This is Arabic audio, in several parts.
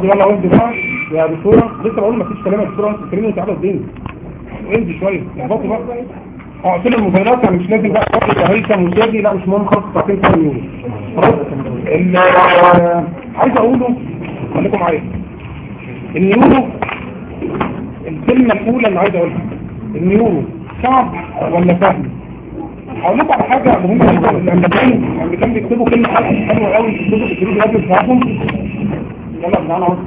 فاضي يلا وانت بقى يا دكتوره. لسه بقول مفيش كلام يا دكتوره، انت بتتكلمي انت قاعده قدامي. انزل شويه اهبطي بقى. اقفل الموبايلات يعني مش لازم بقى وقت هيثم وشادي، لا مش مهم خالص. ساعتين ثاني يوم خلاص. عايز اقوله خليكم معايا. النيورو الكلمه الاولى اللي عايز اقولها، النيورو صعب ولا سهل؟ هقول لكم على حاجه مهمه جدا. الامريكان بيكتبوا كلمه حلوه قوي في الكتب الجديده بتاعتهم. يلا تعالى اهو.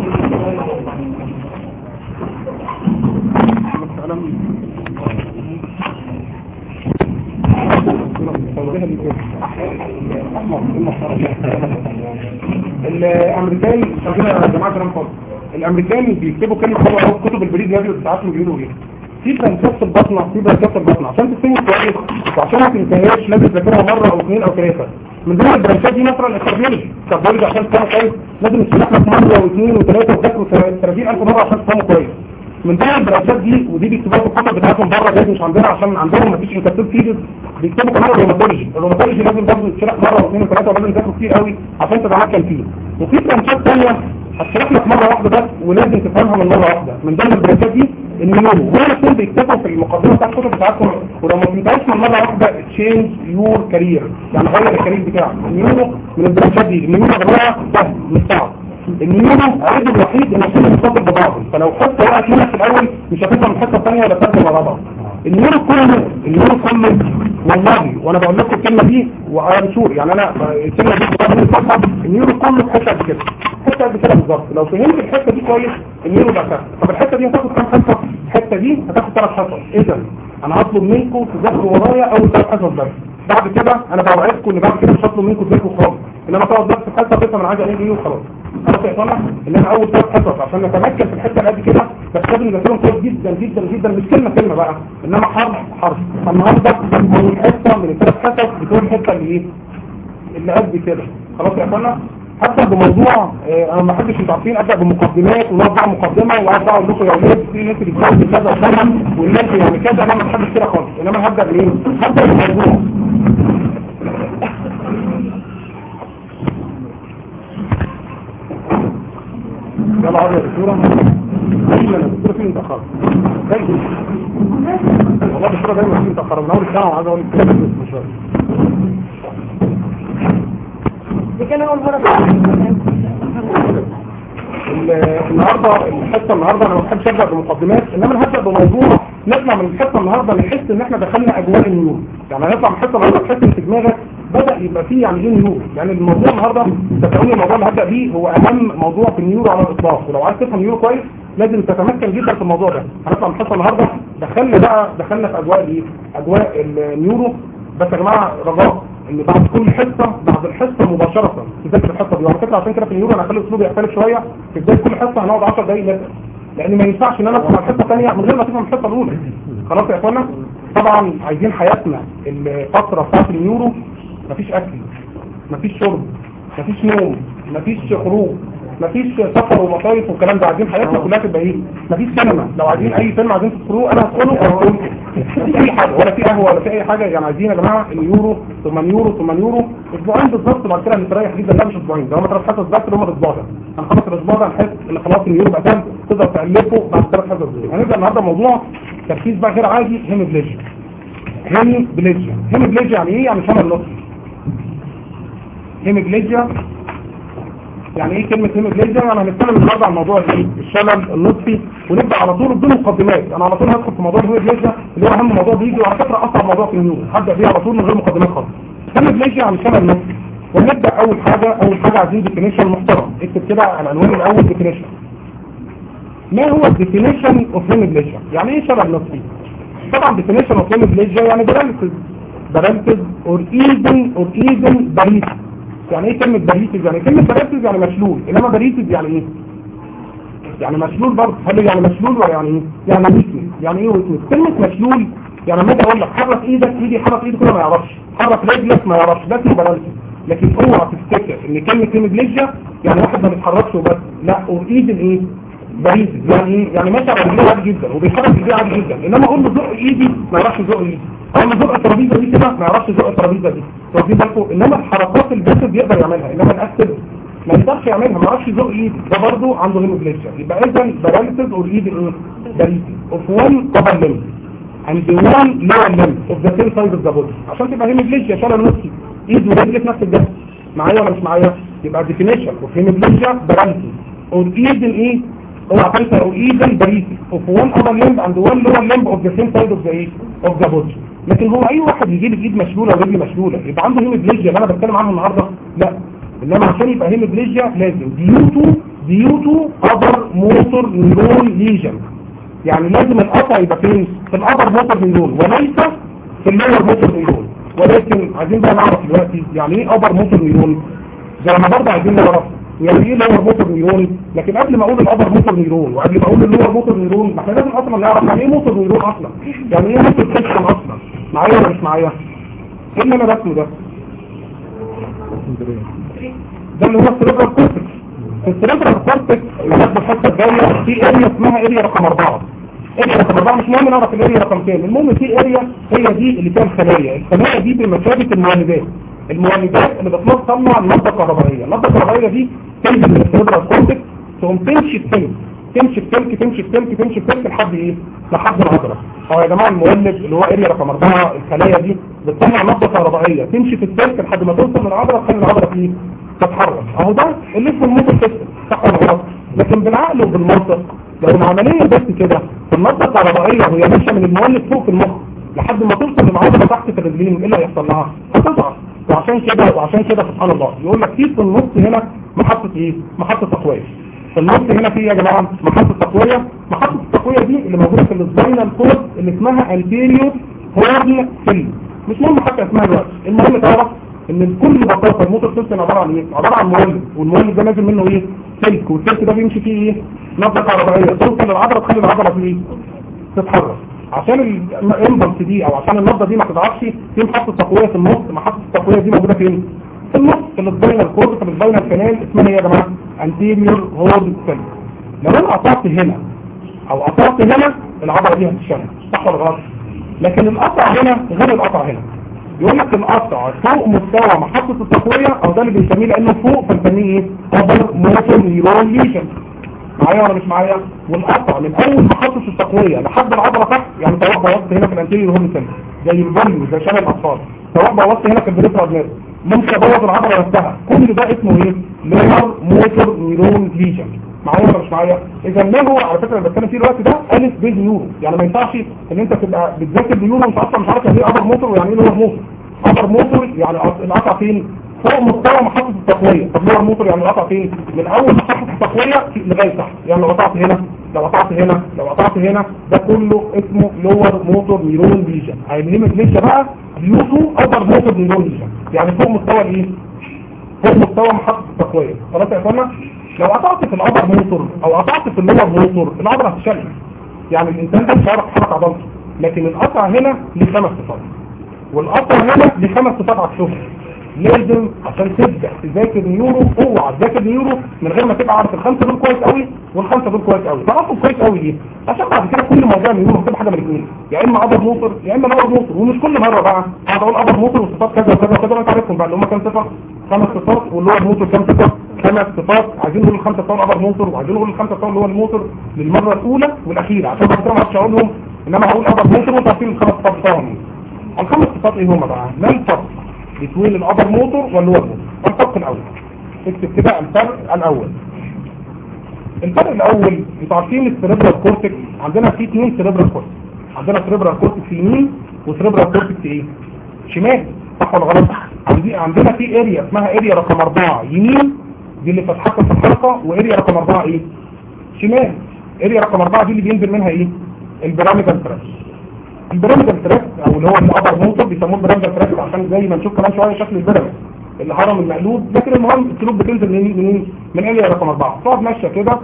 الامريكان يا جماعه كلام فاضي. الامريكان بيكتبوا كلمه حلوه قوي في كتب البريد النازل بتاعتهم، بيقولوا ايه؟ في برانشات البطنه، في برانشات البطنه عشان تفهموا كويس وعشان ما تنساهاش لازم تذاكرها مره او اثنين او ثلاثه. من ضمن البرانشات دي مثلا الكارديولوجي عشان تفهموا كويس لازم تشرح لك مره واثنين وثلاثه وتذاكروا 30,000 مره عشان تفهموا كويس. من ضمن البرانشات دي ودي بيكتبوها في الكتب بتاعتهم بره، لازم مش عندنا عشان عندهم ما فيش انكتاب فيديو. بيكتبوا كمان الروماتولوجي لازم برضه تشرح مره واثنين وثلاثه ولازم تذاكروا كتير قوي عشان تتمكن فيه. وفي برانشات ثانيه هتشرح لك مره واحده بس ولازم تفهمها من مره واحده. من ضمن البرانشات دي النيورو، وهنا الاثنين بيكتبوا في المقدمه بتاعت الكتب بتاعتكم، ولو ما فهمتهاش من مره واحده تشينج يور كارير، يعني غير الكارير بتاعك. النيورو من البرانشات دي. النيورو يا جماعه سهل مش صعب. النيورو عيب الوحيد انه كله مرتبط ببعضه، فلو حته وقعت منك في الاول مش هتفهم الحته الثانيه ولا الثالثه ولا الرابعه. النيورو كله والله وانا بقول لكم الكلمه دي وانا شور، يعني انا الكلمه دي بتاعتها النيورو كله في حته قد كده، حته قد كده بالظبط. لو فهمت الحته دي كويس النيورو بقى سهل. طب الحته دي هتاخد كام حصه؟ الحته دي هتاخد 3 حصص. اذا انا هطلب منكم تذاكروا ورايا اول 3 حصص بس. بعد كده انا بوعدكم ان بعد كده مش هطلب منكم تذاكروا خالص، انما تقعد بس في حصه بس انا عايز اقول ايه وخلاص. خلاص يا طلع ان انا اول 3 حصص عشان نتمكن في الحته اللي قد كده، بس لازم نذاكرهم كويس جدا جدا جدا، مش كلمه بقى انما حرف. النهارده اول حصه من ال3 حصص بتكون الحته اللي ايه اللي قد كده. خلاص يا طلع. حتى بموضوع انا ما بحبش انتوا عارفين ابدا بمقدمات ونوضع مقدمه وقعد اقول لكم يا اولاد في ناس بتتكلم كذا وكذا والناس يعني كذا، انا ما بحبش كده خالص. انما هبدا بايه؟ هبدا بالموضوع. يلا عادي يا دكتوره. ايوه يا دكتوره فين متاخر؟ والله الدكتوره دايما فين متاخر من اول الساعه وعايز اقول لك كده مش شويه. دي كان اول مره النهارده النهارده انا ما بحبش ابدا بمقدمات، انما انا هبدا بموضوع نطلع من الحصه النهارده نحس ان احنا دخلنا اجواء النيورو. يعني هنطلع من الحصه النهارده تحس ان في دماغك بدا يبقى فيه يعني ايه نيورو. يعني الموضوع النهارده تفهموني الموضوع اللي هبدا بيه هو اهم موضوع في النيورو على الاطلاق، ولو عايز تفهم النيورو كويس لازم تتمكن جدا في الموضوع ده. هنطلع من الحصه النهارده دخلنا في اجواء ايه؟ اجواء النيورو. بس يا جماعه رجاء ان بعد كل حصه بعد الحصه مباشره تذاكر الحصه دي. وعلى فكره عشان كده في النيورو انا هخلي اسلوبي يختلف شويه. في بدايه كل حصه هنقعد 10 دقايق نسال، لان ما ينفعش ان انا ادخل على الحصه الثانيه من غير ما تفهم الحصه الاولى. خلاص يا اخوانا. طبعا عايزين حياتنا الفتره بتاعت النيورو مفيش اكل، مفيش شرب، مفيش نوم، مفيش خروج، مفيش سفر ومصايف والكلام ده. عايزين حياتنا كلها تبقى ايه؟ مفيش سينما. لو عايزين اي فيلم عايزين تدخلوه انا هدخله وهقول مفيش اي حاجه ولا في قهوه ولا في اي حاجه. يعني عايزين يا جماعه اليورو ثم نيورو ثم نيورو اسبوعين بالظبط. بعد كده هنستريح جدا. لا مش اسبوعين، ده هم 3 حصص بس اللي هم الاسبوع ده. هنخلص الاسبوع ده هنحس ان خلاص اليورو بقى تمام، تقدر تالفه بعد 3 حصص دول. هنبدا النهارده موضوع تركيز بقى غير عادي. هيموبليجيا يعني ايه؟ يعني شمال نصفي. هيموبليجيا يعني ايه كلمة هيموبليجيا؟ يعني هنتكلم النهارده عن موضوع ايه؟ الشلل النصفي، ونبدا على طول بدون مقدمات. انا على طول هدخل في موضوع الهيموبليجيا اللي هو اهم موضوع بيجي، وعلى فكره اصعب موضوع في النيورو. هبدا بيه على طول من غير مقدمات خالص. هيموبليجيا يعني شلل نصفي. ونبدا اول حاجه عايزين ديفينيشن محترم. اكتب كده على العنوان الاول ديفينيشن. ما هو الديفينيشن اوف هيموبليجيا؟ يعني ايه شلل نصفي؟ طبعا ديفينيشن اوف هيموبليجيا يعني باراليسيس اور ايفن باريسيس. يعني ايه كلمة باريسيس؟ يعني كلمة باريسيس يعني مشلول، انما باريسيس يعني ايه؟ يعني مشلول برضه. هل يعني مشلول ولا يعني ايه؟ يعني ويكنس. يعني ايه ويكنس؟ كلمة مشلول يعني لما اجي اقول لك حرك ايدك يجي حرك ايده كده ما يعرفش، حرك رجلك ما يعرفش، ده اسمه باراليسيس. لكن اوعى تفتكر ان كلمة هيموبليجيا يعني واحد ما بيتحركش وبس، لا. وايدن ايه؟ باريسيس يعني ايه؟ يعني ماشي على رجليه عادي جدا وبيتحرك رجليه عادي جدا، انما اقول له زق ايدي ما يعرفش يزق ايدي، اقول له زق الترابيزه دي كده ما يعرفش يزق الترابيزه دي. واخدين بالكم؟ انما الحركات الجسد بيقدر يعملها، انما الاكتب ما يقدرش يعملها، ما يعرفش يزق ايده، ده برضه عنده هيموبليجيا. يبقى اذا باراليسيس اور ايد ايه باريسي اوف وان upper limb and one lower limb of the same side of the body. عشان تبقى هيموبليجيا شلل نصي ايد ورجل في نفس الجسم. معايا ولا مش معايا؟ يبقى definition of hemiplegia paralysis or even ايه هو عارفه او even paralysis of one upper limb and one lower limb of the same side of the ايه of the body. لكن هو اي واحد يجيب ايد مشلوله ورجل مشلوله يبقى عنده هيمiplegia اللي انا بتكلم عنه النهارده؟ لا، انما عشان يبقى هيمiplegia لازم due to upper motor neuron lesion. يعني لازم القطع يبقى فين؟ في الابر موتور نيورون وليس في اللور موتور نيورون. ولكن عايزين بقى نعرف دلوقتي يعني ايه ابر موتور نيورون، زي ما برضه عايزين نعرف يعني ايه لور موتور نيورون. لكن قبل ما اقول الابر موتور نيورون وقبل ما اقول اللور موتور نيورون احنا لازم اصلا نعرف يعني ايه موتور نيورون اصلا، يعني ايه موتور سيستم اصلا. معايا ولا مش معايا؟ ايه اللي انا رسمه ده؟ ده اللي هو السيريبرال كورتكس. السيريبرال كورتكس لحد الحته الجايه في اريا اسمها اريا رقم 4. اريا رقم 4 مش مهم نعرف الاريا رقم كام، المهم في اريا هي دي اللي فيها الخلايا دي بمثابه المولدات اللي بتصنع الماده الكهربائيه. الماده الكهربائيه دي تنزل من السيريبرال كورتكس تقوم تمشي في سلك لحد ايه؟ لحد العضله. يا جماعه المولد اللي هو اريا رقم 4 الخلايا دي بتصنع ماده كهربائيه تمشي في السلك لحد ما توصل للعضله تخلي العضله فيه تتحرك. اهو ده اللي اسمه الموتور سيستم، صح ولا غلط؟ لكن بالعقل وبالمنطق لو العمليه بس كده الماده الكهربائيه وهي ماشيه من المولد فوق في المخ لحد ما توصل للعضله تحت في الرجلين ايه اللي هيحصل لها؟ هتضعف. وعشان كده سبحان الله يقول لك في النص هنا محطه ايه؟ محطه تقويه. في النص هنا في يا جماعه محطه تقويه. محطه التقويه دي اللي موجوده في السباينال كورد اللي اسمها انتيريور هورن سيل. مش مهم حتى اسمها دلوقتي، المهم تعرف ان بكل بساطه الموتور سيستم عباره عن ايه؟ عباره عن مولد، والمولد ده نازل منه ايه؟ سلك، والسلك ده بيمشي فيه ايه؟ ماده كهربائيه توصل للعضله تخلي العضله فيه تتحرك. عشان الامبلس دي او عشان النبضه دي ما تضعفش في محطه تقويه في النص. محطه التقويه دي موجوده فين؟ في النص في السباينال كورد في السباينال كانال اسمها ايه يا جماعه؟ انتيريور هورن سيل. لو انا قطعت هنا او قطعت هنا العضله دي هتتشل، صح ولا غلط؟ لكن القطع هنا غير القطع هنا. يقول لك القطع فوق مستوى محطه التقويه او ده اللي بنسميه لانه فوق فبنسميه ايه؟ ابر موتور نيورون ليجن. معايا ولا مش معايا؟ والقطع من اول محطه التقويه لحد العضله تحت، يعني سواء بوظت هنا في الانتيريور هورن سيل زي البوليو زي شلل الاطفال، سواء بوظت هنا في البريفرال نيرف، ممكن ابوظ العضله نفسها، كل ده اسمه ايه؟ لور موتور نيورون ليجن. معايا ولا مش معايا؟ اذا ما هو على فكره اللي بتكلم فيه الوقت ده الف بيز نيورو، يعني ما ينفعش ان انت تبقى بتذاكر بنيورو وانت اصلا مش عارف يعني ايه ابر موتور ويعني ايه لور موتور. ابر موتور يعني القطع فين؟ فوق مستوى محطه التقويه. طب لور موتور يعني القطع فين؟ من اول محطه التقويه لغايه تحت. يعني لو قطعت هنا لو قطعت هنا ده كله اسمه لور موتور نيورون ليجن. هيبقى ليش بقى بيوتو ابر موتور نيورون ليجن، يعني فوق مستوى الايه؟ فوق مستوى محطه التقويه. خلاص يا اخوانا؟ لو قطعت في الابر موتور او قطعت في اللور موتور العضله هتشل، يعني الانسان ده مش هيعرف يحرك عضلته. لكن القطع هنا ليه 5 صفات، والقطع هنا ليه 5 صفات عكسهم. لازم عشان تبدا تذاكر نيورو اوعى تذاكر نيورو من غير ما تبقى عارف ال5 دول كويس قوي وال5 دول كويس قوي. تعرفهم كويس قوي ليه؟ عشان بعد كده كل موضوع نيورو هتبقى حاجه من الاثنين، يا اما ابر موتور يا اما لور موتور. ومش كل مره بقى هقعد اقول ابر موتور وصفات كذا وكذا وكذا وانت عارفهم بقى اللي هم كام صفه؟ 5 صفات. واللور موتور كام صفه؟ 5 صفات. عايزين نقول ال5 بتوع الابر موتور وعايزين نقول ال5 بتوع اللي هو الموتور للمره الاولى والاخيره عشان بعد كده ما اعرفش اقولهم، انما هقول ابر موتور وانتوا عارفين ال5 صفات بتوعهم. ال5 صفات ايه هم بقى؟ ما الفرق بين الابر موتور واللور موتور؟ الفرق الاول اكتب كده الفرق الاول. الفرق الاول انتوا عارفين السيريبرال كورتكس عندنا فيه 2 سيريبرال كورتكس. عندنا سيريبرال كورتكس يمين وسيريبرال كورتكس ايه؟ شمال، صح ولا غلط؟ عندنا في اريا اسمها اريا رقم 4 يمين دي اللي بتتحكم في الحركه، واريا رقم 4 ايه؟ شمال. اريا رقم 4 دي اللي بينزل منها ايه؟ البيراميدال تراك. البيراميدال تراك او اللي هو الابر موتور بيسموه البيراميدال تراك عشان زي ما نشوف كمان شويه شكل البيراميد الهرم المقلوب. لكن المهم السلوك بتنزل من اريا رقم 4 تقعد ماشيه كده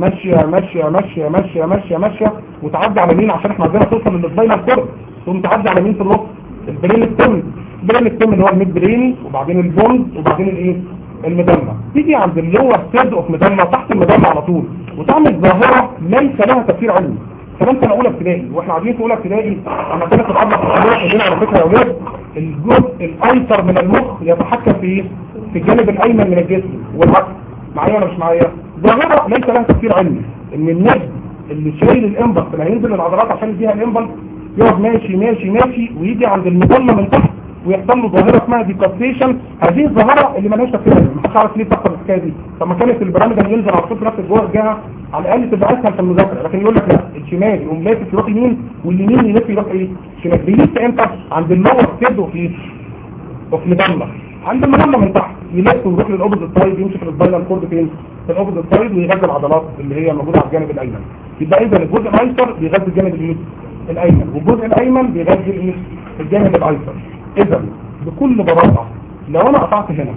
ماشيه وتعدي على مين عشان احنا عايزينها توصل للسباينال كورد، ثم تعدي على مين في النص؟ البرين ستيم اللي هو الميد بريني وبعدين البوند وبعدين الايه؟ المدلة. تيجي عند اللور سيرد اوف مدلة تحت المدلة على طول وتعمل ظاهرة ليس لها تفسير علمي. كمان سنة اولى ابتدائي واحنا قاعدين في اولى ابتدائي اما كانت العضلة في على فكرة يا اولاد الجزء الايسر من المخ يتحكم في الجانب الايمن من الجسم والعكس. معايا ولا مش معايا؟ ظاهره ليس لها تفسير علمي، ان النجم اللي شايل الامبلس اللي هينزل العضلات عشان يديها الامبلس يقعد ماشي ماشي ماشي ويجي عند المظله من تحت ويحصل له ظاهره اسمها ديكابتيشن. هذه الظاهره اللي مالهاش تفسير علمي، محدش عارف ليه بتحصل الحكايه دي. طب ما كانت البرامج اللي ينزل على طول في نفس الجهه الجهه على الاقل تبقى اسهل في المذاكره، لكن يقول لك لا الشمال يقوم لافف يروح يمين واليمين يلف يروح ايه؟ شمال. بيلف امتى؟ عند اللور كده وفي المظله، عند المظله من تحت يلف ويروح للاوبوزيت سايد، يمشي في السباينال كورد فين؟ في الاوبوزيت سايد، ويغذي العضلات اللي هي موجوده على الجانب الايمن. يبقى اذا الجزء الايسر بيغذي الجانب الايمن، والجزء الايمن بيغذي الجانب الايسر. اذا بكل بساطه لو انا قطعت هنا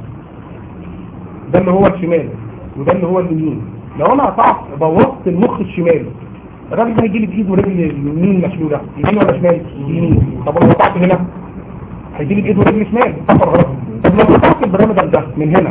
ده اللي هو الشمال وده اللي هو اليمين، لو انا قطعت بوظت المخ الشمالي، الراجل ده هيجي لي بايده ورجل اليمين مشلوله، يمين ولا شمال؟ يمين. طب لو قطعت هنا هيجي لي بايده ورجل شمال، صح ولا غلط؟ طب لو قطعت البرامج ده من هنا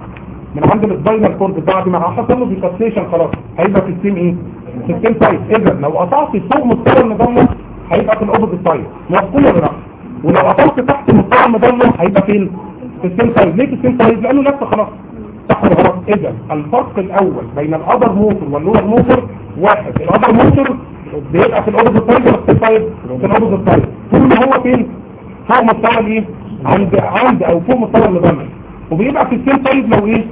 من عند السباينال كورد بعد ما حصل له ديكابتيشن خلاص هيبقى في السيم ايه؟ في السيم سايد. اذا لو قطعت فوق مستوى المظله هيبقى في الاوبوزيت سايد، مفهوم ولا لا؟ ولو قطعت تحت مستوى المظله هيبقى فين؟ في السيم سايد. ليه في السيم سايد؟ لانه لف خلاص، صح ولا غلط؟ اذا الفرق الاول بين الابر موتور واللور موتور واحد، الابر موتور بيبقى في الاوبوزيت سايد ولا في السيم سايد؟ في الاوبوزيت سايد. طول ما هو فين؟ فوق مستوى الايه؟ عند او فوق مستوى المظله، وبيبقى في السيم سايد لو ايه؟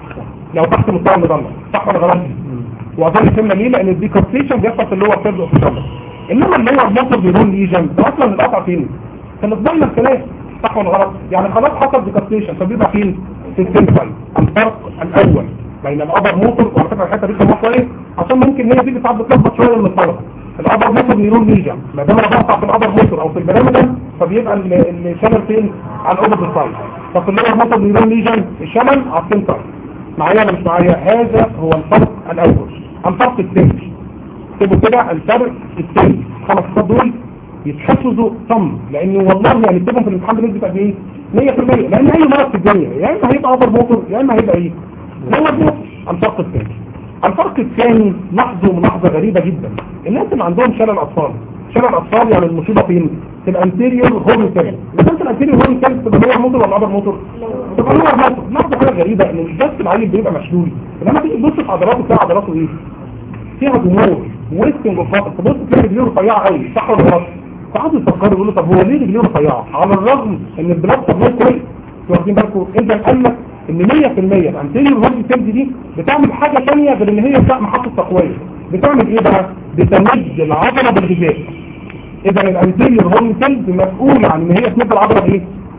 لو تحت مستوى المظله، صح ولا غلط؟ واظن فهمنا ليه؟ لان الديكابتيشن بيحصل في اللور كيرد اوف الشمال، انما اللور موتور بيرون ليجن ده اصلا القطع فين؟ في الضمن الثلاث، صح ولا غلط؟ يعني خلاص حصل ديكابتيشن فبيبقى فين؟ في السيم سايد. الفرق الاول بين الابر موتور، وعلى فكره الحته دي كمان كويس عشان ممكن هي دي ساعات بتلخبط شويه من الطلبه. الابر موتور بيرون ليجن ما دام انا بقطع في الابر موتور او في البرامج فبيبقى الشمال فين؟ على الاوبوزيت سايد. طب في اللور موتور بيرون ليجن الشمال على السيم سايد. معايا ولا مش معايا؟ هذا هو الفرق الاول. الفرق الثاني اكتبوا كده، الفرق الثاني خلاص دول يتحفظوا صم، لانه والله يعني نكتبهم في الامتحان بنسبه قد ايه؟ 100%، لان اي مرض في الدنيا يا اما هيبقى ابر موتور يا اما هيبقى ايه؟ لور موتور. الفرق الثاني، الفرق الثاني لاحظوا ملاحظه غريبه جدا، الناس اللي عندهم شلل اطفال، شلل اطفال يعني المصيبه فين؟ في الانتيريور هورن سيل. اذا انت الانتيريور هورن سيل تبقى لور موتور ولا ابر موتور؟ تبقى لور موتور. لاحظوا حاجه غريبه، ان مش بس العيل بيبقى مشلول، لما تيجي تبص في عضلاته تلاقي عضلاته ايه؟ فيها ضمور ويستنج اوف ماسل، تبص تلاقي رجليه رفيعه قوي، صح ولا غلط؟ فقعدوا يفكروا يقولوا طب هو ليه رجليه رفيعه؟ على الرغم ان البلاد سبلاي كويس. واخدين بالكم؟ انت قال لك ان 100% الانتيريور هورن سيل دي بتعمل حاجه ثانيه غير ان هي بتاع محطه تقويه. بتعمل ايه بقى؟ بتمد العضله بالغذاء. اذا الانتيريور هورن سيل مسؤول عن ان هي تمد العضله بايه؟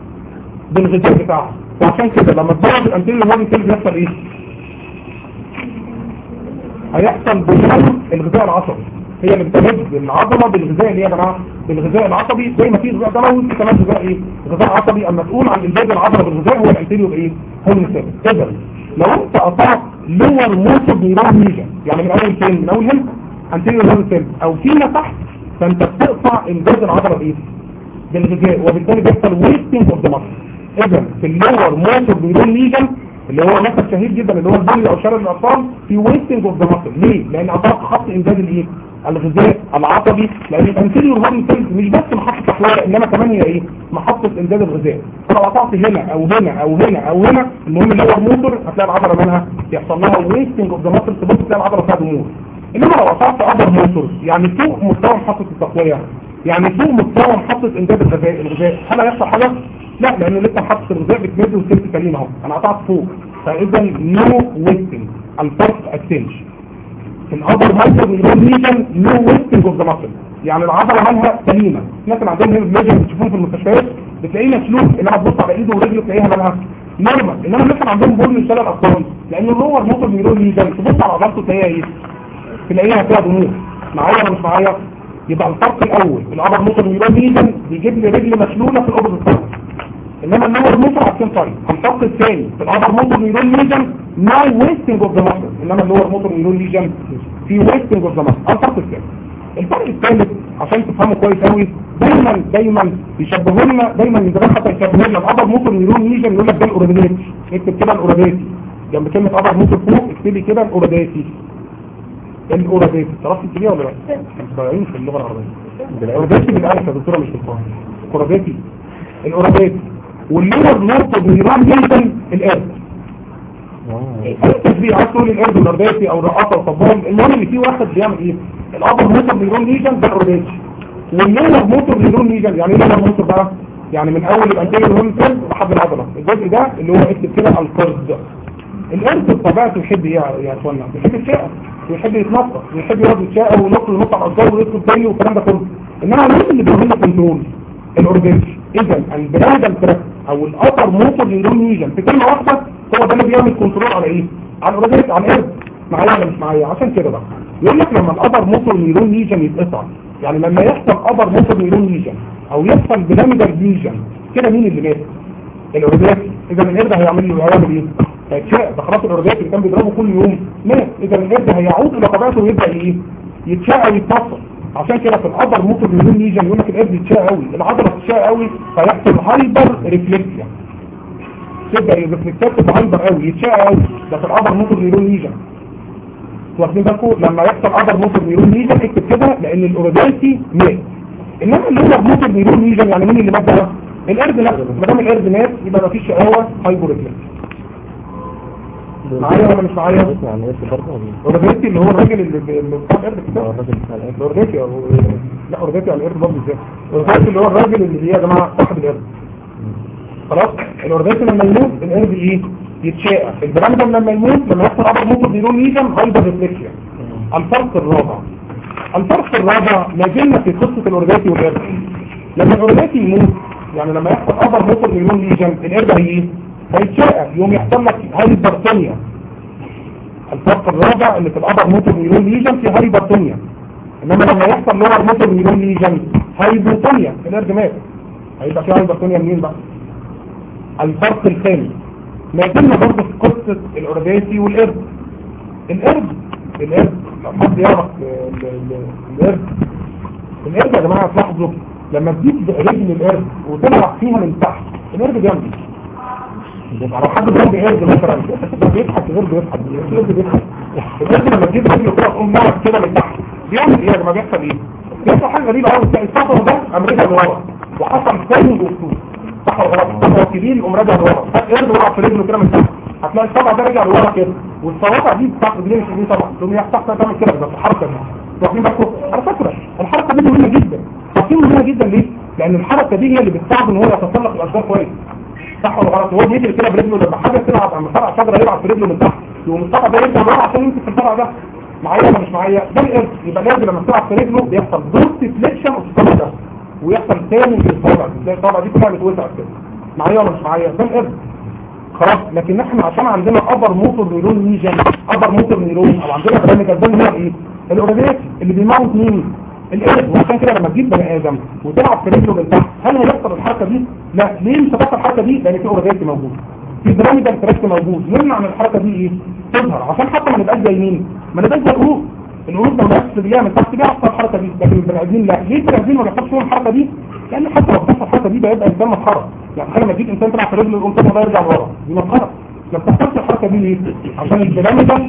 بالغذاء بتاعها. وعشان كده لما تضرب الانتيريور هورن سيل بيحصل ايه؟ هيحصل بنظام الغذاء العصبي، هي اللي بتمد العضله بالغذاء اللي هي جماعه بالغذاء العصبي. زي ما في غذاء دموي في كمان غذاء ايه؟ غذاء عصبي. المسؤول عن انتاج العضله بالغذاء هو الانتيريور ايه؟ هورن سيل. اذا لو انت قطعت لور موتور نيرون ليجن، يعني من اول فين؟ من اول هنا انتيريور هورن سيل او فيما تحت، فانت بتقطع انتاج العضله بايه؟ بالغذاء، وبالتالي بيحصل ويستنج اوف ذا ماسل. اذا في اللور موتور نيرون ليجن اللي هو مثل شهير جدا اللي هو البولي او شلل الاطفال، في ويستنج اوف ذا ماسل. ليه؟ لان قطعت خط انتاج الايه؟ الغذاء العصبي. لان الانتيريور هورن سيل مش بس محطه تحويل، انما كمان هي ايه؟ محطه انتاج الغذاء. فلو قطعت هنا او هنا او هنا او هنا، المهم اللور موتور هتلاقي العضله منها يحصل لها ويستنج اوف ذا ماسل، تبص تلاقي العضله فيها ضمور. انما لو قطعت ابر موتور يعني فوق مستوى محطه التقويه، يعني فوق مستوى محطه انتاج الغذاء، هل هيحصل حاجه؟ لا، لانه لسه محطه الغذاء بتمد والسيل سليم اهو، انا قطعت فوق. فاذا نو ويستنج. الفرق الثاني في الابر موتور نيرون ليجن نو ويستنج اوف ذا ماسل، يعني العضله مالها سليمه. الناس اللي عندهم هيموجلوبين بتشوفوهم في المستشفيات بتلاقيه مسلوك، انما تبص على ايده ورجله تلاقيها مالها نورمال. انما الناس اللي عندهم بول شلل اطفال، لان اللور موتور نيرون ليجن تبص على عضلته تلاقيها ايه؟ تلاقيها فيها ضمور. معايا ولا مش معايا؟ يبقى الفرق الاول الابر موتور نيرون ليجن بيجيب لي رجل مشلوله في الاوبوزيت سايد، انما اللور موتور على السين سايد. الفرق الثاني في الابر موتور نيرون ليجن نو ويستنج اوف ذا ماسل، انما اللور موتور نيرون ليجن في ويستنج اوف ذا ماسل. الفرق الثاني. الفرق الثالث عشان تفهموا كويس قوي، دايما يشبهوا لنا، دايما من زمان حتى يشبهوا لنا الابر موتور نيرون ليجن يقول لك ده الاورابيليتي. اكتب كده الاورابيليتي جنب كلمه ابر موتور فوق، اكتبي كده الاورابيليتي. الاورابيليتي تعرفي تجيبيها ولا لا؟ انتوا ضايعين في اللغه العربيه. الاورابيليتي بالالف يا دكتوره مش بالفاء. الاورابيليتي الاورابيليتي واللور موتور نيرون ليجن الارض. التشبيه عايز تقول القرد الارداتي او الرقاصه والطبال، المهم ان في واحد بيعمل ايه؟ الابر موتور نيرون ليجن ده الارداتي، واللور موتور نيرون ليجن يعني ايه اللور موتور بقى؟ يعني من اول الانتيريور هورن سيل لحد العضله، الجزء ده اللي هو اكتب كده القرد. القرد بطبيعته يحب ايه يا اخوانا؟ يحب الشقه ويحب يتنطط ويحب يقعد يتشقى وينط على الاشجار ويدخل تاني والكلام ده كله، انما مين اللي بيعمل له كنترول؟ الاورجانيزم. اذا البرادل تراك او الابر موتور نيرون ليجن في كلمه واحده هو ده اللي بيعمل كنترول على ايه؟ على الاورجانيزم، على القرد. معايا ولا مش معايا؟ عشان كده بقى يقول لك لما الابر موتور نيرون ليجن يتقطع، يعني لما يحصل ابر موتور نيرون ليجن او يحصل بيراميدال ليجن، كده مين اللي مات؟ الاورجانيزم. اذا القرد هيعمل ايه؟ هيتشاء. ده خلاص الاورجانيزم اللي كان بيضربه كل يوم مات. اذا القرد هيعود الى طبيعته ويبدا ايه؟ يتشاء ويتنصر. عشان كده في الابر موتور نيرون ليجن يقول لك القرد يتشاء قوي، العضله تتشاء قوي فيحصل هايبر ريفلكسيا، تبدا الريفلكسات تبقى هايبر قوي، يتشاء قوي. ده في الابر موتور نيرون ليجن. واخدين بالكم لما يحصل ابر موتور نيرون ليجن اكتب كده لان الاورجانيزم مات. انما اللور موتور نيرون ليجن يعني مين اللي مات بقى؟ القرد نفسه. ما دام القرد مات يبقى مفيش شقاوه، هايبر ريفلكسيا. معايا ولا مش معايا؟ اورجانيزم اللي هو الراجل اللي بتاع القرد كده، الراجل بتاع القرد. لا اورجانيزم على القرد برضه ازاي؟ اورجانيزم اللي هو الراجل اللي يا جماعه صاحب القرد. خلاص الاورجانيزم لما يموت القرد ايه؟ يتشاء. البراميدال لما يموت لما يحصل ابر موتور نيرون ليجن هايبر ريفلكسيا. الفرق الرابع ما زلنا في قصه الاورجانيزم والقرد. لما الاورجانيزم يموت يعني لما يحصل ابر موتور نيرون ليجن القرد هيتشاء، يوم يحصل لك هايبرتونيا. الفرق الرابع اللي في الابر موتور نيرون ليجن في هايبرتونيا، انما لما يحصل لور موتور نيرون ليجن هايبوتونيا، القرد مات. هيبقى في هايبرتونيا منين بقى؟ الفرق الثاني ما زلنا برضه في قصه الاورجانيزم والقرد. القرد لو حد يعرف القرد يا جماعه تلاحظوا لما تجيب رجل القرد وتلعب فيها من تحت القرد جنبي. لو حد جنب قرد مثلا بيضحك القرد بيضحك، القرد لما تجيب رجله كده تقوم نعرف كده من تحت بيعمل ايه يا جماعه؟ بيحصل ايه؟ بيحصل حاجه غريبه قوي. الصفر ده قام رجع لورا وحصل ثاني وفتوح، صح ولا غلط؟ الصفر كبير يقوم راجع لورا، القرد وقع في رجله كده من تحت، هتلاقي الصبع ده رجع لورا كده، والصوابع دي بتاعت رجلين مش دي طبعا تقوم يحصل تعمل كده بس الحركه دي. واخدين بالكم؟ على فكره الحركه دي مهمه جدا. مهمه جدا ليه؟ لان الحركه دي هي اللي بتساعده ان هو يتسلق الاشجار كويس، صح ولا غلط؟ هو بيجري كده برجله لما حاجه تلعب على فرع شجره يلعب في رجله من تحت، يقوم الصبع ده يرجع لورا عشان يمسك الفرع ده. معايا ولا مش معايا؟ ده القرد. يبقى القرد لما بتلعب في رجله بيحصل بوست فليكشن اوف الصبع ده ويحصل تاني في الصبع، تلاقي الصبع دي كلها بتوسع كده. معايا ولا مش معايا؟ ده القرد. خلاص. لكن احنا عشان عندنا ابر موتور نيرون ليجن، ابر موتور نيرون او عندنا برامج الدم هو ايه؟ الاورجانيزم اللي بيموت مين؟ القرد. وعشان كده لما تجيب بني ادم وتلعب في رجله من تحت هل هيحصل الحركه دي؟ لا. ليه مش هتحصل الحركه دي؟ لان في اورجانيزم موجود، في برامج التراك موجود يمنع من الحركه دي ايه؟ تظهر، عشان حتى ما نبقاش زي مين؟ ما نبقاش زي القرود. القرود لما يحصل بيها من تحت بيحصل الحركه دي، لكن البني ادمين لا. ليه البني ادمين ما بيحصلش فيهم الحركه دي؟ لان حتى لو بتحصل الحركه دي بيبقى انسان مسخره. يعني لما تجيب انسان تلعب في رجله يقوم تاني يرجع لورا، دي مسخره. ما بتحصلش الحركه دي ليه؟ عشان البرامج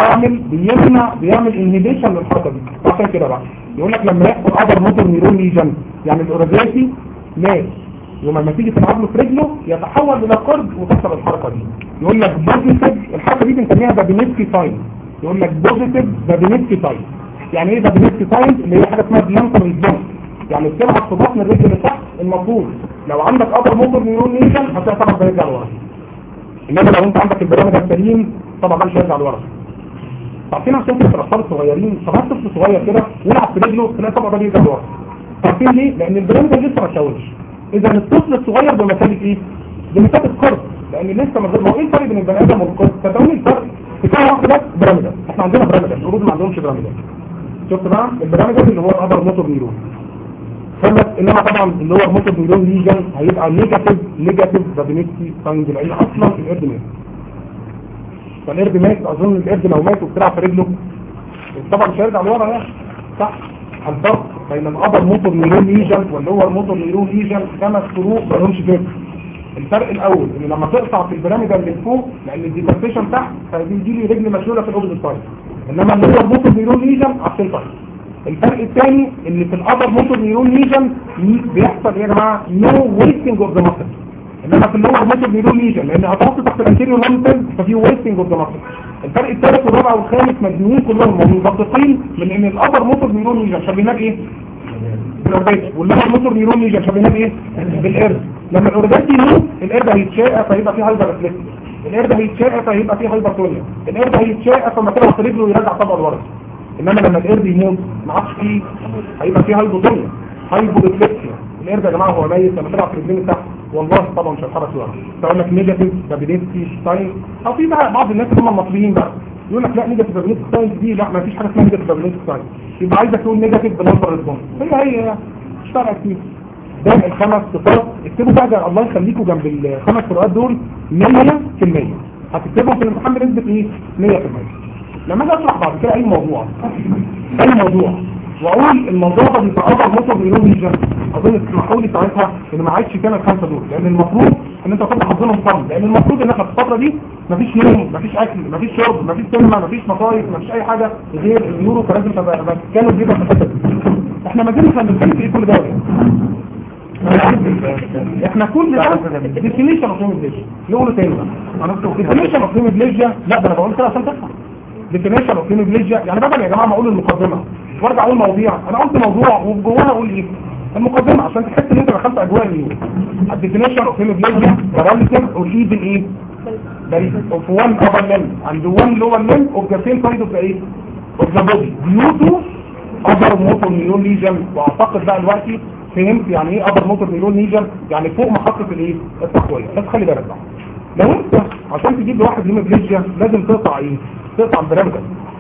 بيعمل انهيبيشن للحركه دي. عشان كده بقى يقول لك لما يحصل ابر موتور نيرون ليجن يعني الاورجانيزم مات، ولما تيجي تلعب له في رجله يتحول الى قرد وتحصل الحركه دي. يقول لك بوزيتيف، الحركه دي بنسميها بابينسكي ساين. يقول لك بوزيتيف بابينسكي ساين. يعني ايه بابينسكي ساين؟ اللي هي حاجه اسمها بلانتر ريسبونس، يعني بتلعب في بطن الرجل اللي تحت. المفروض لو عندك ابر موتور نيرون ليجن هتلاقي طبعا بيرجع لورا، انما لو انت عندك البرامج السليم طبعا مش هيرجع لورا. عارفين عشان كده الاطفال الصغيرين طبعا طفل صغير كده يلعب في رجله تلاقي طبعا بيرجع لورا. عارفين ليه؟ لان البرامج لسه ما اتكونش. اذا الطفل الصغير بمثابه ايه؟ بمثابه قرد، لان لسه ما هو ايه الفرق بين البني ادم والقرد؟ صدقوني الفرق في كلمه واحده بس، برامج. احنا عندنا برامج، القرود ما عندهمش برامج. شفت بقى البرامج اللي هو الابر موتور نيرون. انما طبعا اللي هو موتور نيرون ليجن هيبقى نيجاتيف بابينسكي ساين، لان اصلا القرد مات. فالقرد مات، اظن القرد لو مات وبتلعب في رجله طبعا مش هيرجع لورا يعني، صح؟ الفرق بين الابر موتور نيرون ليجن واللي هو الموتور نيرون ليجن 5 فروق ما لهمش فكر. الفرق الاول ان لما تقطع في البرامج اللي فوق لان الديكورتيشن تحت فبيجي لي رجل مشلوله في الاوبزيت سايد، انما اللي هو الموتور نيرون ليجن على السنتر. الفرق الثاني ان في الابر موتور نيرون ليجن بيحصل يا جماعه نو ويستنج اوف ذا ماسل، انما في اللور موتور نيرون ليجن لان هتحط تحت الانتيريور لامبل ففي ويستنج اوف ذا ماسل. الفرق الثالث والرابع والخامس مجنون كلهم منبثقين من ان الابر موتور نيرون ليجن شبيهات ايه؟ بالاوربيت، واللور موتور نيرون ليجن شبيهات ايه؟ بالقرد. لما الاوربيت يموت القرد هيتشقق فيبقى فيه هايبر ريفلكس، القرد هيتشقق فيبقى فيه هايبرتونيا، القرد هيتشقق فما كده في رجله يرجع طبقه لورا. انما لما القرد يموت ما عادش فيه، هيبقى فيه هايبوتونيا، هايبوريفلكسيا. القرد يا جماعه هو ميت لما طلع في رجلين تحت والله طبعا مش هيتحرك لورا. فاقول لك نيجاتيف بابيليتي ساين، او في بقى بعض الناس اللي هم المصريين بقى يقول لك لا نيجاتيف بابيليتي ساين دي لا ما فيش حاجه اسمها نيجاتيف بابيليتي ساين، يبقى عايزك تقول نيجاتيف بنمبر ريسبونس. هي اشتغل كتير. ده الخمس صفات اكتبوا بقى الله يخليكم جنب الخمس فروقات دول 100%. هتكتبهم في الامتحان بنسبه ايه؟ 100%. لما اجي اشرح بعد كده اي موضوع واقول الموضوع ده بيتعرض موتور نيرون ليجن، اظن تسمحوا لي ساعتها ان ما عادش كان الخمسه دول، لان المفروض ان انت تبقى حافظهم صم، لان المفروض ان احنا في الفتره دي مفيش نوم، مفيش اكل، مفيش شرب، مفيش سينما، مفيش مصايف، مفيش اي حاجه غير النيورو، فلازم تبقى كانوا بيبقى في الحته دي. احنا ما زلنا بنتكلم في كل ده احنا كل ده ديفينيشن اوف هيموبليجيا. نقوله تاني بقى ديفينيشن اوف هيموبليجيا. لا ده انا بقول كده عشان تفهم ديفينيشن اوف هيموبليجيا. يعني بدل يا جماعه ما اقول المقدمه وارجع اقول مواضيع، انا قلت موضوع وجواها اقول ايه المقدمه عشان تحس ان انت دخلت اجواء اليوم. الديفينيشن اوف هيموبليجيا باراليسيس اور ايفن ايه اوف وان ابر ليم اند وان لور ليم اوف ذا سيم سايد اوف ذا ايه اوف ذا بودي ديو تو ابر موتور نيرون ليجن. واعتقد بقى دلوقتي فهمت يعني ايه ابر موتور نيرون ليجن، يعني فوق محطه الايه التقويه. بس خلي بالك بقى لو انت عشان تجيب لواحد هيموبليجيا لازم تقطع ايه؟ تقطع البرامج.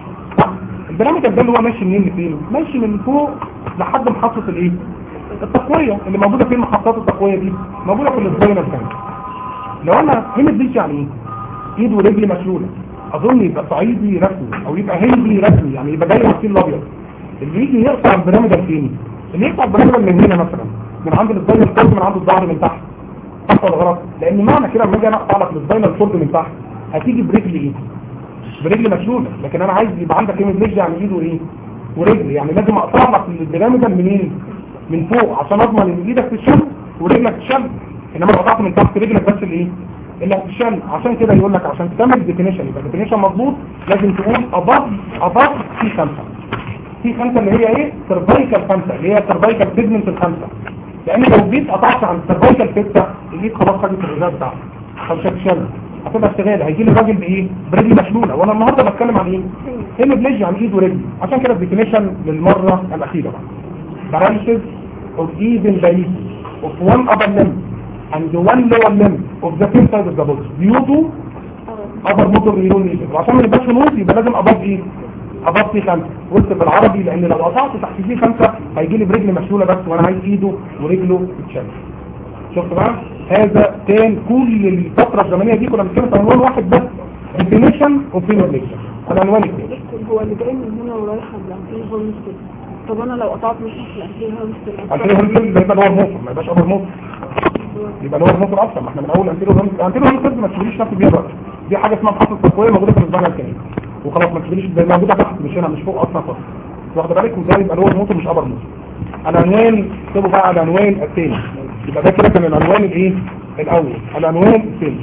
البرامج ده اللي هو ماشي منين لفين؟ ماشي من فوق لحد محطه الايه التقويه اللي موجوده فين. محطات التقويه دي موجوده في السباينال كان. لو انا هيموبليجيا يعني ايه؟ ايد ورجل مشلوله، اظن يبقى صعيدي رسمي او يبقى هندي رسمي، يعني يبقى جاي الفيل الابيض اللي يجي يقطع البرامج فين؟ اللي يقطع البرامج من هنا مثلا من عند السباينال كورد، من عند الظهر من تحت. صح ولا غلط؟ لان معنى كده لما اجي انا اقطع لك السباينال كورد من تحت هتيجي برجل ايه؟ برجل مشلوله. لكن انا عايز يبقى عندك هيموبليجيا يعني ايد وايه؟ ورجل. يعني لازم اقطع لك البرامج منين؟ من فوق عشان اضمن ان ايدك تتشل ورجلك تتشل. انما لو قطعت من تحت رجلك بس الايه؟ اللي هتتشل. عشان كده يقول لك عشان تكمل ديفينيشن يبقى ديفينيشن مظبوط لازم تقول اباف في 5. في 5 اللي هي ايه؟ سيرفايكال 5 اللي هي سيرفايكال سيجمنت ال5. لان لو جيت قطعت عن السيرفايكال 6 الايد خلاص خدت الرجال بتاعها فمش هتشل، هتبقى اشتغال. هيجي لي الراجل بايه؟ برجل مشلوله. وانا النهارده بتكلم عن ايه؟ هيموبليجيا عن ايد ورجل. عشان كده الديفينيشن للمره الاخيره بقى paralysis of even body of one upper limb and one lower limb of the same side of the body due to upper motor neuron lesion. وعشان ما يبقاش نص يبقى لازم اباف ايه؟ اباف في 5 وسط بالعربي، لان لو قطعت تحت في 5 هيجي لي برجل مشلوله بس وانا عايز ايده ورجله تتشال. شفت بقى؟ هذا كان كل الفتره الزمنيه دي كنا بنتكلم في عنوان واحد بس definition of هيموبليجيا. العنوان الثاني هو اللي جاي من هنا ورايح للانتيريور هورنستيل. طب انا لو قطعت مثلا في الانتيريور هورنستيل يبقى لور موتور ما يبقاش ابر موتور، يبقى لور موتور اصلا. ما احنا من اول انتيريور هورنستيل ما تشغليش نفسك بيها بقى. دي حاجه اسمها محطه تقويه موجوده في الاسبوع الثاني وخلاص ما تشغليش موجوده تحت مش هنا مش فوق اصلا خالص. واخد بالك؟ وده يبقى لور موتور مش ابر موتور. العنوان اكتبوا بقى على العنوان الثاني. يبقى ده كده كان العنوان الايه الاول. العنوان الثاني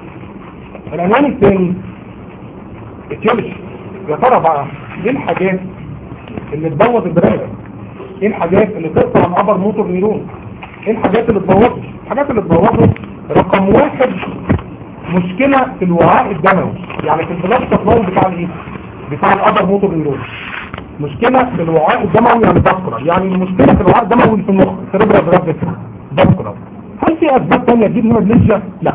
العنوان الثاني اتيولوجي. يا ترى بقى ايه الحاجات اللي تبوظ البرامج؟ ايه الحاجات اللي تقطع عن ابر موتور نيرون؟ ايه الحاجات اللي تبوظه؟ الحاجات اللي تبوظه رقم 1 مشكله في الوعاء الدموي، يعني في البلاد سبلاي بتاع الايه؟ بتاع الابر موتور نيرون. مشكله في الوعاء الدموي يعني فاسكولار، يعني المشكله في الوعاء الدموي في المخ سيريبرال فاسكولار. هل في اسباب ثانيه تجيب هيموبليجيا؟ لا.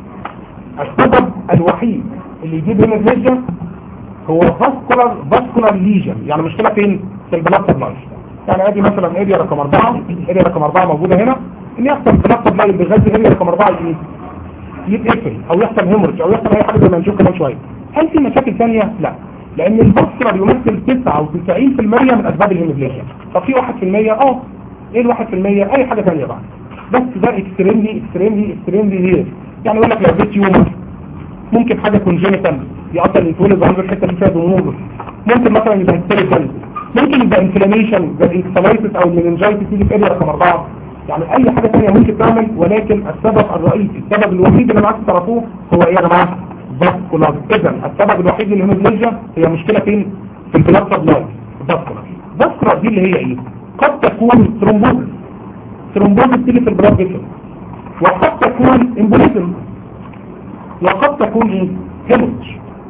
السبب الوحيد اللي يجيب هيموبليجيا هو فاسكولار ليجن. يعني مشكله فين؟ في البلاد سبلاي. يعني ادي مثلا اريا رقم 4 اريا رقم 4 موجوده هنا، ان يحصل بلاد سبلاي اللي بيغذي اريا رقم 4 ايه؟ يتقفل او يحصل هيموريج او يحصل اي حاجه زي ما نشوف كمان شويه. هل في مشاكل ثانيه؟ لا، لان الفاسكولار يمثل 99% من اسباب الهيموبليجيا. طب في 1% ايه ال 1%؟ اي حاجه ثانيه بقى، بس ده اكستريملي هير. يعني يقول لك لو في تيومر ممكن حاجه كونجنتال يقطع الانتوليز عنده الحته اللي فيها ضمور، ممكن مثلا يبقى هيستيريكال، ممكن يبقى انفلاميشن زي الانكسلايتس او المننجايتس تيجي في اريا رقم 4. يعني اي حاجة ثانيه ممكن تعمل، ولكن السبب الرئيسي السبب الوحيد اللي معاك تعرفوه هو ايه يا جماعه؟ فاسكولار. اذا السبب الوحيد للهيموبليجيا هي مشكله فين؟ في البلاد سبلاي. فاسكولار دي اللي هي ايه؟ قد تكون ثرومبوزس اللي في البلاد فيسل، وقد تكون امبوليزم، وقد تكون ايه؟ هيموج.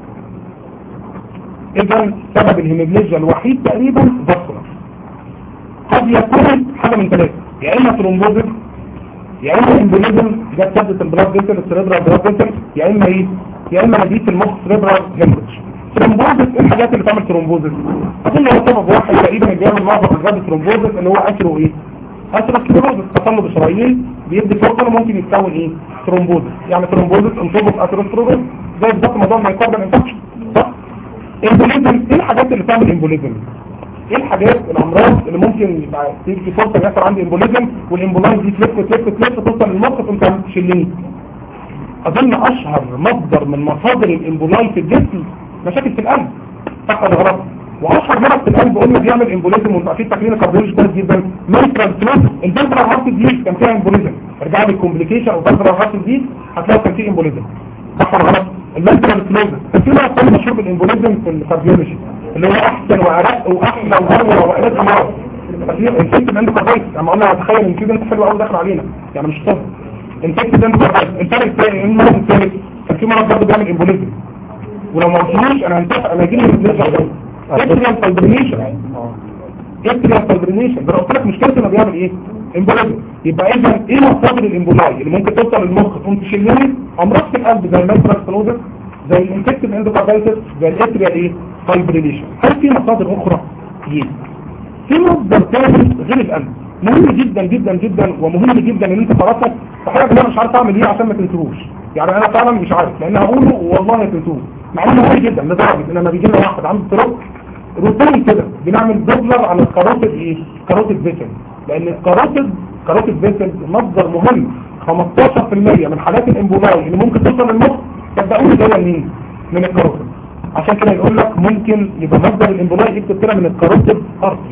اذا سبب الهيموبليجيا الوحيد تقريبا فاسكولار. قد يكون حاجه من ثلاثه، يا اما ثرومبوزس، يا اما امبوليزم جت سدت البلاد فيسل السيريبرال بلاد فيسل، يا اما ايه؟ يا اما نزيف المخ سيريبرال هيموج. ثرومبوزس ايه الحاجات اللي تعمل ثرومبوزس؟ اظن هو سبب واحد تقريبا اللي بيعمل معظم اسباب الثرومبوزس اللي هو اثره ايه؟ اثيروسكليروزس، تصلب الشرايين بيدي فرصه ممكن يتكون ايه؟ ثرومبوزس. يعني ثرومبوزس انصبت اثيروسكليروزس زي بالظبط موضوع المايكاردال انفكشن، صح؟ امبوليزم ايه الحاجات اللي تعمل امبوليزم؟ ايه الحاجات الامراض اللي ممكن يبقى في فرصه يحصل عندي امبوليزم والامبولايز دي تلف توصل للمخ فتقوم تشلني؟ اظن اشهر مصدر من مصادر الامبولاي في الجسم مشاكل في القلب، صح ولا غلط؟ واشهر مرض في القلب قلنا بيعمل امبوليزم، وانتوا عارفين تكوين الكارديولوجي كويس جدا. ميترال سلوز الفنترال هارت ديزيز كان فيها امبوليزم، ارجع لي الكومبليكيشن او فنترال هارت ديزيز هتلاقوا كان فيه امبوليزم، صح ولا غلط؟ الميترال سلوز كان في مرض ثاني مشهور بالامبوليزم في الكارديولوجي اللي هو احسن وارق واحلى واروع وقلت امراض الانفكتيف اندوكاردايتس. اما قلنا تخيل ان في بنت حلوه قوي داخل علينا، يعني مش طب انفكتيف اندوكاردايتس. الفرق الثاني المرض الثالث كان في مرض برضه بيعمل امبوليزم، ولو ما قلتوش انا هنتفق انا هجيب لك نرجع ده اتريال فايبرينيشن. اتريال فايبرينيشن ده قلت لك مشكلته انه بيعمل ايه؟ امبوليزم. يبقى اذا ايه مصادر الامبولاي اللي ممكن توصل للمخ تقوم تشيلني؟ امراض في القلب زي الميترال سلوزس، زي الانفكتيف اندوكاردايتس، زي الاتريال ايه؟ فايبرينيشن. هل في مصادر اخرى؟ في مصدر ثاني غير القلب مهم جدا جدا جدا ومهم جدا ان انت تعرفه. صحيح انا مش عارف اعمل ايه عشان ما تنسوش، يعني انا فعلا مش عارف لان هقوله والله ما تنسوه، مع انه مهم جدا لدرجه ان لما بيجي لنا واحد عنده اضطراب روتين كده بنعمل دوبلر على الكاروتيد ايه؟ كاروتيد فيسل، لان الكاروتيد فيسل مصدر مهم. 15% من حالات الامبولاي اللي ممكن توصل للمخ صدقوني جايه منين؟ من الكاروتيد. عشان كده يقول لك ممكن يبقى مصدر الامبولاي يكتب كده من الكاروتيد ارتري،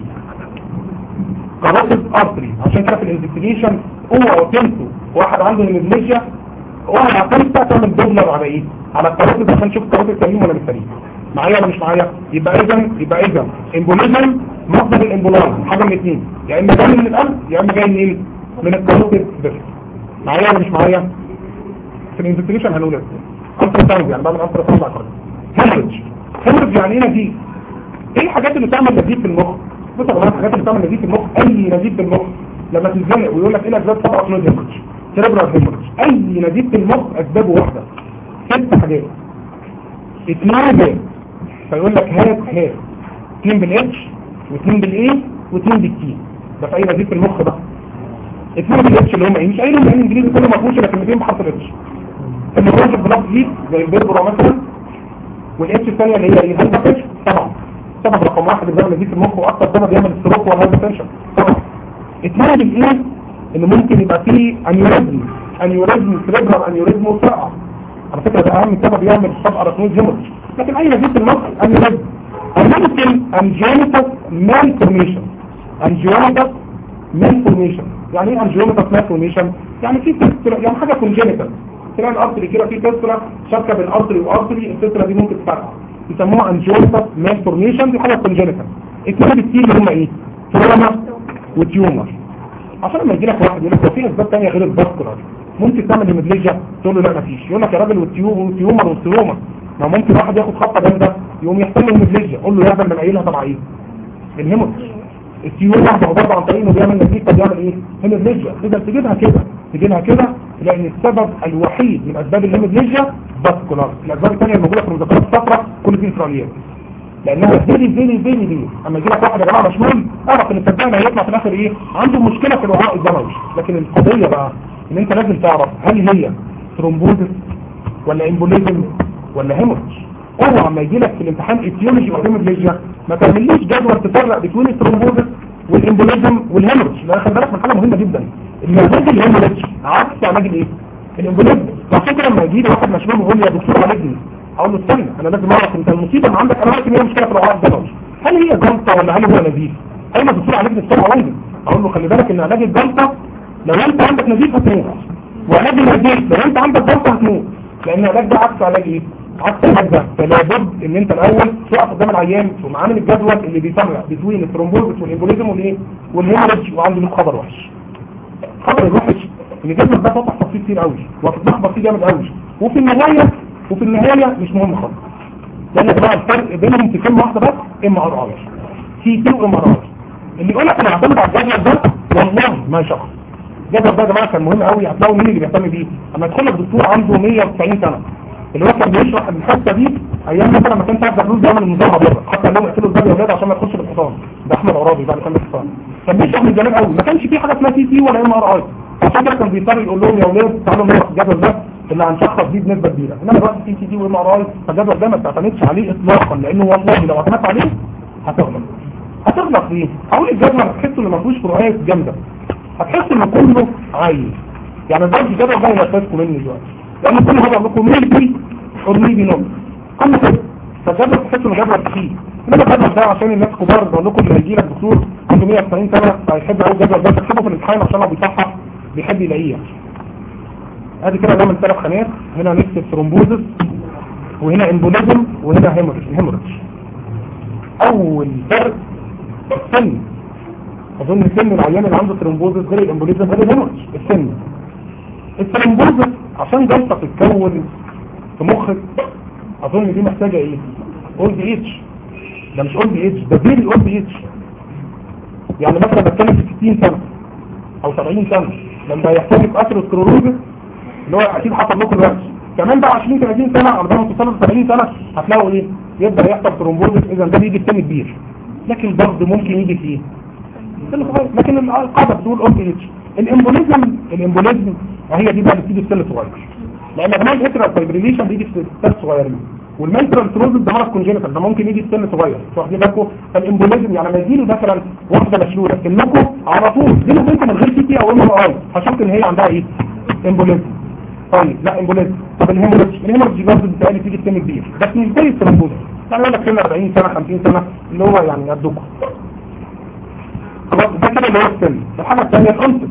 كاروتيد ارتري. عشان كده في الانفستيجيشن اوعوا تنسوا واحد عنده هيموبليجيا واحد هتنسى تعمل دوبلر على ايه؟ على الكاروتيد عشان نشوف الكاروتيد سليم ولا مش سليم. معايا ولا مش معايا؟ يبقى اذا امبوليزم مصدر الامبولاي حاجه من اثنين، يا اما جاي من القلب يا اما جاي منين؟ من الكاروتيد بس. معايا ولا مش معايا؟ في الانفستيجيشن هنقول الترا ساوند، يعني بعمل الترا ساوند على الكاروتيد. هيموريدج يعني ايه نزيف؟ ايه الحاجات اللي تعمل نزيف في المخ؟ بص يا جماعه الحاجات اللي تعمل نزيف في المخ، اي نزيف في المخ لما تتزنق ويقول لك ايه الاسباب؟ طبعا هيموريدج، سيريبرال هيموريدج. اي نزيف في المخ اسبابه واحده، 6 حاجات، 2 جاي فيقول لك هات 2 بالاتش و2 بالاي و2 بالتي. ده في اي نزيف في المخ ده 2 بالاتش اللي هم ايه؟ مش قايلهم بالانجليزي كله ما فيهوش الا كلمتين بحرف الاتش. النيوروز بلاد هيت زي البيربرا مثلا، والاتش الثانيه اللي هي ايه؟ هايبرتنشن. طبعا سبب رقم 1 اللي بيعمل نزيف في المخ واكثر سبب بيعمل ستروك والهايبرتنشن طبعا. 2 بالايه اللي ممكن يبقى فيه انيوريزم سيريبرال انيوريزم وسرعه. على فكره ده اهم سبب يعمل سب اراتنويد هيموريدج. لكن اي نزيف في المخ انيوريزم او ممكن انجيونيتاس مالفورميشن. انجيونيتاس مالفورميشن يعني ايه انجيونيتاس مالفورميشن؟ يعني في تسترا، يعني حاجه كونجينيتال، تلاقي الارتري كده في تسترا شبكه بين ارتري وارتري، التسترا دي ممكن تفرقع يسموها انجيونيتاس مالفورميشن. دي حاجه كونجينيتال. الكلام بالتي اللي هم ايه؟ تروما وتيومر. عشان لما يجي لك واحد يقول لك هو في اسباب ثانيه غير الفاسكولار ممكن تعمل هيموبليجيا، تقول له لا مفيش، يقول لك يا راجل والتيومر والتروما ما ممكن واحد ياخد خطه جامده يقوم يحصل له هيموبليجيا. قول له يا ابني من قايلها طبعا ايه؟ الهيموبليجيا. التيومر ده برضه عن طريق انه بيعمل نتيجه بيعمل ايه؟ هيموبليجيا. اذا تجيبها كده لان السبب الوحيد من اسباب الهيموبليجيا فاسكولار. الاسباب الثانيه الموجوده في المذكرات الصفراء كل دي انفراليات لانها دي اما يجي لك واحد يا جماعه مشمول اعرف ان الصدقان هيطلع في الاخر ايه؟ عنده مشكله في الوعاء الدموي. لكن القضيه بقى ان انت لازم تعرف هل هي ثرومبوزس ولا امبوليزم ولا هيموريدج. اوعى اما يجي لك في الامتحان ايتيولوجي او هيموريدج ما تعمليش جدول تفرق بين الثرومبوزس والامبوليزم والهيموريدج. لا خلي بالك من حاجه مهمه جدا، ان علاج الهيموريدج عكس علاج الايه؟ الامبوليزم. عشان كده لما يجي لي واحد مشمول ويقول لي يا دكتور عالجني، اقول له استنى انا لازم اعرف انت المصيبه اللي عندك. انا عارف ان هي مشكله في الوعاء الدموي، هل هي جلطه ولا هل هو نزيف؟ اي ما الدكتور عالجني الصبح عندي اقول له خلي بالك ان علاج الجلطه لو انت عندك نزيف هتموت، وعلاج النزيف لو انت عندك ضغط هتموت، لان العلاج ده عكس علاج ايه؟ عكس العلاج ده. فلا بد ان انت الاول تقف قدام العيان ومعامل الجدول اللي بيطلع بين الثرومبوزس والامبوليزم والايه والهيموريدج. وعنده لك خبر وحش، خبر الوحش ان الجدول ده فتح تفصيل كتير قوي وهتتلخبط فيه جامد قوي، وفي النهايه مش مهم خالص، لان بقى الفرق بينهم في كلمه واحده بس، ام ار اي سي تي وام ار اي. اللي يقول لك انا هعتمد على الجدول ده والله ما شخص. الجدول ده يا جماعه كان مهم قوي، هتلاقوا مين اللي بيهتم بيه. اما يدخل لك دكتور عنده 190 سنه اللي هو كان بيشرح الحته دي ايام مثلا ما كان ساعه الفلوس بيعمل النظام ابيض، حتى لو يقتلوا الباب يا اولاد عشان ما يخش بالحصان. ده احمد عرابي بعد كان الحصان كان بيشرح من زمان قوي، ما كانش في حاجه اسمها سي تي ولا ام ار اي، عشان كده كان بيضطر يقول لهم يا اولاد تعالوا نقرا الجدول ده اللي هنشخص بيه بنسبه كبيره. انما دلوقتي في سي تي وام ار اي فالجدول ده ما بتعتمدش عليه اطلاقا، لانه والله لو اعتمدت عليه هتغلط ليه؟ هقول الجدول هتحسوا ان ما فيهوش فروقات جامده، هتحسوا ان كله عايز يعني دلوقتي الجدول ده هينفذكم مني دلوقتي، لان كل هذا لكم ميلي اورميدي نوم كله كده. فالجدول تحسوا ان الجدول تخيل، انما الجدول ده عشان الناس كبار بقول لكم اللي هيجي لك دكتور عنده 190 سنه فهيحب قوي الجدول ده تكتبه في الامتحان عشان لو بيصحح بيحب يلاقيه. ادي كده نعمل 3 خانات، هنا نكتب ثرومبوزس وهنا امبوليزم وهنا هيموريدج. اول فرق السن، اظن سن العيان اللي عنده ثرومبوزس غير الامبوليزم غير الهيموريدج. السن الثرومبوزس عشان جلطه تتكون في مخك اظن دي محتاجه ايه؟ اولد ايج. ده مش اولد ايج، ده فيري اولد ايج. يعني مثلا بتكلم في 60 سنه او 70 سنه لما يحتاج اثيروسكليروزس اللي هو اكيد حصل لكم دلوقتي، كمان بقى 20 30 سنه على ما توصلوا ل 70 سنه هتلاقوا ايه؟ يبدا يحصل ثرومبوزس. اذا ده بيجي في سن كبير، لكن برضه ممكن يجي في ايه؟ سن صغير، لكن القاعده بتقول اولد ايج. الامبوليزم هي دي بقى اللي بتيجي في سن صغير، لان كمان الاترال فايبريليشن بيجي في سن صغيرين، والمنترال ثرومبوزس ده مرض كونجينيتال ده ممكن يجي في سن صغير. واخدين بالكم؟ فالامبوليزم يعني لما يجي له مثلا واحده مشلوله انكم على طول بينه وبينكم من غير سي تي او ام ار اي هشوف ان هي عندها ايه؟ امبوليزم. طيب لا امبوليزم. طب الهيموريدج برضه بتقالي تيجي في سن كبير بس مش زي الثرومبوزس، يعني يقول لك سن 40 سنه 50 سنه اللي هو يعني قدكم. خلاص ده كده اللي هو السن. الحاجه الثانيه الانسب.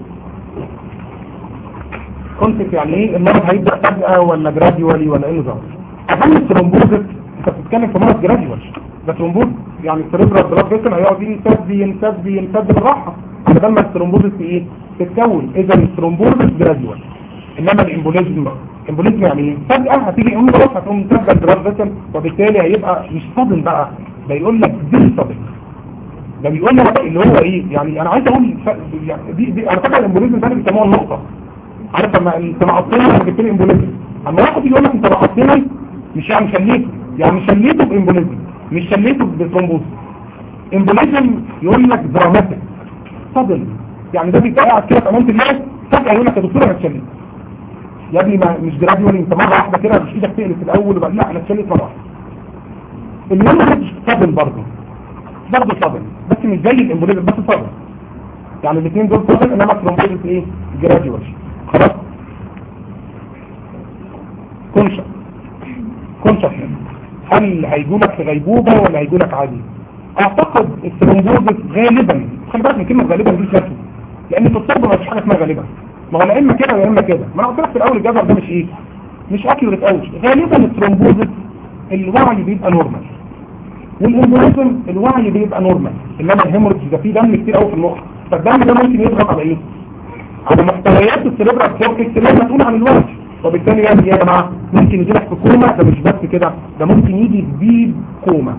كونسبت يعني ايه؟ المرض هيبدا فجاه ولا جراديوالي ولا ايه نظام؟ اهم الثرومبوزس انت بتتكلم في مرض جراديوال، ده ثرومبوز يعني السيريبرال بلاد فيسل هيقعد ينسد بالراحه بدل ما الثرومبوزس ايه؟ تتكون. اذا الثرومبوزس جراديوال. انما الامبوليزم يعني ايه؟ فجاه هتيجي امبوليس هتقوم تسد البلاد فيسل، وبالتالي هيبقى مش صادم بقى، ده يقول لك دي صادم، ده بيقول لك اللي هو ايه؟ يعني انا عايز اقول يعني دي انا فاكر الامبوليزم ده بيسموها النقطه. عارف لما انت نقطتني انا جبت لي امبوليزم، اما واحد يقول لك انت نقطتني مش يعني شليته، يعني شليته بامبوليزم مش شليته بثرومبوز. امبوليزم يقول لك دراماتيك صدم، يعني ده بيبقى قاعد كده في امانه الله فجاه يقول لك يا دكتور انا اتشليت يا ابني، ما مش جراديوالي انت مره واحده كده مش ايدك تقلب في الاول وبعد لا انا اتشليت مره واحده. الهيموريدج صدم برضه صدم بس مش زي الامبوليزم بس صدم، يعني الاثنين دول صدم انما الثرومبوز ايه؟ جراديوالي. خلاص كونشس هل هيجولك في غيبوبة ولا هيجولك عادي؟ اعتقد الثرومبوزس غالبا، خلي بالك من كلمة غالبا دي كارثة، لان في الطب ما فيش حاجة اسمها غالبا، ما هو لا اما كده يا اما كده. ما انا قلت لك في الاول الجدول ده مش ايه؟ مش اكيوريت قوي. غالبا الثرومبوزس الوعي بيبقى نورمال والامبوليزم الوعي بيبقى نورمال، انما الهيموريدج ده فيه دم كتير قوي في المخ، فالدم ده ممكن يضغط على ايه؟ على محتويات السيريبرال كورتكس اللي هي مسؤولة عن الوعي، وبالتالي يعني يا جماعه ممكن يجي لك في كوما. ده مش بس كده، ده ممكن يجي ديب كوما.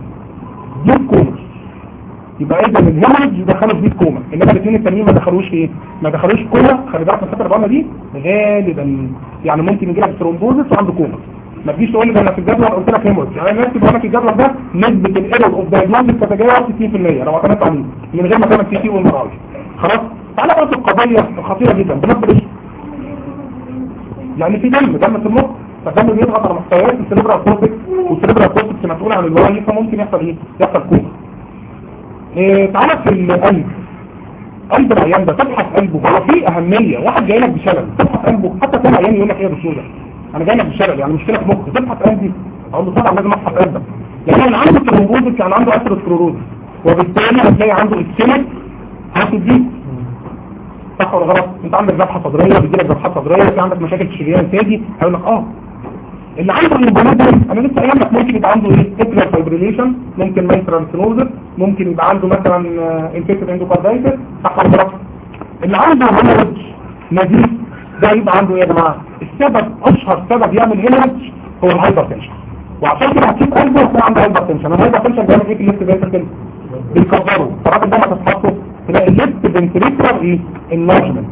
يبقى اذا الهيموريدج دخلوا في ديب كوما، انما الاثنين التانيين ما دخلوش ايه؟ ما دخلوش كوما. خلي بالك من الفتره الرابعه دي غالبا يعني ممكن يجي لك ثرومبوزس وعنده كوما. ما تجيش تقول لي ده انا في الجدول قلت لك هيموريدج، انا نفسي بقول لك الجدول ده نسبه الايرور اوف دايجنوستيك كاتيجوري 60% لو اعتمدت عليه من غير ما تعمل سي تي والمراوي. خلاص تعالى بقى القضيه خطيره جدا بنفس يعني في دم في المخ، فالدم بيضغط على محتويات السيريبرال كورتكس، والسيريبرال كورتكس مسؤول عن الوعي، فممكن يحصل ايه؟ يحصل كوما. تعالى في القلب، قلب العيان ده تفحص قلبه، هو فيه اهميه. واحد جاي لك بشلل تفحص قلبه، حتى كل عيان يقول لك ايه يا دكتور ده انا جاي لك بشلل يعني مشكله في مخي تفحص قلبي، اقول له طبعا لازم افحص قلبك، لان اللي عنده ثرومبوزس يعني عنده اثيروسكليروز، وبالتالي هتلاقي عنده اسكيميك هتدي صح ولا غلط؟ انت عندك ذبحه صدريه، بيجي لك ذبحه صدريه، في عندك مشاكل في شريان تاجي، هيقول لك اللي عنده الامبوليزم انا لسه قايل لك ممكن يبقى عنده ايه؟ اتريال فايبريليشن، ممكن مايترال ستينوزس، ممكن يبقى عنده مثلا انفكتد اندوكاردايتس، صح ولا غلط؟ اللي عنده هيموريدج نزيف ده يبقى عنده ايه يا جماعه؟ السبب اشهر سبب يعمل هيموريدج هو الهايبرتنشن، وعشان كده هتشوف قلبه هتلاقي عنده هايبرتنشن. الهايبرتنشن بيعمل ايه في الليفت فينتركل؟ بيكبره، فالراجل ده ما تصحصه تلاقي الليفت فينتركل ايه؟ انلارجمنت.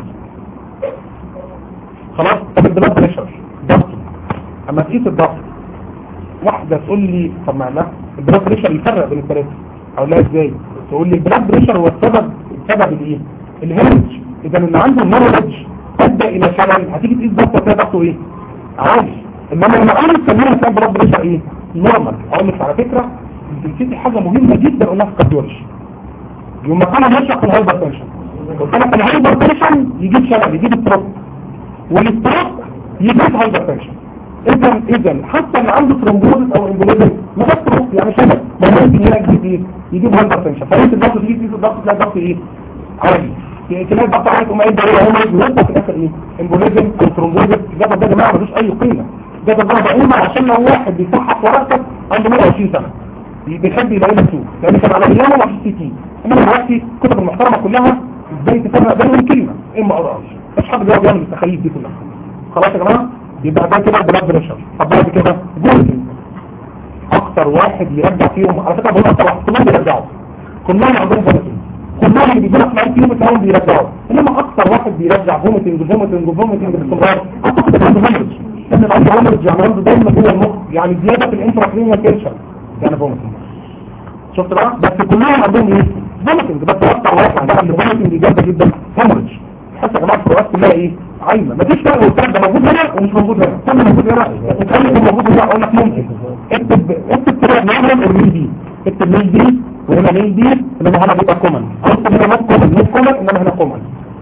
خلاص. طب البلاد بريشر ضغط، اما تقيس الضغط واحده تقول لي طب ما لا البلاد بريشر يفرق بين الثلاثه، اقول لها ازاي؟ تقول لي البلاد بريشر هو السبب الايه؟ الهيموريدج. اذا اللي عنده هيموريدج ادى الى شلل، هتيجي تقيس ضغطه تلاقي ضغطه ايه؟ عالي. انما لما اقول تسميها سبب بلاد بريشر ايه؟ نورمال. اقول لك على فكره دي حاجه مهمه جدا قلناها في الكارديولوجي. يوم ما كنا نشرح الهايبرتنشن قلت لك الهايبرتنشن يجيب شلل، يجيب ستروك، والاستروك يجيب هايبرتنشن. اذا حتى اللي عنده ثرومبوزس او امبوليزم ما ده ستروك يعني شلل، ما ممكن يجيب هايبرتنشن. فانت الضغط تيجي تقيس الضغط تلاقي الضغط ايه؟ عالي. تلاقي الضغط عالي تقوم قايل ده هو يوصل في الاخر ايه؟ امبوليزم او ثرومبوزس. الجدول ده يا جماعه ملوش اي قيمه. الجدول ده بقوله عشان لو واحد بيصحح ورقتك عنده 120 سنه بيحب يلاقي له سوق، لان كان على ايامه ما فيش سي تي. انما دلوقتي الكتب المحترمه كلها ازاي تفرق بينهم كلمه اما قراش، مش حد بيقعد يعمل التخيل دي كلها. خلاص يا جماعه، يبقى ده كده بلاد بريشر. طب بعد كده جولدن اكتر واحد يرجع فيهم، على فكره بقول اكتر واحد كلهم بيرجعوا، كلهم عندهم فوميتنج، كلهم اللي بيجي لك معاك فيهم الكلام بيرجعوا، انما اكتر واحد بيرجع فوميتنج باستمرار اعتقد عنده هيموريدج. لان اللي عنده هيموريدج يعني عنده دايما جوه المخ يعني زياده في الانتراكرينيال تنشن يعني فوميتنج. شفت بقى؟ بس كلهم عندهم ايه؟ فوميتنج، بس اكتر واحد عندهم الفوميتنج جامده جدا هيموريدج. حتى يا جماعه الفروقات كلها ايه؟ عايمه، مفيش فرق والكلام ده موجود هنا ومش موجود هنا، كله موجود هنا وكله موجود هنا. اقول لك ممكن اكتب كده نعمل الميل دي، اكتب ميل دي وهنا ميل دي، انما هنا بيبقى كومن، اكتب هنا نوت كومن نوت كومن، انما هنا كومن.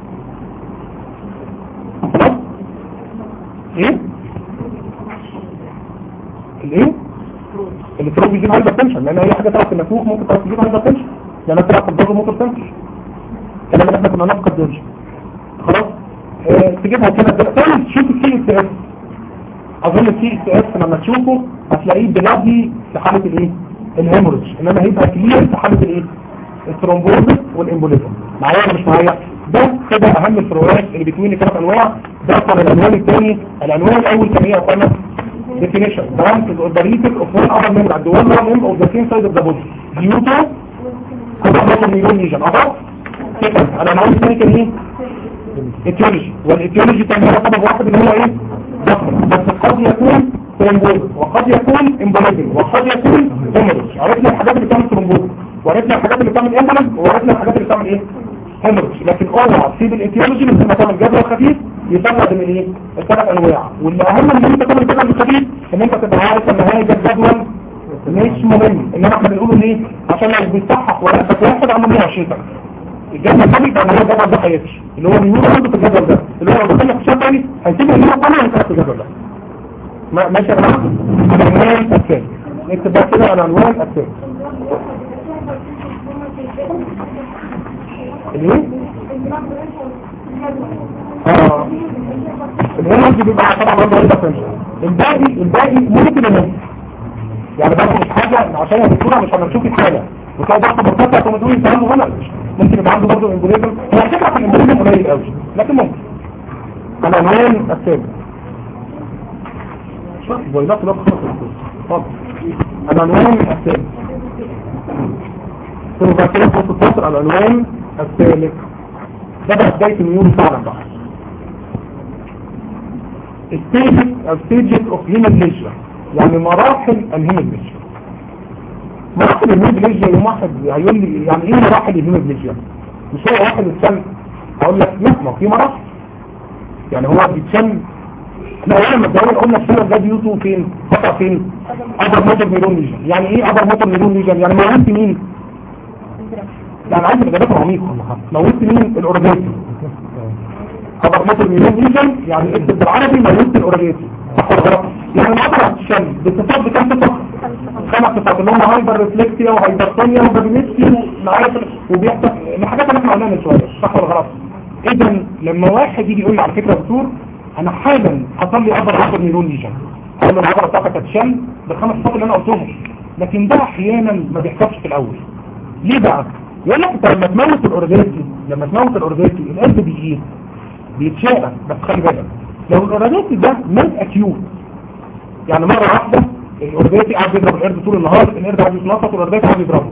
خلاص؟ ايه؟ الايه؟ الفروق بيجيب هايبرتنشن، لان اي حاجه طلعت في النافوخ ممكن تجيب هايبرتنشن، لان طلعت في الضغط ممكن تنفش. الكلام اللي احنا كنا نفقد دول. خلاص؟ تجيبها كده دلوقتي تشوف السي اس اس. اظن السي اس اس لما تشوفه هتلاقيه بلادي في حاله الايه؟ الهيموريدج، انما هيبقى كلير في حاله الايه؟ الثرومبوزس والامبوليزم. معايا ولا مش معايا؟ ده كده اهم الفروقات اللي بتوين ثلاث انواع. ده كان العنوان الثاني. العنوان الاول كان ايه يا اخوانا؟ definition branch is operated of one other member at the one limb of the same side of the body due to motor neuron lesion. second العنوان الثاني كان ايه؟ etiology. والetiology كان هو سبب واحد اللي هو ايه؟ ضغط، بس قد يكون ثرومبوز وقد يكون امبوليزم وقد يكون هيموريدج. عرفنا الحاجات اللي بتعمل ثرومبوز وعرفنا الحاجات اللي بتعمل امبوليزم وعرفنا الحاجات اللي بتعمل ايه؟ هيموريدج. لكن اوعى تسيب الاتيولوجي من لما تعمل جدول خفيف يفرق بين ايه؟ الثلاث انواع. واللي اهم من انت تعمل جدول خفيف ان انت تبقى عارف ان هذا الجدول مش مهم، انما احنا بنقوله ليه؟ عشان لو بيصحح ورقتك واحد عنده 120 سنه الجدول ده بيبقى هو الجدول ده هيمشي، اللي هو النور عنده في الجدول ده، اللي هو لو دخلنا في شيء ثاني هيسيب النور طبعا هيتحط في الجدول ده. ماشي يا جماعه؟ العنوان الثاني نكتب بقى كده العنوان الثاني. الايه؟ الهيموريدج بيبقى طبعا برضه هايبرتنشن. الباقي ممكن يموت. يعني برضه مش حاجه عشان يا دكتوره مش هنشوف الحاله وتلاقي ضغط مرتفع ثم تقولي انت عنده غلط، ممكن يبقى عنده برضه امبوليزم. هو الفكره في الامبوليزم قليل قوي لكن ممكن. العنوان الثاني فويلات لا خالص. العنوان الثاني ثم بعد كده في السطر العنوان الثالث. ده بقى بدايه النيورو فعلا بقى. stages of hemiplegia يعني مراحل الهيمiplegia. مراحل الهيمiplegia يوم واحد هيقول لي يعني ايه مراحل الهيمiplegia؟ مش هو واحد يتشل اقول لك لا ما في مراحل، يعني هو بيتشل. لا انا لما بدور اقول لك الشلل ده بيوتو فين؟ قطع فين؟ ابر موتور نيرون ليجن. يعني ايه ابر موتور نيرون ليجن؟ يعني موت مين؟ يعني عايز اجابات عميقه. موت مين؟ الاورجانيزم. ابر موتور نيرون ليجن يعني اكتب بالعربي موت الاورجانيزم. صح ولا غلط؟ يعني العضله الشل باتصال بكام صفه؟ 5 صفات اللي هم هايبر ريفلكسيا وهايبرتونيا وبابينيسكي معايا وبيحصل الحاجات اللي احنا قلناها من شويه. صح ولا غلط؟ اذا لما واحد يجي يقول لي على فكره يا دكتور انا حالا حصل لي ابر نيرون ليجن، اقول له العضله بتاعتك هتشل بالخمس خطوات اللي انا قلتهم، لكن ده احيانا ما بيحصلش في الاول. ليه بقى؟ يقول لك انت لما تموت الاورجيتي القلب بيجي بيتشقق، بس خلي بالك لو الاورجيتي ده مات اكيوت، يعني مره واحده الاورجيتي قاعد يضرب القرد طول النهار، القرد قاعد يتنطط والاورجيتي قاعد يضربه،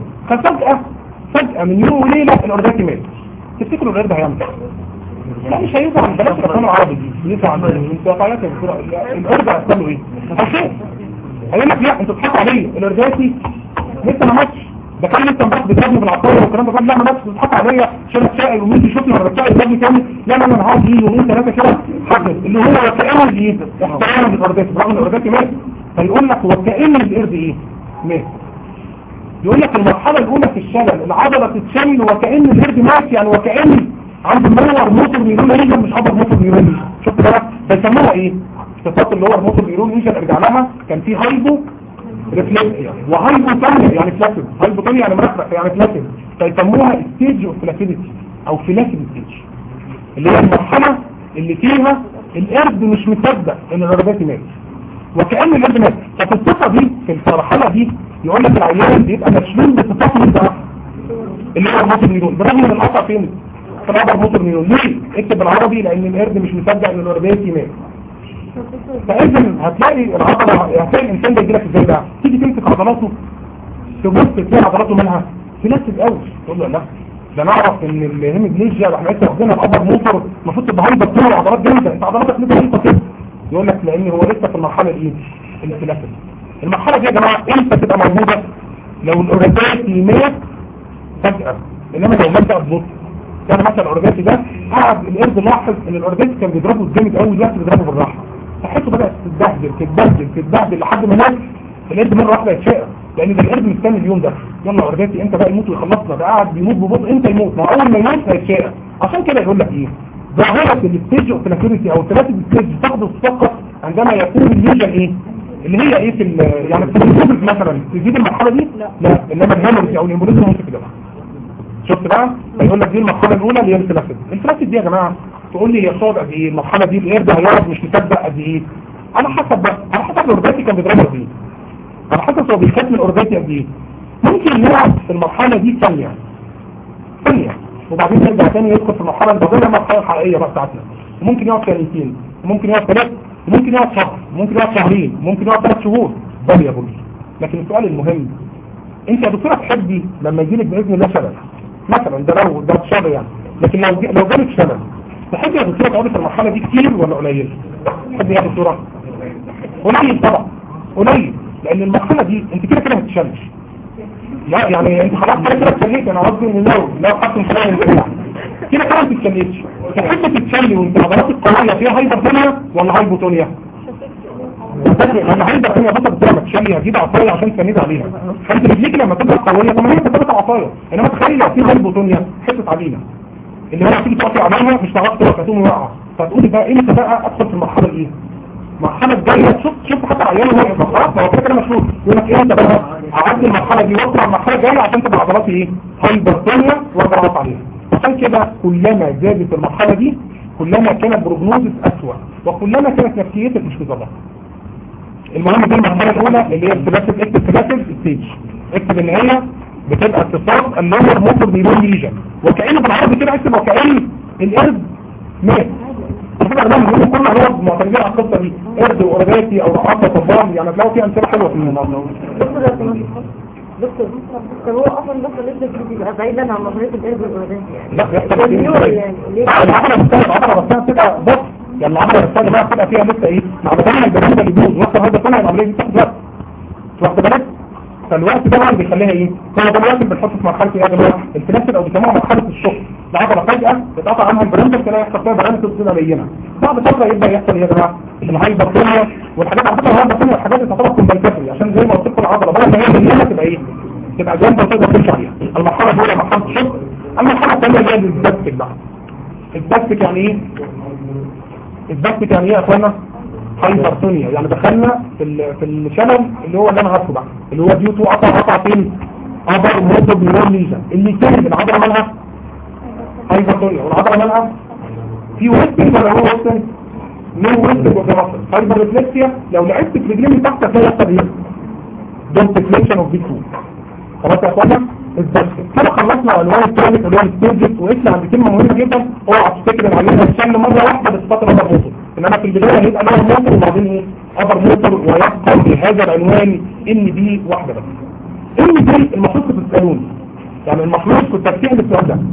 فجاه من يوم وليله الاورجيتي مات، تفتكروا القرد هيعمل ايه؟ لا مش هيزعل، بلاش الافلام العربي دي يزعل انت قاعد القرد هيحصل له ايه؟ هيقول لك لا انتوا بتضحكوا عليا، الاورجيتي لسه ما ماتش، ده كان لسه امبارح بيضربني بالعصايه والكلام ده، لا ما ماتش، بتضحكوا عليا عشان اتشقى ومين بيشوفني وانا بتشقى يضربني تاني، لا انا هقعد يجي يومين ثلاثه كده حاجز اللي هو وكانه ايه؟ احترام الاورجيتي، برغم الاورجيتي مات، فيقول لك وكأن القرد ايه؟ مات. يقول لك المرحله الاولى في الشلل العضله تتشل وكأن القرد مات، يعني وكأن عنده منور موتور نيرون ليجن، مش عضله موتور نيرون ليجن. شفت بقى بيسموها ايه؟ اختصاص اللي هو الموتور نيرون ليجن ارجع لها، كان في هايبو ريفلكس وهايبو تانية يعني فلاسيد، هايبو تانية يعني مرفق يعني فلاسيد، فيسموها ستيج اوف فلاسيديتي او فلاسيد ستيج، اللي هي المرحله اللي فيها القرد مش مصدق ان الاورجيتي مات وكأن القرد مات. ففي الصفه دي في المرحله دي يقول لك العيان بيبقى مشلول بصفات من ده اللي هو الموتور نيرون، بالرغم من القطع فين؟ في العضله موتور نيرون. ليه؟ اكتب بالعربي لان القرد مش مصدق ان الاورجيتي مات. فاذا هتلاقي العضله، هتلاقي الانسان ده يجيلك ازاي بقى؟ تيجي تمسك عضلاته تبص تلاقي عضلاته منها فلاسد قوي، تقول له لا ده نعرف ان الهيموجليجيا احنا لسه واخدينها الابر موتور المفروض تبقى هايبر طول العضلات جامده، انت عضلاتك لسه هايبر كده. يقول لك لان هو لسه في المرحله الايه؟ الفلاسد. المرحله دي يا جماعه امتى تبقى موجوده؟ لو الاورجيتي مات فجاه، انما لو مات ببطء. يعني مثلا الاورجيتي ده قعد القرد لاحظ ان الاورجيتي كان بيضربه جامد قوي، دلوقتي بيضربه بالراحه، صحته بدات تتبهدل لحد ما مات القرد مره واحده يتشقق، لان ده القرد مستني اليوم ده، يلا اورجيتي انت بقى يموت ويخلصنا، ده قاعد بيموت ببطء انت يموت، ما اول ما يموت هيتشقق. عشان كده يقول لك ايه؟ ظاهره الستيج اوف فلاسيديتي او الثلاثه ستيج تحدث فقط عندما يكون الليجن ايه؟ اللي هي ايه في يعني في الهيموريج مثلا تزيد المرحله دي؟ لا انما الهيموريج او الهيموريج ممكن كده. شفت بقى؟ فيقول لك دي المرحله الاولى اللي هي الفلاسيد. الفلاسيد دي يا جماعه تقول لي يا صاد قد ايه المرحله دي؟ القرد هيقعد مش مصدق قد ايه؟ على حسب بقى، على حسب الاورجيتي كان بيضربه قد ايه، على حسب هو بيخاف من الاورجيتي قد ايه. ممكن يقعد في المرحله دي ثانيه وبعدين يرجع ثاني يدخل في المرحله اللي بعدها المرحله الحقيقيه بقى بتاعتنا، وممكن يقعد ثانيتين، وممكن يقعد ثلاث، وممكن يقعد شهر، وممكن يقعد شهرين، وممكن يقعد 3 شهور، ده يا بولي. لكن السؤال المهم، انت يا دكتوره تحبي لما يجي لك باذن الله شلل مثلا، ده لو ده شلل يعني، لكن لو جالك شلل تحبي يا دكتوره تقعدي في المرحله دي كتير ولا قليل؟ تحبي يا دكتوره؟ قليل طبعا، قليل، لان المرحله دي انت كده كده ما تتشلش. لا يعني انت خلاص كده اتشليت، انا قصدي ان لو حطم شلل الجميع كده كده ما تتشليش. تحب تتشلي وانت عضلاتك قويه فيها هايبرتونيا ولا هايبوتونيا؟ لما هايبرتونيا بطل بتاعها تشلي هتجيب عصايه عشان تسند عليها، فانت رجليك لما تبقى قويه طب ما هي بتبقى عصايه، انما تخيل لو في هايبوتونيا حته عديده اللي هو هتيجي تقطع عليها مش هتعرف تقف هتقوم واقعه، فتقولي بقى امتى بقى ادخل في المرحله الايه؟ المرحله الجايه. شوف حتى عياله واقف خلاص هو كده مشهور، يقول لك امتى بقى اعدي المرحله دي واطلع المرحله الجايه عشان تبقى عضلاتي ايه؟ هايبرتونيا واقدر اقف عليها. عشان كده كلما زادت المرحله دي كلما كانت بروجنوزس اسوء، وكلما كانت نفسيتك مش مظبطه. المهم دي المرحله الاولى اللي هي الفلاسيد. اكتب فلاسيد ستيج، اكتب ان هي بتبقى اتصال اللور موتور نيرون ليجن، وكأنه بالعربي كده اكتب وكأن القرد مات. الفكره ده بيقولوا كل العرب معتمدين على القصه دي، قرد واورجيتي او رقاصه طبال، يعني تلاقوا في امثله حلوه في الموضوع. دكتور هو اصلا دكتور لسه بيبقى بعيدا عن نظريه القرد والاورجيتي يعني. لا يحصل يعني العضله بتاعتها بتبقى بص، يعني العضله بتاعتها بتبقى فيها لسه ايه؟ مع بتاعنا البنيه اللي بيبوظ وقت هذا طلع العمليه دي بتاخد وقت. واخد بالك؟ فالوقت ده اللي بيخليها ايه؟ هو ده الوقت اللي بنحط في مرحله ايه يا جماعه؟ الفلاسيد او بيسموها مرحله الشق. العضله فجاه تتقطع عنها البرامتر كده يحصل فيها برامتر كده بينه. بعد فتره يبدا يحصل ايه يا جماعه؟ الهايبرتونيا والحاجات على فكره الهايبرتونيا والحاجات دي تعتبر كومبنساتوري، عشان زي ما قلت لكم العضله بدل ما هي بينها تبقى ايه؟ تبقى جامده وتقدر تمشي عليها. المرحله الاولى مرحله الشق. المرحله الثانيه اللي هي الباستيك بقى. الباستيك يعني ايه؟ الباستيك يعني ايه يا اخوانا؟ هايبرتونيا، يعني دخلنا في الشلل اللي هو اللي انا عارفه بقى، اللي هو ديوتو قطع فين؟ ابر موتور نيرون ليجن، اللي كان العضله مالها هايبرتونيا والعضله مالها في ويستنج ولا هو ويستنج؟ نو ويستنج وجرافل. هايبرفلكسيا لو لعبت في رجلين من تحت هتلاقي يحصل ايه؟ دونت فليكشن اوف بي 2. خلاص يا اخوانا الدرس كده خلصنا العنوان الثالث اللي هو الستيجز. وقفنا عند كلمه مهمه جدا، اوعى تفتكر ان عليها الشن مره واحده بس فتره ابر موتور، انما في البدايه هيبقى لها موتور وبعدين ايه؟ ابر موتور. ويبقى بهذا العنوان ان دي واحده بس. ان دي المفروض تسالوني، يعني المفروض كنت تفتح السؤال ده.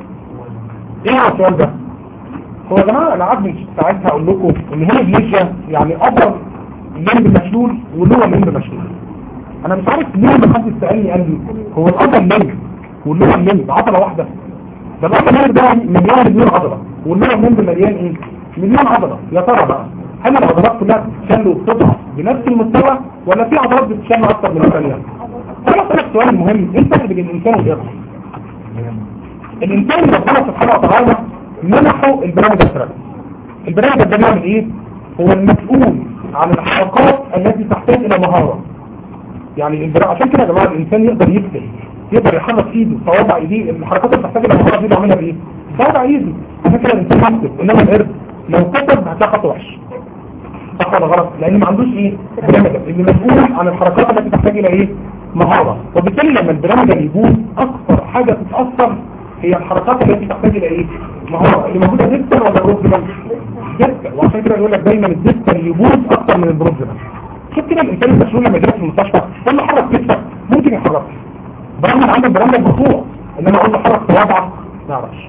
ايه هو السؤال ده؟ هو يا جماعه انا عارف من ساعتها اقول لكم ان هنا بليجيا يعني ابر لمب مشلول ولور لمب مشلول. انا مش عارف ليه ما حدش سالني قال لي هو الابر لمب واللور لمب عضله واحده؟ ده الابر لمب ده مليون عضله واللور لمب مليان ايه؟ مليون عضله. يا ترى بقى هل العضلات كلها بتتشل وبتضعف بنفس المستوى ولا في عضلات بتتشل اكتر من الثانيه؟ انا اسالك سؤال مهم، ايه الفرق بين الانسان والقرد؟ الانسان ربنا سبحانه وتعالى منحه البرامج الثلاثه. البرامج ده بيعمل ايه؟ هو المسؤول عن الحركات التي تحتاج الى مهاره. يعني عشان كده يا جماعه الانسان يقدر يكتب، يقدر يحرك ايده، صوابع ايديه، الحركات اللي بتحتاج الى مهاره دي بيعملها بايه؟ صوابع ايده. عشان كده الانسان يكتب، انما القرد لو كتب هتلاقي خط وحش. صح ولا غلط؟ لان ما عندوش ايه؟ برامج اللي مسؤول عن الحركات التي تحتاج الى ايه؟ مهاره. وبالتالي لما البرامج يبوظ اكثر حاجه تتاثر هي الحركات التي تحتاج الى ايه؟ مهاره. اللي موجوده ديستال ولا بروكسيمال؟ ديستال. وعشان كده يقول لك دايما الديستال يبوظ اكثر من البروكسيمال. شوف كده الانسان المسؤول لما يجي في المستشفى يقول له حرك كتفك ممكن يحرك، برغم عنده برامج مرفوع، انما اقول له حرك صوابعك ما يعرفش.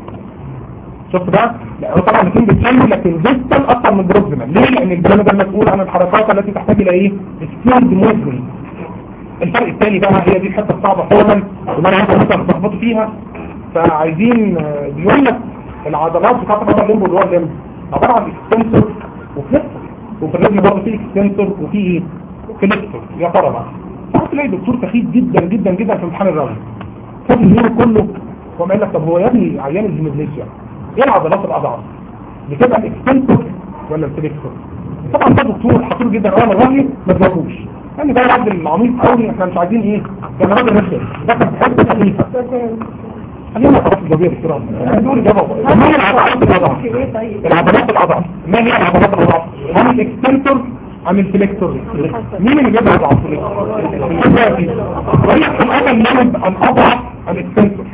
شفت بقى؟ لا طبعا الاثنين بيتشالوا، لكن ديستال اكثر من بروكسيمال. ليه؟ لان البرامج المسؤول عن الحركات التي تحتاج الى ايه؟ سكيلد موفمنت. الفرق الثاني بقى هي دي الحته الصعبه خالصا وما انا عايز اتلخبطوا فيها. فعايزين بيقول لك العضلات بتاعت الرجل الليمب واللور ليمب عباره عن اكستنسور وفليكسور، وفي الرجل برضه في اكستنسور وفي ايه؟ فليكسور. يا ترى بقى هتلاقي دكتور سخيف جدا جدا جدا في امتحان الرجل خد اليوم كله وقام قال لك طب هو يا ابني عيان الهيموبليجيا ايه العضلات الاضعف؟ بتبقى الاكستنسور ولا الفليكسور؟ طبعا ده دكتور خطير جدا انا الراجل ما تجاوبوش، يعني ده راجل العميق قوي. احنا مش عايزين ايه؟ كان راجل نفسه ده كان حته خفيفه. خلينا خلاص الجوابيه بالكرام دول اجابه. ما هي العضلات الاضعف؟ العضلات الاضعف ما هي العضلات الاضعف؟ هم الاكستنسور ام الفليكسور؟ مين اللي بيبقى اضعف؟ طريقه العضل لمب الاضعف الاكستنسور.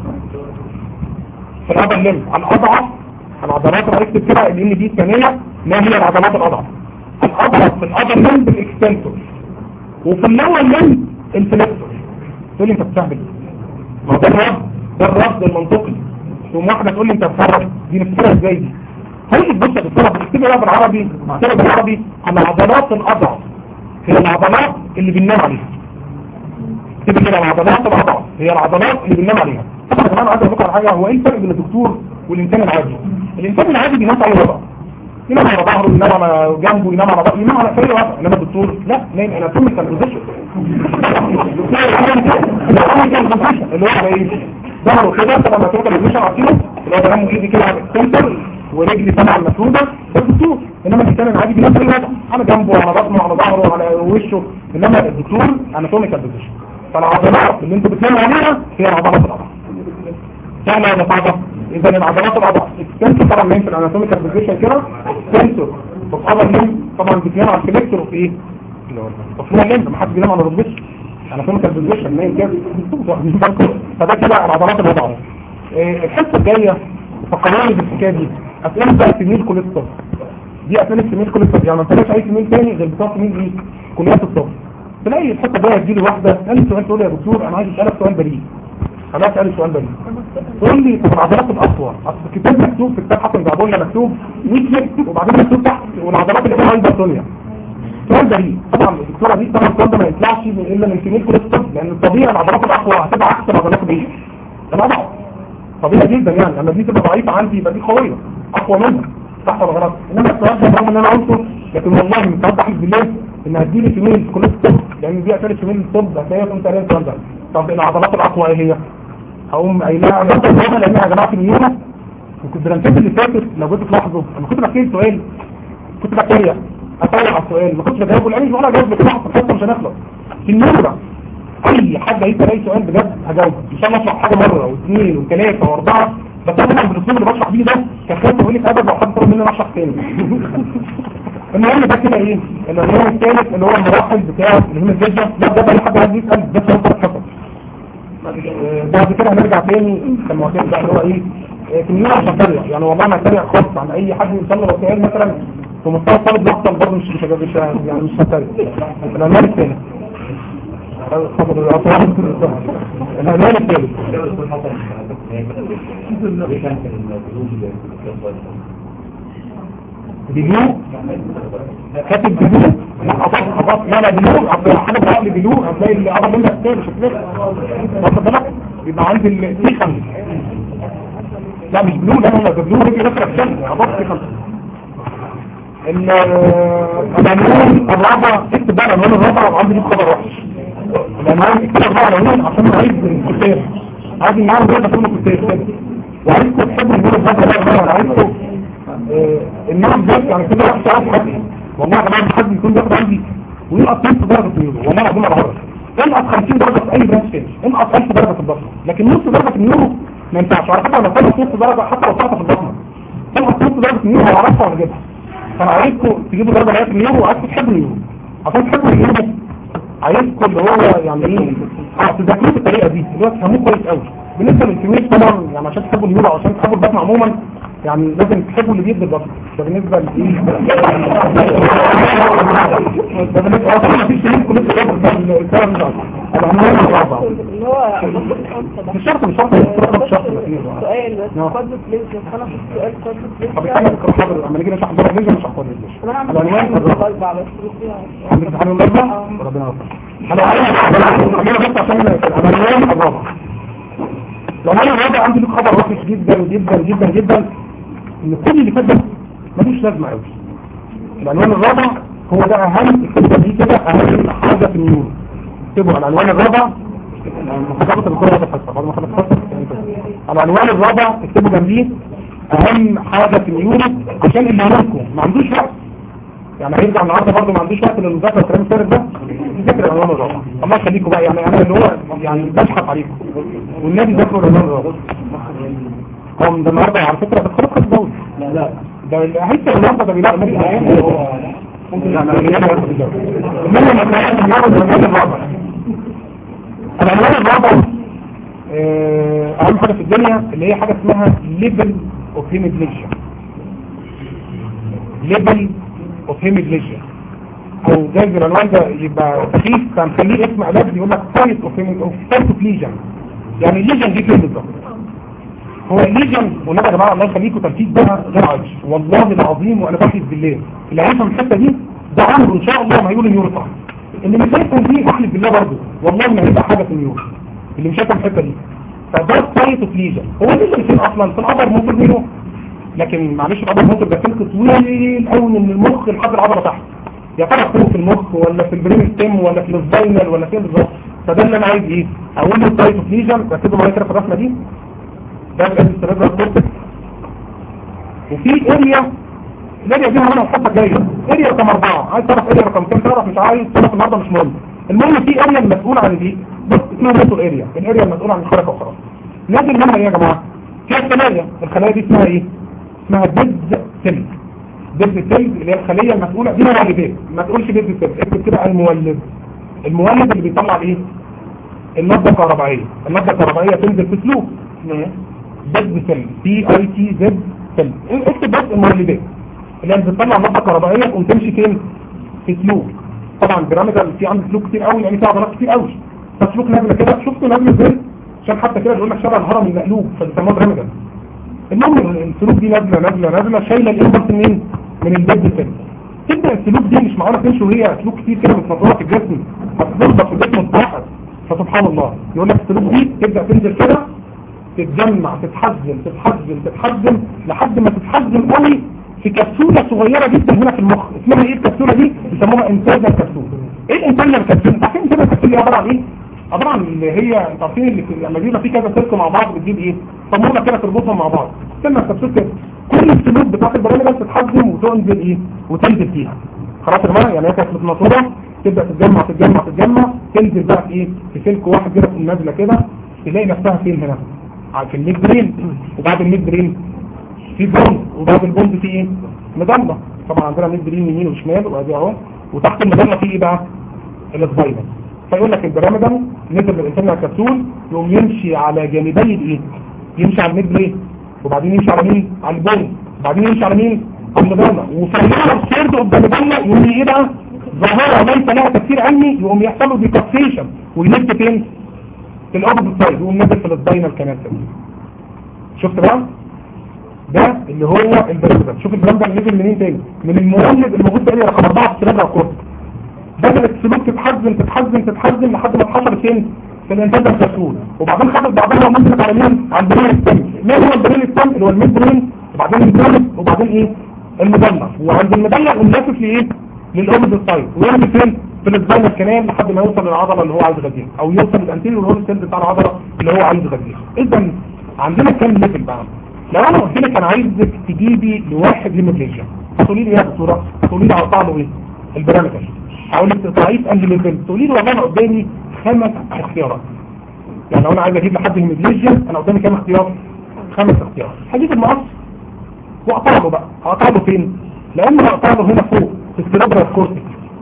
في العضل لمب الاضعف العضلات اللي هنكتب كده لان دي ثانيه. ما هي العضلات الاضعف؟ الاضعف في العضل لمب الاكستنسور، وفي اللور لمب الفليكسور. تقول لي انت بتعمل ما هو ده الرفض المنطقي. ثم واحده تقول لي انت بتعرف دي نفسها ازاي دي؟ هل تبص بتعرف تكتبها بالعربي؟ تكتبها بالعربي العضلات الاضعف هي العضلات اللي بننام عليها. تكتب كده العضلات الاضعف هي العضلات اللي بننام عليها. طبعا يا جماعه عايز اقول لكم على حاجه، هو ايه الفرق بين الدكتور والانسان العادي؟ الانسان العادي بينام على وضعه، ينام على ظهره، ينام على جنبه، ينام على ظهره، ينام على كل وضع. انما الدكتور لا، نايم على طول البوزيشن. اللي هو ايه؟ ظهره كده لما توصل البوزيشن عارفينه اللي هو بنام ايدي كده على السنتر ورجلي طبعا المفروده. ده الدكتور. انما الانسان العادي بينام في الوضع على جنبه على بطنه على ظهره على وشه. انما الدكتور اناتوميكال بوزيشن. فالعضلات اللي انتوا بتناموا عليها هي العضلات الاضعف. سهله ولا صعبه؟ اذا العضلات الاضعف السنسور طبعا نايم في الاناتوميكال بوزيشن كده. السنسور طبعا نايم طبعا بتنام على الفليكسور وفي ايه؟ مفهوم الليمب ما حدش بينام على الركبه. اناتوميكال بوزيشن نايم كده. فده كده العضلات الاضعف. الحصه الجايه فقراني بالحكايه دي اسئله بقى تميل كوليسترول. دي اسئله تميل كوليسترول، يعني ما تلاقيش اي تميل تاني غير بتاع تميل ايه؟ كليات الطب. تلاقي الحصه الجايه تجي لي واحده تسالني سؤال تقول لي يا دكتور انا عايز اسالك سؤال بريء. خلاص اسالي سؤال بريء. تقول لي طب العضلات الاقوى، اصل الكتاب مكتوب في كتاب حسن زعبولنا مكتوب ويكليك وبعدين مكتوب تحت والعضلات اللي فيها هايبرتونيا. سؤال بريء. طبعا الدكتوره دي طبعا السؤال ده ما يطلعش الا من تميل كوليسترول، لان الطبيعي العضلات الاقوى هتبقى عكس العضلات الايه؟ الاضعف. طبيعي جدا يعني لما دي تبقى ضعيفه عندي يبقى دي قويه اقوى منها. صح ولا غلط؟ انما السؤال ده رغم ان انا قلته لكن والله متوضح بالله ان هتجيلي تميل كوليسترول، لان دي اسئله تميل الطب هتلاقيها كنت قايل السؤال ده. طب العضلات الاقوى ايه هي؟ هقوم قايلها انا كنت بقولها لان يا جماعه في اليوم وكنت الانتاج اللي فاتت لو جيت تلاحظوا لما كنت بحكي سؤال كنت بتريق اطلع على السؤال ما كنتش بجاوبه لاني ولا جاوب لك واحد في الحصه مش هنخلص. في النور بقى اي حد هيسال اي سؤال بجد هجاوبه ان شاء الله اشرح حاجه مره واثنين وثلاثه واربعه بس انا بالاسلوب اللي بشرح بيه ده كان خايف اقول لك ابدا لو حد طلب مني اشرح تاني. المهم ده كده ايه العنوان الثالث اللي هو المراحل بتاع الهيم الجيجا. ده بقى حد عايز يسال ده سؤال حصل. بعد كده هنرجع تاني لما قلت بقى اللي هو ايه كمية عشان تريع يعني والله ما تريع خالص عن اي حد يوصل له سؤال مثلا في مستوى الطالب بيحصل برضه مش يعني مش هتريع. العنوان الثالث العنوان الثالث بلو كاتب بلو لا بلو حاجة بقى بلو هتلاقي اللي قرب منها الثاني شكلها واخد بالك يبقى عندي السيخن لا مش بلو لا ده بلو رجل نفسها الثاني عبط سيخن العنوان الرابع اكتب بقى العنوان الرابع وعندي ليه خبر وحش. العنوان اكتب الرابع العنوان عشان عايز الكتاب عايز النهارده ده تكون الكتاب وعايزكم تحبوا النور الرابع انا عايزكم الناس بس يعني كده وحش عارف حد والله يا جماعه حد يكون بياخد عندي وينقص 1000 درجه في النيورو والله العظيم ما بعرف انقص 50 درجه في اي برانش تاني انقص 1000 درجه في البطنه لكن نص درجه في النيورو ما ينفعش على فكره لو طلعت نص درجه حتى لو طلعت في البطنه تنقص نص درجه في النيورو هعرفها واجيبها. فانا عايزكم تجيبوا درجه معايا في النيورو وعايزكم تحبوا النيورو عشان تحبوا النيورو عايزكم اللي هو يعني ايه تذاكروه بالطريقه دي اللي هو تفهموه كويس قوي. بالنسبه للكيمياء طبعا يعني عشان تحبوا النيورو او عشان تحبوا البطنه عموما يعني لازم تحبوا اللي بيدي البطن. ده بالنسبه لايه ده بالنسبه طبعا مفيش منكم لسه الكلام ده العنوان الرابع اللي هو مش شرط مش شرط سؤال بس قد بليز انا في السؤال قد بليز طب احنا حاضر لما نيجي نشرح بره ليش مش هحضر ليش العنوان الرابع بس عندك امتحان الاربعاء ربنا يوفقك. انا عايز بس عشان العنوان الرابع العنوان الرابع عندي لك خبر وحش جدا جدا جدا جدا ان كل اللي فات ده ملوش لازمه قوي. العنوان الرابع هو ده اهم الكتابه دي كده اهم حاجه في النيورو. اكتبوا العنوان الرابع محاضره الكره هتتحسب بعد ما خلصت العنوان الرابع اكتبوا جنبيه اهم حاجه في النيورو عشان اللي هناكم ما عندوش وقت يعني هيرجع النهارده برضه ما عندوش وقت للمذاكره الكلام الفارغ ده يذاكر العنوان الرابع. الله يخليكم بقى يعني انا اللي هو يعني بشحط عليكم والنادي ذاكروا العنوان الرابع. هم ده النهارده على فكره ده خلاص الدوري لا ده هيكتب النهارده ده بيلاقي مالي ممكن يعني العنوان الرابع اهم حاجه في الدنيا اللي هي حاجه اسمها ليفل اوف هيميبليجيا. ليفل اوف هيميبليجيا او جايز العنوان ده يبقى خفيف فنخليه اسم علاج يقول لك سايت اوف ليجن. يعني ليجن دي كلمه بالظبط هو الليجن. والنبي يا جماعه الله يخليكم تنفيذ بقى غير عايش والله العظيم وانا بحلف بالله اللي هيفهم الحته دي ده عمره ان شاء الله ما هيقول النيورو صح. اللي مش هيفهم دي احلف بالله برضه والله ما هيبقى حاجه في النيورو اللي مش هيفهم الحته دي. فده سايت اوف ليجن. هو الليجن فين اصلا في العضله موتور نيورو لكن معلش العضله موتور ده سلك طويل قوي من المخ لحد العضله تحت. يا ترى فين في المخ ولا في البرين ستيم ولا في السباينال ولا فين بالظبط. فده اللي انا عايز ايه اقول له سايت اوف ليجن. ركزوا معايا كده في الرسمه دي ده السيريبرال كورتكس وفي اريا الاريا دي هنا الخطه الجايه اريا رقم 4 عايز تعرف اريا رقم كام تعرف مش عايز تعرف النهارده مش مهم. المهم في اريا المسؤول عن دي بس اسمها موتور اريا الاريا المسؤول عن الحركه وخلاص. نازل منها ايه يا جماعه فيها الخلايا دي اسمها ايه اسمها ديد سيل. ديد سيل اللي هي الخليه المسؤوله دي مولدات ما تقولش ديد سيل اكتب كده المولد اللي بيطلع ايه الماده الكهربائيه. الماده الكهربائيه تنزل في سلوك ديد سيل CIT زد سيل. اكتب بس المولدات اللي هي بتطلع ماده كهربائيه وتمشي فين في سلوك. طبعا بيراميدال في عندي سلوك كتير قوي يعني في عضلات كتير قوي فسلوك نازله كده شفتوا نازله ازاي عشان حتى كده بيقول لك شبه الهرم المقلوب فبيسموه بيراميدال. المهم السلوك دي نازله شايله الانبلس منين من الديد سيل. تبدا السلوك دي مش معقوله تمشي وهي سلوك كتير كده متنطوره في الجسم هتضرب في الجسم الضعف. فسبحان الله يقول لك السلوك دي تبدا تنزل كده تتجمع تتحزم لحد ما تتحزم قوي في كبسولة صغيرة جدا هنا في المخ. اسمها ايه الكبسولة دي بيسموها انتاجة الكبسولة. ايه الانتاجة الكبسولة عارفين انتاجة الكبسولة عبارة عن ايه عبارة عن اللي هي انتوا عارفين اللي لما بيبقى في كذا سلك مع بعض بتجيب ايه صمولة كده تربطهم مع بعض تسمى الكبسولة كده. كل السلوك بتاعت البرامج تتحزم وتنزل ايه وتنزل فيها خلاص يا جماعه. يعني هي كانت متنطوره تبدا تتجمع تنزل بقى في ايه في سلك واحد كده في النازله كده تلاقي نفسها فين هنا في الميد برين، وبعد الميد برين في بوند، وبعد البوند في ايه؟ مضله. طبعا عندنا ميد برين يمين وشمال وادي اهو، وتحت المضله في ايه بقى؟ السباينال. فيقول لك البيراميدال نزل من الانترنال كبسول يقوم يمشي على جانبي الايه؟ يمشي على الميد برين، وبعدين يمشي على مين؟ على البوند، وبعدين يمشي على مين؟ على المضله، وفي السيرد قدام المضله يقوم ايه بقى؟ ظاهره ليس لها تفسير علمي، يقوم يحصل له ديكابسيشن وينزل فين؟ في الاوبوزيت سايد، يقوم نازل في السباينال كمان. شفت بقى؟ ده اللي هو البيراميدال. شوف البيراميدال نزل منين تاني؟ من المولد الموجود في رقم 4 في السيربرال كورتكس. بدأت السلوك تتحزن لحد ما اتحشرت فين؟ في الانتاج الكبسول، وبعدين خدت بعضها ونزلت على مين؟ على البرين التم. ما هو البرين التم؟ اللي هو الميد برين، وبعدين البيراميد، وبعدين ايه؟ المضله. وعند المضله يقوم لافف لايه؟ للاوبوزيت سايد، ويعمل فين؟ في السباينال كانال لحد ما يوصل للعضله اللي هو عايز يغذيها، او يوصل للانتيريور هول سيلز بتاع العضله اللي هو عايز يغذيها. اذا عندنا كام ليفل بقى؟ لو انا قلت لك انا عايزك تجيبي لواحد هيموبليجيا، هتقولي لي ايه يا دكتوره؟ هتقولي لي اقطع له ايه؟ البيراميدال. هقول لك تقطعيه في انهي ليفل؟ تقولي لي والله انا قدامي 5 اختيارات. يعني لو انا عايز اجيب لحد هيموبليجيا انا قدامي كام اختيار؟ 5 اختيارات. هجيب المقص واقطع له بقى. هقطع له فين؟ لان هقطع له هنا فوق في السيربرال كورتكس،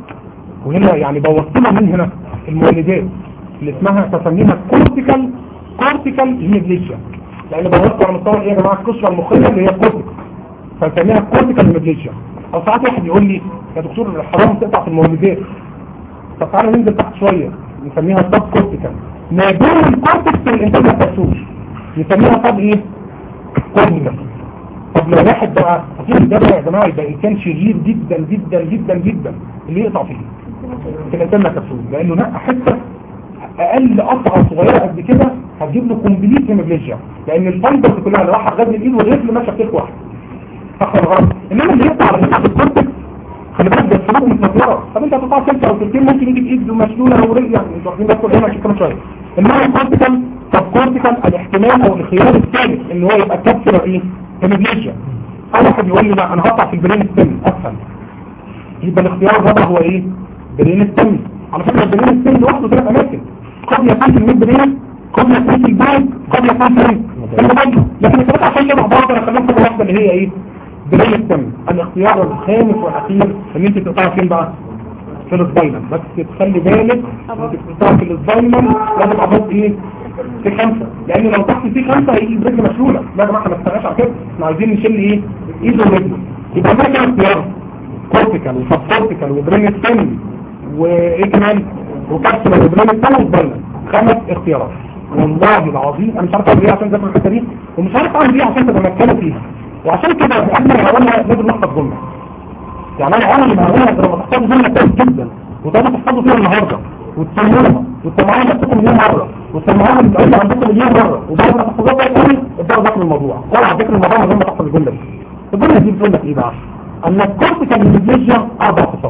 وهنا يعني بوصل له من هنا المولدات اللي اسمها تسميها كورتيكال هيموبليجيا، لان بوصل على مستوى ايه يا جماعه؟ القشره المخيه اللي هي الكورتكس، فنسميها كورتيكال هيموبليجيا. او ساعات واحد يقول لي يا دكتور حرام تقطع في المولدات، طب تعالى ننزل تحت شويه نسميها سب كورتيكال، ما بين الكورتكس والانتاج الكبسول نسميها سب ايه؟ كورتيكال. طب لو واحد بقى اكيد ده بقى يا جماعه يبقى انسان شرير جدا جدا جدا جدا اللي يقطع فيه في الانتاج الكبسول، لانه نقى حته اقل قطعه صغيره قد كده هتجيب له كومبليت هيموبليجيا، لان الفايبرز كلها اللي راح غزل الايد والرجل ماشيه في واحد صح ولا غلط؟ انما اللي يقطع على مساحه الكورتكس خلي بالك ده السلوك متنطره. طب انت هتقطع سلسله او سلسلتين ممكن يجي بايد مشلوله او رجل، يعني انتوا واخدين بالكم هنا كمان شويه. انما الكورتيكال طب كورتيكال الاحتمال او الخيار الثالث اللي هو يبقى كابسولار ايه؟ هيموبليجيا. اول واحد يقول لي لا انا هقطع في البرين السن اسهل، يبقى الاختيار الرابع هو ايه؟ برين السن. على فكره البرين السن لوحده 3 اماكن، قد يكون في الميد برين، قد يكون في الباك، قد يكون في المضله، لكن الثلاثه عشان شبه بعض انا خليهم حاجه واحده اللي هي ايه؟ برين السن. الاختيار الخامس والاخير ان انت تقطع فين بقى؟ في السباينال. بس تخلي بالك انت تقطع في السباينال لازم احط ايه؟ في 5، لان لو تحت في 5 هيجي برجل مشلوله. لا يا جماعه احنا ما اتفقناش على كده، احنا عايزين نشيل ايه؟ ايده ورجله. يبقى ده كده اختيار كورتيكال وسب كورتيكال وبرين السن وايه كمان؟ وكابسولار وبرين السن وسباينال. 5 اختيارات. والله العظيم انا مش عارف اعمل ايه عشان اذاكر الحته دي، ومش عارف اعمل ايه عشان تتمكنوا فيها، وعشان كده احنا هقولها لازم نحفظ جمله. يعني انا عمري ما هقولها غير لما تحفظوا جمله كويس جدا، وتقدروا تحفظوا فيها النهارده وتسمعوها وتسمعوها نفسكم مليون مره وتسمعوها للعيله عندكم مليون مره، وبعد ما تحفظوها كويس قوي ابداوا ذاكروا الموضوع. طبعا ذاكر الموضوع من غير ما تحفظ الجمله دي. الجمله دي بتقول لك ايه بقى؟ ان الكورتيكال هيموبليجيا 4 خطوات.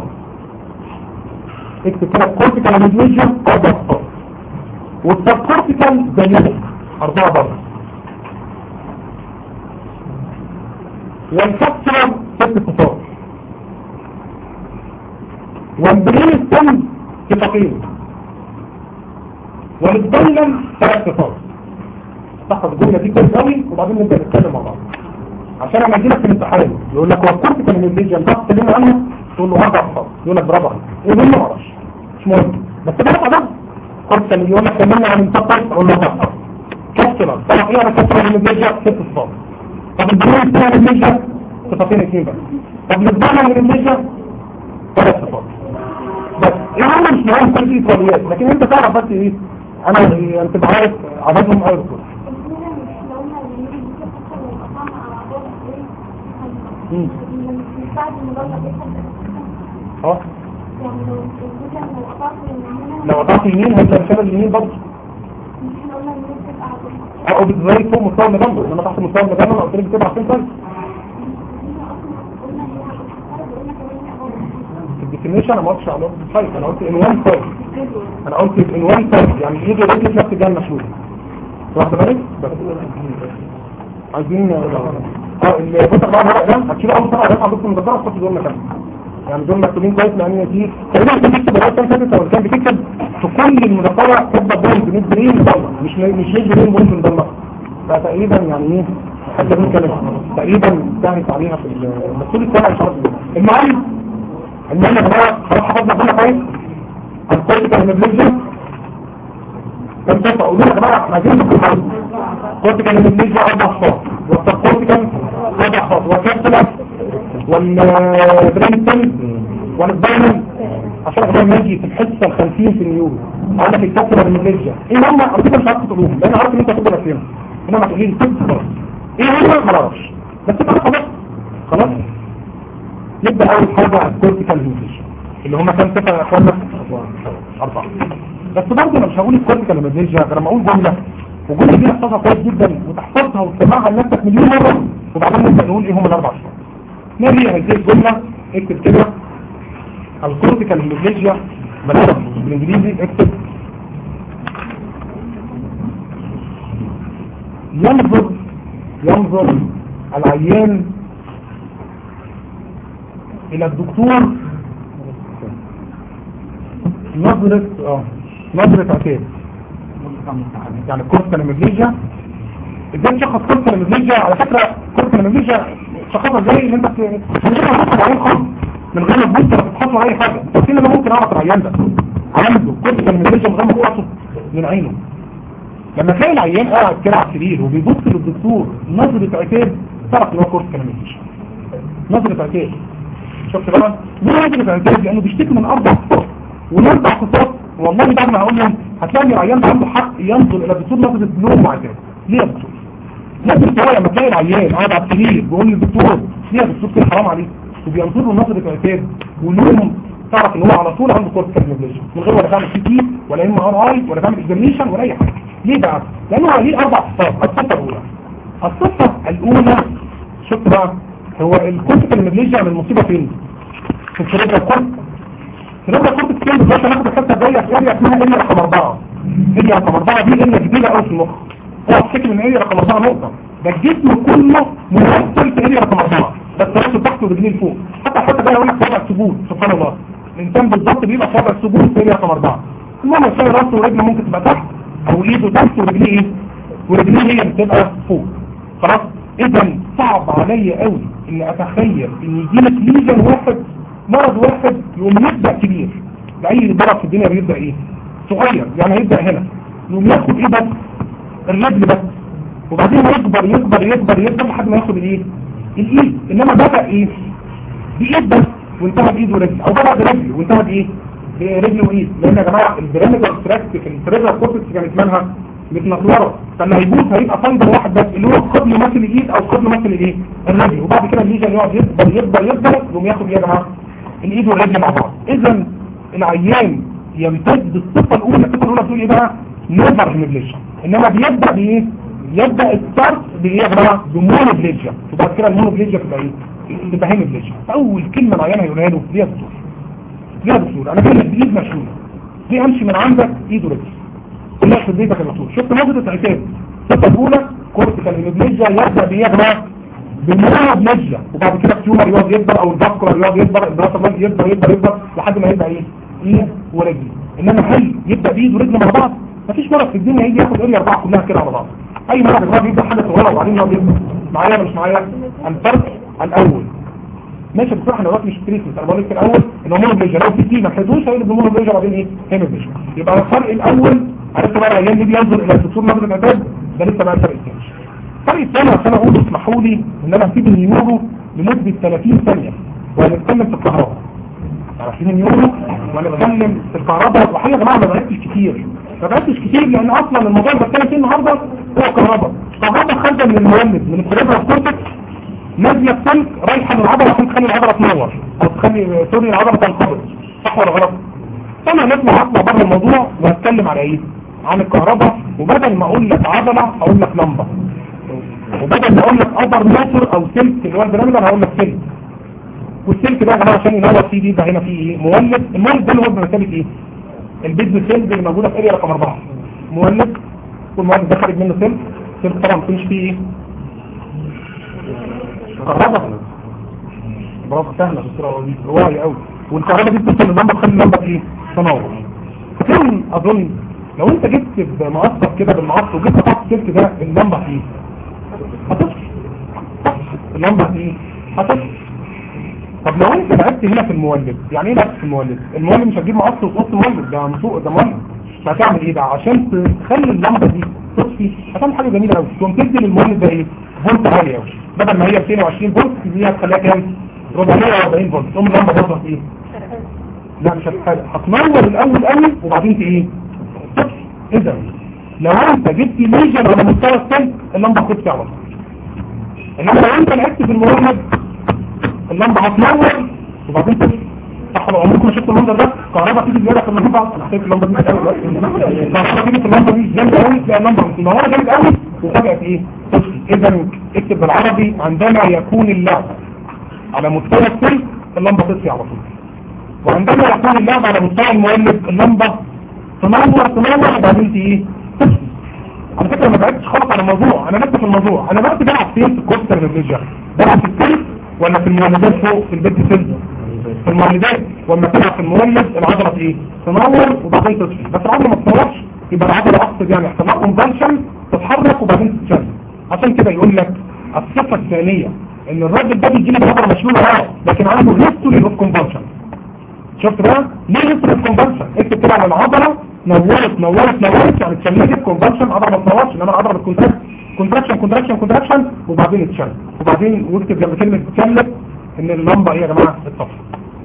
اكتب كده الكورتيكال هيموبليجيا 4 خطوات، والسبكورتيكال زيهم 4 برضه، والكابسولار 6 خطوات، والبرين السن صفتين، والسباينال 3 خطوات. تحفظ الجمله دي كويس قوي وبعدين نبدا نتكلم مع بعض. عشان لما يجي لك في الامتحان يقول لك هو الكورتيكال هيموبليجيا انت بتتكلم عنها، تقول له 4 خطوات، يقول لك برافو عليك، ايه ما اعرفش مش مهم، بس ده ده كورتيكال يقول لك كلمنا عن السباينال اقول له 4 خطوات. كابسولار طبعا ايه انا كابسولار هيموبليجيا 6 خطوات. طب البرين السن هيموبليجيا صفتين 2 بس. طب السباينال هيموبليجيا 3 خطوات بس. يعني مش مهم كل دي ايطاليات، لكن انت تعرف بس ايه انا انت عارف عددهم ايه دكتور. اه لو قطعت يمين هيبقى مشابه اليمين برضه. او بتزاي فوق مستوى المجمع، انما تحت مستوى المجمع قلت لك بتبقى فين طيب؟ الديفينيشن انا ما قلتش على طيب، انا قلت ان وان سايد، انا قلت ان وان سايد يعني ايده ورجله في نفس الجهه المشلوله. واخد بالك؟ بس عايزين اللي بص بقى الورق ده هتشيل اول طبعا ده عندكم مذكره تحط دول مكانه، يعني دول مكتوبين كويس لان دي تقريبا كنت بكتب الورق كام فاتت او كان بتكتب في كل المذكره كاتبه بوينت ميد برين ضلمه، مش ميد برين بوينت ضلمه، فتقريبا يعني ايه حتى بنتكلم تقريبا انتهت علينا في المسؤول السنه ان شاء الله. المهم يا جماعه خلاص حفظنا كل كويس الكورتيكال هيمبليجيا. كم صفه قولوا يا جماعه احنا عايزين نفهم الكورتيكال هيمبليجيا 4 صفات والسبكورتيكال 4 صفات والكابسولا والبرينتل والسباينال عشان احنا نيجي في الحصه ال 50 في النيورو اقول لك الكابسولا هيمبليجيا ايه هم ارجوك مش عارف تقولوهم لان عارف ان انت هتقول فيهم انما تقولي لي خلاص ايه هم ما اعرفش بس تبقى خلاص نبدا اول حاجه الكورتيكال هيمبليجيا اللي هم كام صفه يا اخوانا 4 بس برضه انا مش هقول الكورتيكال هيمبليجيا غير لما اقول جمله والجمله دي احفظها كويس جدا وتحفظها وتسمعها لنفسك مليون مره وبعدين نبدا نقول ايه هم ال4 صفات. ما هي هذه الجمله؟ اكتب كده الكورتيكال هيمبليجيا مثلا بالانجليزي اكتب ينظر العيان الى الدكتور نظرة عتاب يعني الكورتيكال هيمبليجيا ازاي تشخص كورتيكال هيمبليجيا؟ على فكرة كورتيكال هيمبليجيا تشخصها ازاي ان انت من غير ما تبص ولا تتحط على اي حاجه. بس انا ممكن اعرف العيان ده عنده كورتيكال هيمبليجيا من غير ما تقصه من عينه. لما تلاقي العيان قاعد كده على السرير وبيبص للدكتور نظرة عتاب تعرف ان هو كورتيكال هيمبليجيا. نظرة عتاب شفت بقى؟ ليه نظرة عتاب؟ لانه بيشتكي من 4 صفات والاربع صفات والله بعد ما هقول لهم هتلاقي العيان ده عنده حق ينظر الى الدكتور نظرة لوم وعتاب. ليه يا دكتور؟ لازم هو لما تلاقي العيان قاعد على السرير بيقول للدكتور ليه يا دكتور كده حرام عليك وبينظر له نظرة عتاب ولوم تعرف ان هو على طول عنده كورتيكال هيمبليجيا من غير ولا تعمل CT ولا MRI ولا تعمل اكزامينشن ولا اي حاجه. ليه بقى؟ لانه هو ليه 4 صفات. الصفه الاولى شفت بقى هو الكورتيكال هيمبليجيا من المصيبه فين؟ في السيريبرال كورتكس. السيريبرال كورتكس فين بالظبط؟ هناخد الحته الجايه في اريا اسمها اريا رقم 4. اريا رقم 4 دي اريا كبيره قوي في المخ. هو افتكر ان اريا رقم 4 نقطه ده الجسم كله منفصل في اريا رقم 4 بس راسه تحت ورجليه فوق. حتى الحته الجايه يقول لك وضع السجود سبحان الله الانسان بالظبط بيبقى في وضع السجود في اريا رقم 4. المهم تلاقي راسه ورجله ممكن تبقى تحت او ايده تحت ورجليه ايه؟ ورجليه هي اللي بتبقى فوق. خلاص اذا صعب عليا قوي ان اتخيل ان يجي لك ليجن واحد مرض واحد يقوم يبدا كبير. لاي مرض في الدنيا بيبدا ايه؟ صغير يعني هيبدا هنا يقوم ياخد ايه بس؟ الرجل بس وبعدين يكبر يكبر يكبر يكبر لحد ما ياخد الايه؟ الايد. انما بدا ايه؟ بايد بس وانتهى بايد ورجل او بدا برجل وانتهى بايه؟ برجل وايد. لان يا جماعه البيراميدال تراكت في السيريبرال كورتكس كانت مالها متنطوره فلما هيبوظ هيبقى فايبر واحد بس اللي هو خد له مثل الايد او خد له مثل الايه؟ الرجل. وبعد كده الليجن يقعد يكبر يكبر يكبر يقوم ياخد ايه يا جماعه؟ الايد والرجل مع بعض. اذا العيان يمتد الصفه الاولى. الصفه الاولى بتقول ايه بقى؟ نيفر هيمبليجيا. انما بيبدا بايه؟ يبدا الستارت بايه يا جماعه؟ بمونوبليجيا. وبعد كده المونوبليجيا تبقى ايه؟ تبقى هيمبليجيا. اول كلمه العيان هيقولها له ليه يا دكتور؟ ليه يا دكتور؟ انا جاي لك بايد مشلوله. دي امشي من عندك ايد ورجل. كلها في بيتك يا دكتور. شفت نظره عتاب. الصفه الاولى كورتيكال هيمبليجيا يبدا بايه يا جماعه؟ بالمونوبليجيا. وبعد كده التيومر يقعد يكبر او الفاسكولار يقعد يكبر البلاسما يكبر يكبر يكبر لحد ما يبقى ايه؟ ايد ورجل. انما هل يبدا بايد ورجل مع بعض؟ مفيش مرض في الدنيا يجي ياخد اريا 4 كلها كده على بعض. اي مرض يا جماعه بيبدا حاجه صغيره وبعدين يقعد يكبر. معايا ولا مش معايا؟ الفرق الاول ماشي يا دكتور احنا دلوقتي مش تريتمنت. انا بقول لك في الاول ان هو مونوبليجيا لو في ما حدوش هيقلب مونوبليجيا وبعدين ايه؟ هيمبليجيا. يبقى الفرق الاول عرفت بقى العيان اللي بينظر الى الدكتور نظره عتاب ده لسه بقى الفرق الثاني. الفرق الثاني عشان اقول اسمحوا لي ان انا هسيب النيورو لمده 30 ثانيه وهنتكلم في الكهرباء. عارفين النيورو وهنتكلم في الكهرباء. وحقيقه يا جماعه ما بعدتش كتير لان اصلا الموضوع اللي بتكلم فيه النهارده هو كهرباء. كهرباء خارجه من المولد من السيريبرال كورتكس نازله السلك رايحه للعضله عشان تخلي العضله تنور او تخلي سوري العضله تنقبض. صح ولا غلط؟ انا اطلع بره الموضوع وهتكلم على ايه؟ عن الكهرباء. وبدل ما اقول لك عضله اقول لك لمبه وبدل ما اقول لك ابر موتور او سلك اللي هو البيراميدال هقول لك سلك. والسلك ده يا جماعه عشان ينور فيه دي يبقى هنا فيه ايه؟ مولد. المولد ده اللي هو بمثابه ايه؟ البيزنس سيلز اللي موجوده في اريا رقم 4 مولد. والمولد ده خارج منه سلك طبعا ما فيش فيه ايه؟ كهرباء. برافو سهله بصراحه روايه قوي. والكهرباء دي بتوصل لللمبه تخلي اللمبه ايه؟ تنور. فين اظن لو انت جبت بمقصر كده بالمقص وجبت قطع السلك ده اللمبه ايه هتطفي اللمبه ايه هتطفي. طب لو انت لعبت هنا في المولد، يعني ايه لعبت في المولد؟ المولد مش هتجيب مقص وتقص مولد، ده مسوق ده مولد. هتعمل ايه بقى عشان تخلي اللمبه دي تطفي؟ هتعمل حاجه جميله قوي، تقوم تدي للمولد ده ايه فولت عالي قوي، بدل ما هي 220 فولت دي هتخليها كام 440 فولت، تقوم اللمبه تطفي ايه؟ لا مش هتنور الاول قوي وبعدين ايه تطفي. اذا لو انت جبت ليجن على مستوى السلك اللمبه هتطفي على طول. انما لو انت لعبت في المولد اللمبه هتنور وبعدين تطفي. صح ولا عمركم شفتوا المنظر ده؟ كهرباء تيجي زياده في اللمبه، انا حسيت اللمبه دي قوي دلوقتي، الكهرباء تيجي في اللمبه دي جامده قوي، تلاقي اللمبه منوره جامد قوي وفجاه ايه تطفي. اذا اكتب بالعربي عندما يكون اللعب على مستوى السلك اللمبه تطفي على طول، وعندما يكون اللعب على مستوى المولد اللمبه تنور وبعدين ايه تطفي. على فكره ما بعدتش خالص على الموضوع، انا نفس في الموضوع. انا بقى بلعب فين في الكوستر ريفليجر؟ بلعب في السلك ولا في المولدات فوق في البيت سلك؟ في المولدات. واما تلعب في المولد العضله ايه تنور وبعدين تطفي، بس العضله ما تنورش يبقى العضله اقصد يعني يحصل لها كونفالشن تتحرك وبعدين تتشل. عشان كده يقول لك الصفه الثانيه ان الراجل ده بيجي لك العضله مشلوله لكن عنده هيستوري اوف كونفالشن. شفت بقى ليه هيستوري اوف كونفالشن؟ اكتب كده على العضله نورت يعني اتشلت كونفالشن، عضله ما تنورش انما العضله كونتراكشن وبعدين تتشل، وبعدين واكتب جنب كلمه تتشلت ان اللمبه ايه يا جماعه الطفل.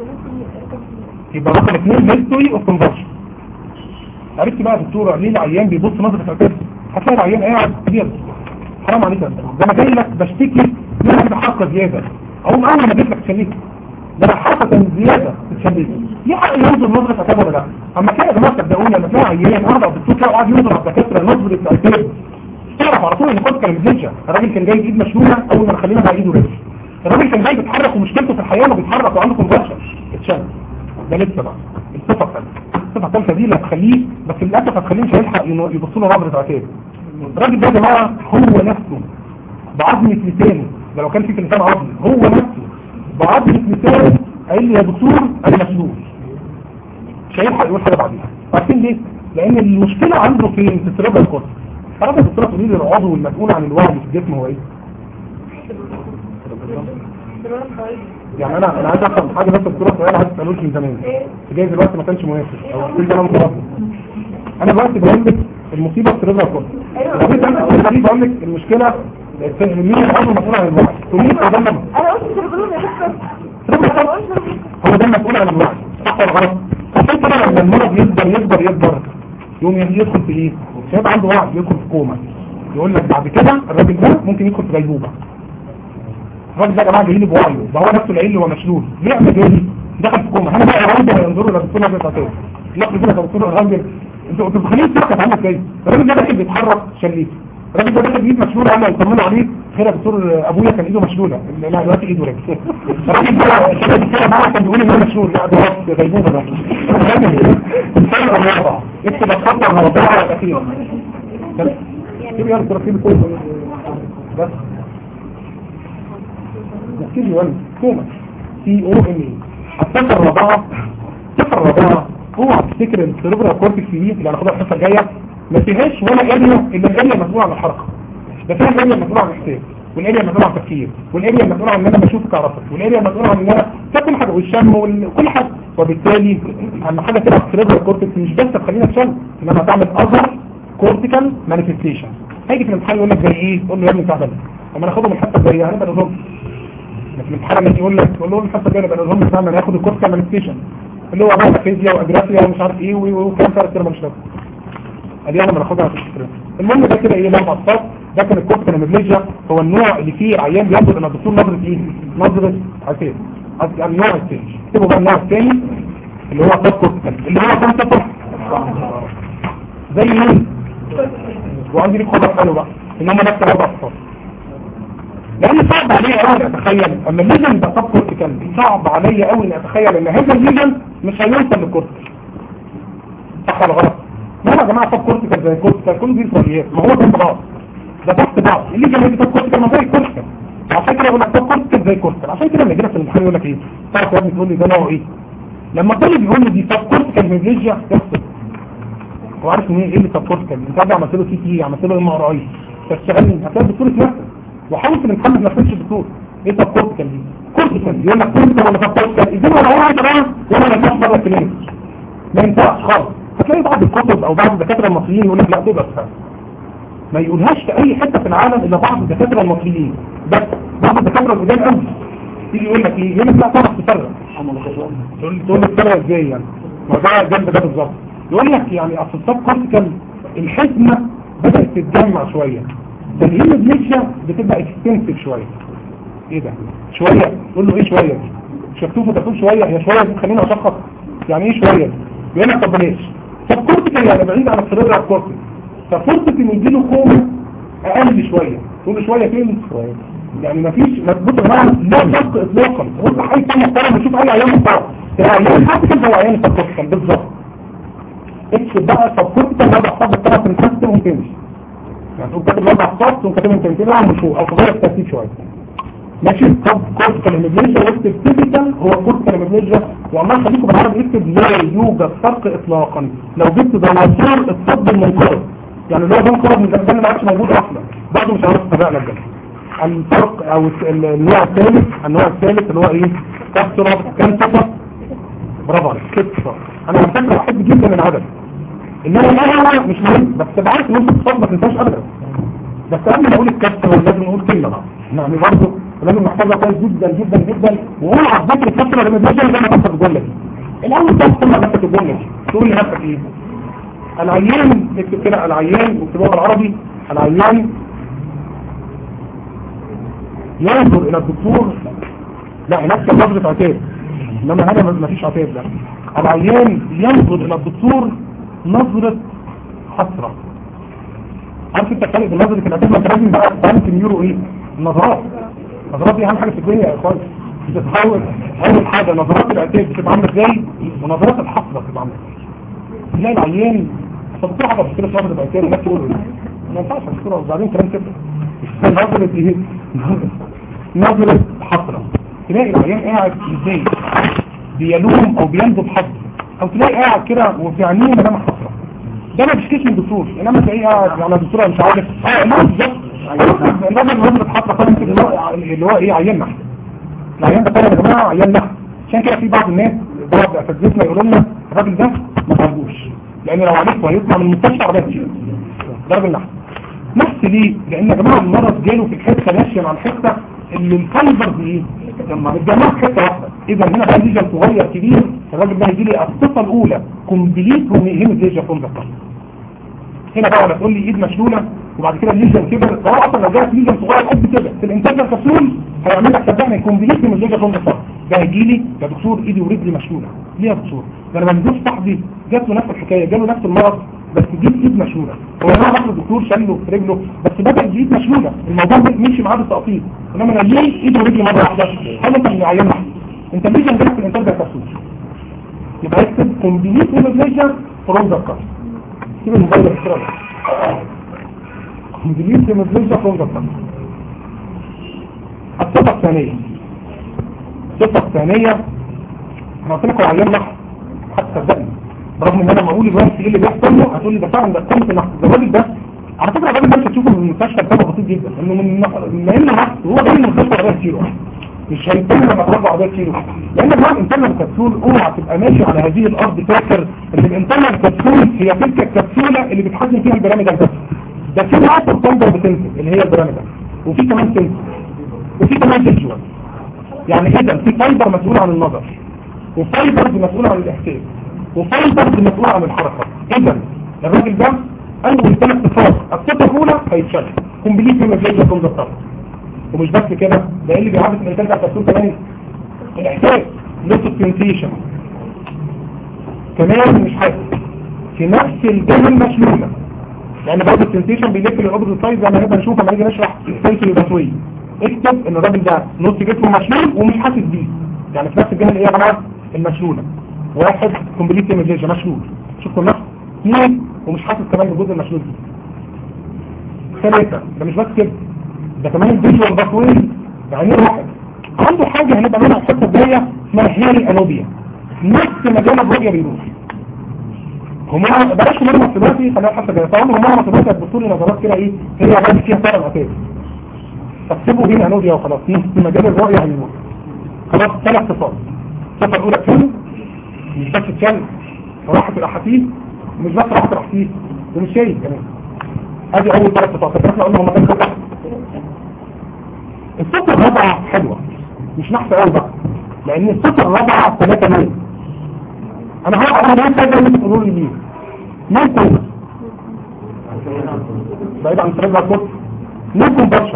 يبقى رقم 2 هيستوري اوف كونفالشن. عرفت بقى يا دكتور ليه العيان بيبص نظره اعتراض؟ هتلاقي العيان قاعد كبير حرام عليك انت، ده انا جاي لك بشتكي من عندي حركه زياده او اول ما جيت لك تشليك ده انا حركه زياده تشليك ليه حق ينظر نظره اعتراض ولا لا؟ اما كده يا جماعه صدقوني لما تلاقي عيان قاعد على الدكتور قاعد ينظر على الدكاتره نظره اعتراض تعرف على طول ان خد كان مزنجه. الراجل كان جاي ايد مشلوله اول ما خلينا بقى ايده رجل. الراجل كان جاي بيتحرك ومشكلته في الحياه انه بيتحرك وعنده كونفرشن اتشل. ده لسه بقى الصفه الثالثه دي اللي هتخليه، بس للاسف هتخليه مش هيلحق يبص له نظره اعتراض. الراجل ده يا جماعه هو نفسه بعظمه لسانه، ده لو كان في لسان عظمي هو نفسه بعظمه لسانه قال لي يا دكتور انا مشلول، مش هيلحق يقول حاجه بعديها. عارفين ليه؟ لان المشكله عنده في انتصاب القصه. عرفت الدكتوره تقول لي العضو المسؤول عن الوعي في الجسم هو ايه؟ يعني انا عايز افهم حاجه، بس الدكتوره سؤال عايز اسالوش من زمان جاي دلوقتي ما كانش مناسب او كنت انا متوقع. انا دلوقتي بقول لك المصيبه في رضا القصه، انا بقول لك المشكله مين العضو المسؤول عن الوعي؟ تقول لي ده انا قلت سيربرون يا دكتور. هو ده المسؤول عن الوعي صح ولا غلط؟ عشان كده لما المرض يكبر يوم يدخل في ايه؟ مش هيبقى عنده وعي، يدخل في كوما. يقول لك بعد كده الراجل ده ممكن يدخل في غيبوبه. الراجل ده يا جماعه جاي لي بوعيه، ده هو نفسه العيل هو مشلول، ليه عمل جاي دخل في كوما؟ انا بقى الراجل هينظروا للدكتور بتاعته لا كده دكتور الراجل انتوا بتخليه تسكت عنه ازاي؟ الراجل ده داخل بيتحرك شليت، الراجل ده داخل بايد مشلوله انا يطمنوا عليه خير يا دكتور ابويا كان ايده مشلوله، لا دلوقتي ايده رجل. الراجل ده كان بيقول ان هو مشلول، لا ده غيبوبه ده. الفرق الرابع اكتب الخطه الرابعه الاخيره كيف يعرف تركيب كله بس نحكي ولا كوما COMA. الصفحه الرابعه اوعى تفتكر ان السيربرال كورتكس دي اللي هناخدها الحصه الجايه ما فيهاش ولا اريا الا الاريا المسؤوله عن الحركه، ده فيها الاريا المسؤوله عن الاحساس، والاريا المسؤوله عن التفكير، والاريا المسؤوله عن ان انا بشوفك اعرفك، والاريا المسؤوله عن ان انا كل حاجه والشم وكل حاجه. وبالتالي اهم حاجه تبقى السيربرال كورتكس مش بس تخلينا تشم، انما تعمل اذر كورتيكال مانيفستيشن. هيجي في الامتحان يقول لك زي ايه؟ تقول له يا ابني تعالى اما ناخدهم الحصه الجايه هنبقى نظام. لكن الامتحان لما يقول لك تقول له الحصه الجايه نبقى نظام بتاعنا ناخد الكورتيكال مانيفستيشن اللي هو بقى فيزياء واجرافيا ومش عارف ايه وكلام ثلاث كلمات مش لازم. ادي انا بناخدها في الفكره. المهم ده كده ايه لمبه الصوت، ده كان الكورتيكال مانيفستيشن هو النوع اللي فيه عيان بياخد ان الدكتور نظره ايه؟ نظره عسير. النوع الثاني اكتبوا بقى النوع الثاني اللي هو الكورتيكال اللي هو كام صفر زي مين؟ وعندي لك خبر حلو بقى ان هم نفس الوضع الصوت، لان صعب عليا قوي اتخيل اما الليجن ده صف كورتيكال صعب عليا قوي ان اتخيل ان هذا الليجن مش هيوصل للكورتيكال. صح ولا غلط؟ ما يا جماعه صف كورتيكال زي الكورتيكال كل دي اسرائيليات، ما هو جنب بعض ده تحت بعض. الليجن اللي صف كورتيكال ما زي الكورتيكال، عشان كده يقول لك صف كورتيكال زي الكورتيكال. عشان كده لما يجي لك في الامتحان يقول لك ايه؟ تعرف يا ابني تقول لي ده نوعه ايه؟ لما الطالب يقول لي دي صف كورتيكال من الليجن يحصل هو عارف ان ايه اللي سبورت انت قاعد عملت له سي تي عملت له ام ار اي تشتغل هتلاقي الدكتور اتنفس وحاول في الامتحان ما تنفذش الدكتور ايه سبورت كان دي كورتيكال يقول لك كورتيكال ولا سبورت كان اذا ولا هو طبعا ولا ما بره الكلينيك ما ينفعش خالص. هتلاقي بعض الكتب او بعض الدكاتره المصريين يقول لك لا تبقى فهم. ما يقولهاش في اي حته في العالم الا بعض الدكاتره المصريين بس. بعض الدكاتره القدام قوي تيجي يقول لك ايه يقول لك لا تعرف تفرق تقول لك تفرق ازاي يعني ما ده جنب ده بالظبط. يقول لك يعني اصل السب كورتيكال الحزمه بدات تتجمع شويه فالهيموجليشيا بتبقى اكستنسيف شويه. ايه ده شويه تقول له ايه شويه شفتوه تقول شويه هي شويه خلينا اشخص يعني ايه شويه. يقول لك طب بلاش سب كورتيكال يعني بعيد عن السيريبرال كورتيكال ففرصه ان يجيله كوما اقل شويه. تقول له شويه فين شويه يعني مفيش مظبوط يا جماعه لا فرق اطلاقا. هو حاجه ثانيه محترمه نشوف اي عيان محترم العيان حتى كده هو عيان سب كورتيكال بالظبط. اكتب بقى سب كورتيكال وضع حساب الطرف من تحت وتمشي يعني تقول كاتب وضع حساب وكاتب انت كده من فوق او تغير الترتيب شويه ماشي. طب كورتيكال هيموجليشيا واكتب تيبيكال هو كورتيكال هيموجليشيا والله خليكم بالعربي اكتب لا يوجد فرق اطلاقا. لو جبت ديناصور الطب المنقرض يعني اللي هو ده انقرض من زمان ما عادش موجود اصلا برضه مش عارف تتابع لك الفرق او النوع الثالث اللي هو ايه كابسولار كانسر. برافو عليك كده انا مفكر احب جدا العدد انما لا مش مهم بس تبقى عارف ان انت تصاب ما تنساش ابدا. بس قبل ما اقول الكابسولار لازم نقول كلمه بقى يعني برضه لازم نحفظها كويس جدا جدا جدا وهو على ذكر الكابسولار لما بيجي زي ما تحفظ الجمله دي الاول تحفظ نفسك الجمله دي تقول لنفسك ايه العيان اكتب كده العيان واكتبوها بالعربي العيان ينظر الى الدكتور لا هناك نظرة عتاب انما هذا ما فيش عتاب ده. العيان ينظر الى الدكتور نظرة حسرة. عارف انت كلمة نظرة العتاب ما لازم بقى تعمل يورو ايه النظرات دي اهم حاجة في الدنيا يا اخوان. بتتحول اول حاجة نظرات العتاب بتبقى عاملة ازاي ونظرات الحسرة بتبقى عاملة ازاي. تلاقي العيان فبتروح حاجة بتكتب نظرة العتاب الناس تقولوا ايه ما ينفعش الدكتور وبعدين كلام كده نظرة ايه نظرة حسرة. تلاقي العيان قاعد ازاي بيلوم او بيندب حد او تلاقي قاعد كده وفي عينيه ملامح حسرة. ده ما بيشكيش من الدكتور انما تلاقيه قاعد على الدكتور مش عارف ما بالظبط نظرة حسرة فاهم اللي هو ايه عيان نحن العيان ده فعلا يا جماعه عيان نحن. عشان كده في بعض الناس بعض اساتذتنا يقولوا لنا الراجل ده ما تعالجوش لان لو عالجته هيطلع من المستشفى عربيه كتير. ده راجل نحن نفس ليه لان يا جماعه المرض جاله في الحته ماشيه مع الحته اللي الفايبر دي ايه لما بتجمع في حته واحده. اذا هنا بقى ليجن صغير كبير الراجل ده هيجي لي الصفه الاولى كومبليت هيموجليشيا فروم ذا ستارت. هنا بقى ولا تقول لي ايد مشلوله وبعد كده الليجن كبر هو اصلا لو جالك ليجن صغير قد كده في الانتاج الكبسول هيعمل لك صدقني كومبليت هيموجليشيا فروم ذا ستارت. ده هيجي لي يا دكتور ايدي ورجلي مشلوله ليه يا دكتور ده انا بنزل صاحبي جات له نفس الحكايه جاله نفس المرض بس جيت ايد مشلوله هو انا راح الدكتور شاله في رجله بس بدا ايد مشلوله الموضوع مشي معاه بالتقطيع انما انا ليه ايد ورجلي مره واحده هل انت من عيان واحد انت ليه جنبك في الانتاج الكبسول يبقى اكتب كومبليت هيموجليشيا فروم ذا ستارت. كده الموبايل اختراع كومبليت هيموجليشيا فروم ذا ستارت. الصفه الثانيه انا قلت لكم عيان نحن حتى صدقني برغم ان انا ما اقول دلوقتي ايه اللي بيحصل له هتقول لي ده فعلا ده قمه النحس. الراجل ده على فكره الراجل ده مش هتشوفه من المستشفى بسبب بسيط جدا انه من انه نحس هو جاي من المستشفى عربيه كيلو مش هيتم لما ترجع عربيه كيلو لان الراجل انترنال الكبسول اوعى تبقى ماشي على هذه الارض فاكر ان الانترنال الكبسول هي تلك الكبسوله اللي بتحجم فيها البرامج بس. ده في عصر تنظر بتنزل اللي هي البرامج وفي كمان سنسور وفي كمان فيجوال يعني اذا في فايبر مسؤول عن النظر وفايبر مسؤول عن الاحساس وفايبر مسؤول عن الحركه. اذا الراجل ده اول 3 صفات الصفه الاولى هيتشال كومبليت هيموجليشيا فروم ذا ستارت. ومش بس كده ده اللي بيعرف الانسان بتاع الكبسول كمان الاحساس لوس سنسيشن كمان مش حاسس في نفس الجهه المشلوله يعني بعد السنسيشن بيلف للأوبر سايز زي ما نبقى نشوف لما نيجي نشرح السايكل الباسويه. اكتب ان الراجل ده نص جسمه مشلول ومش حاسس بيه يعني في نفس الجهه اللي هي يا جماعه المشلوله. واحد كومبليت هيموجليشيا مشلول شفتوا النفس 2 ومش حاسس كمان بالجزء المشلول دي. 3 ده مش بس كده ده كمان الفيجوال باسويه يعني واحد عنده حاجه هنبقى منها الحته الجايه اسمها هيري انوبيا نفس مجال الرؤيه بيروح هم بلاش مرمى دلوقتي خليها حتى كده طبعا مرمى دلوقتي هتبصوا لي نظرات كده ايه هي عباره فيها فرق اساسي تكتبوا هنا نوديا وخلاص في مجال الرؤيه هينور خلاص 3 صفات. الصفه الاولى كان مش بس الكلب راحه الاحاسيس مش بس راحه الاحاسيس ومش شيء كمان. ادي اول 3 صفات احنا قلنا هم كانوا الصفه الرابعه حلوه مش نحسه قوي بقى لان الصفه الرابعه 3 مين انا هقرا انا كذا اللي بتقولوا لي ليه ما كويس بعيد عن سرعه الكود نكون برشا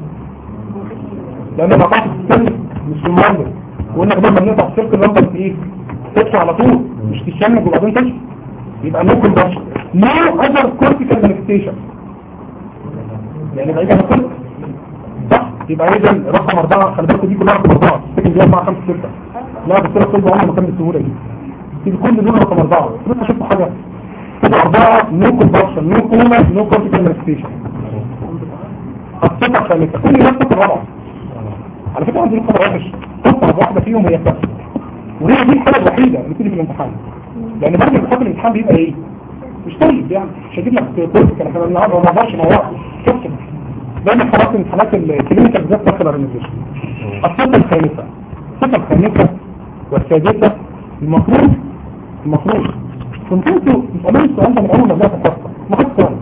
لان بقاطع السن مش في المنظر وانك لما بنقطع السلك اللمبه في ايه تطلع على طول مش تشنج وبعدين تشنج يبقى نكون برشا نو اذر كورتيكال مانيفستيشن يعني بعيد عن الكود صح يبقى اذا رقم 4 خلي بالكم دي كلها رقم 4 السكن دي 4 5 6 لا بس كده كله عمره ما كان بالسهوله دي في كل دول رقم 4 بس شوفوا حاجه كده 4 نو كومبرشن نو كوما نو كورتيكال مانيفستيشن الصفه الثالثه كل الناس الرابعه على فكره عندي نقطه وحش نقطه واحده فيهم هي الكسر وهي دي الحاله الوحيده اللي بتيجي في الامتحان لان بعد ما الامتحان بيبقى ايه مش طيب يعني مش هجيب لك كورتيكال احنا النهارده ما نقدرش نوقف كسر دايما خلاص امتحانات الكلينيكال بالذات داخل الريزيشن. الصفه الخامسه والسادسه المفروض كنت انتوا بتقولوا السؤال ده من اول ما بدات القصه ما خدتش سؤال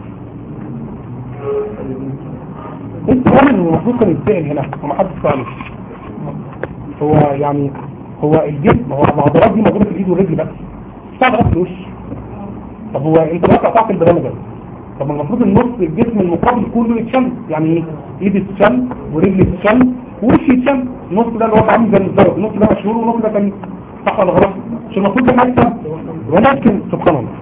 السؤال اللي المفروض كان يتسال هنا وما حدش ساله هو يعني هو الجسم هو العضلات دي موجوده في الايد والرجل بس بتاع راس الوش طب هو انت بقى قطعت البرامج طب المفروض النص الجسم المقابل كله يتشل يعني ايه ايد تتشل ورجل تتشل ووش يتشل النص ده اللي هو عامل زي الزرق النص ده مشهور والنص ده كان صح ولا غلط مش المفروض ده حاجه ولكن سبحان الله